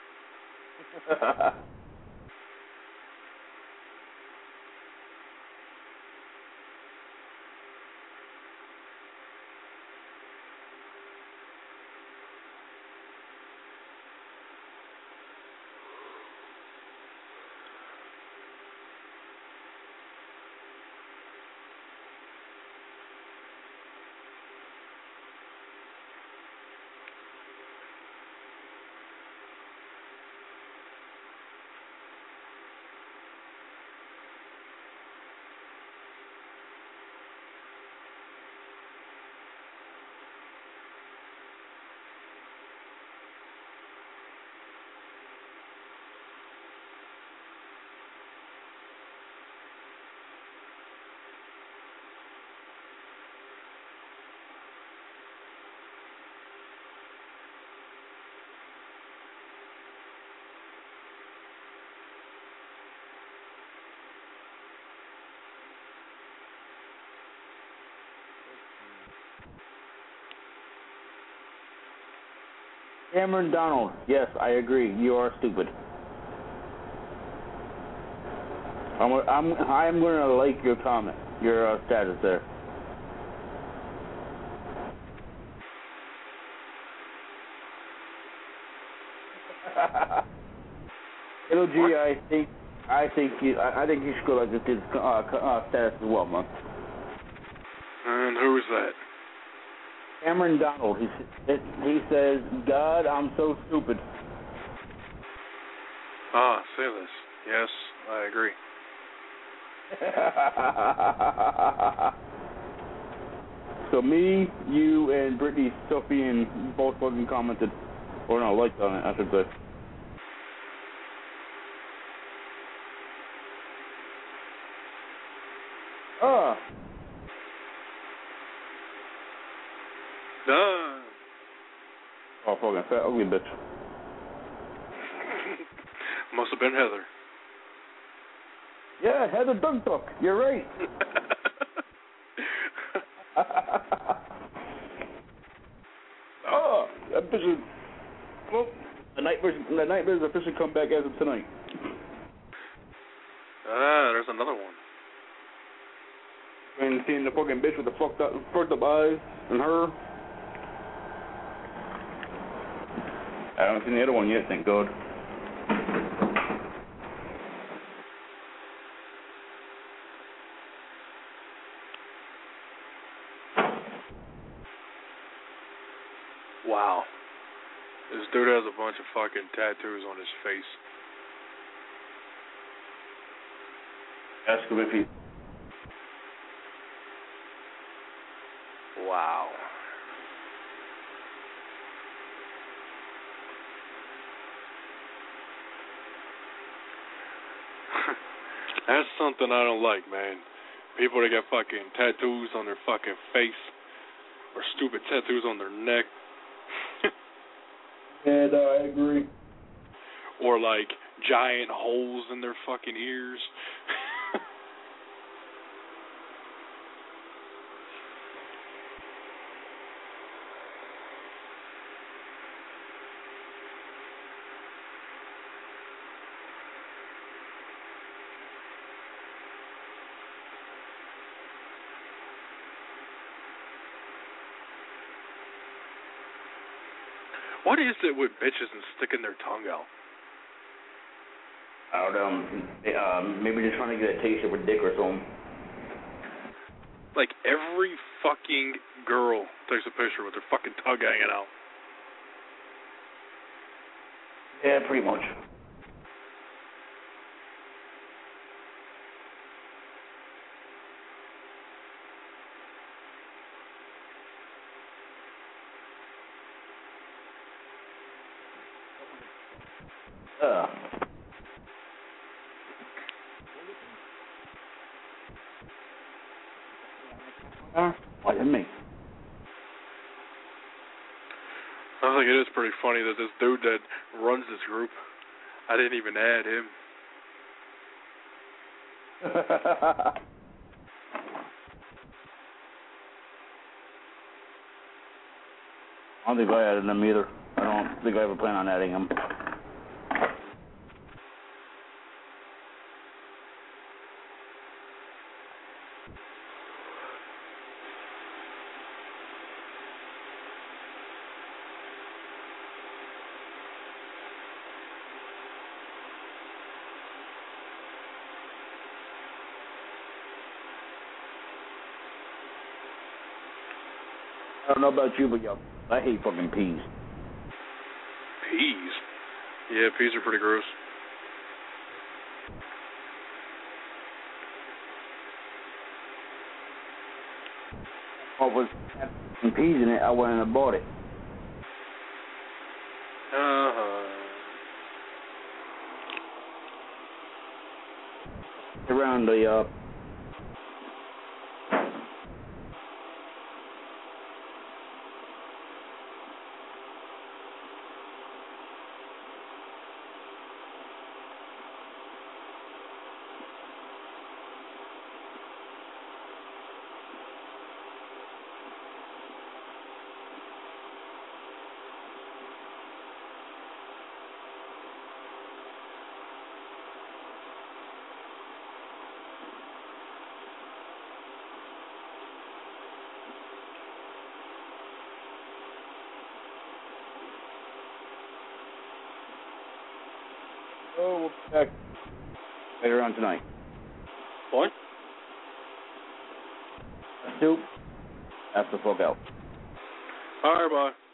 Cameron Donald, yes, I agree. You are stupid. I'm I'm I'm going to like your comment, your uh, status there. Little G, I think I think you I, I think you should go like this kid's uh, uh, status as well, man. And who is that? Cameron Donald. He he says, God, I'm so stupid. Ah, say this. Yes, I agree. So me, you, and Brittany, Sophie, and both fucking commented, or no, liked on it, I should say. Ah. Duh. Oh, fucking fat ugly bitch. Must have been Heather. Yeah, Heather Duck Duck. You're right. Oh, that bitch is... Well, the nightmares, the nightmares officially come back as of tonight. Ah, there's another one. And seeing the fucking bitch with the fucked up, fucked up eyes and her. I haven't seen the other one yet, thank God. Wow. This dude has a bunch of fucking tattoos on his face. Ask him if he. Wow. That's something I don't like, man. People that got fucking tattoos on their fucking face or stupid tattoos on their neck. Yeah, no, I agree. Or like giant holes in their fucking ears. What is it with bitches and sticking their tongue out? I don't know. Um, maybe they're trying to get a taste of a dick or something. Like every fucking girl takes a picture with their fucking tongue hanging out. Yeah, pretty much. Uh. Uh, why didn't me? I think it is pretty funny that this dude that runs this group, I didn't even add him. I don't think I added him either. I don't think I ever plan on adding him. I don't know about you, but yo, I hate fucking peas. Peas? Yeah, peas are pretty gross. What was some peas in it? I went and bought it. Uh-huh. Around the uh. Oh, we'll be back later on tonight. What? Soup. That's the fuck out. All right, bye.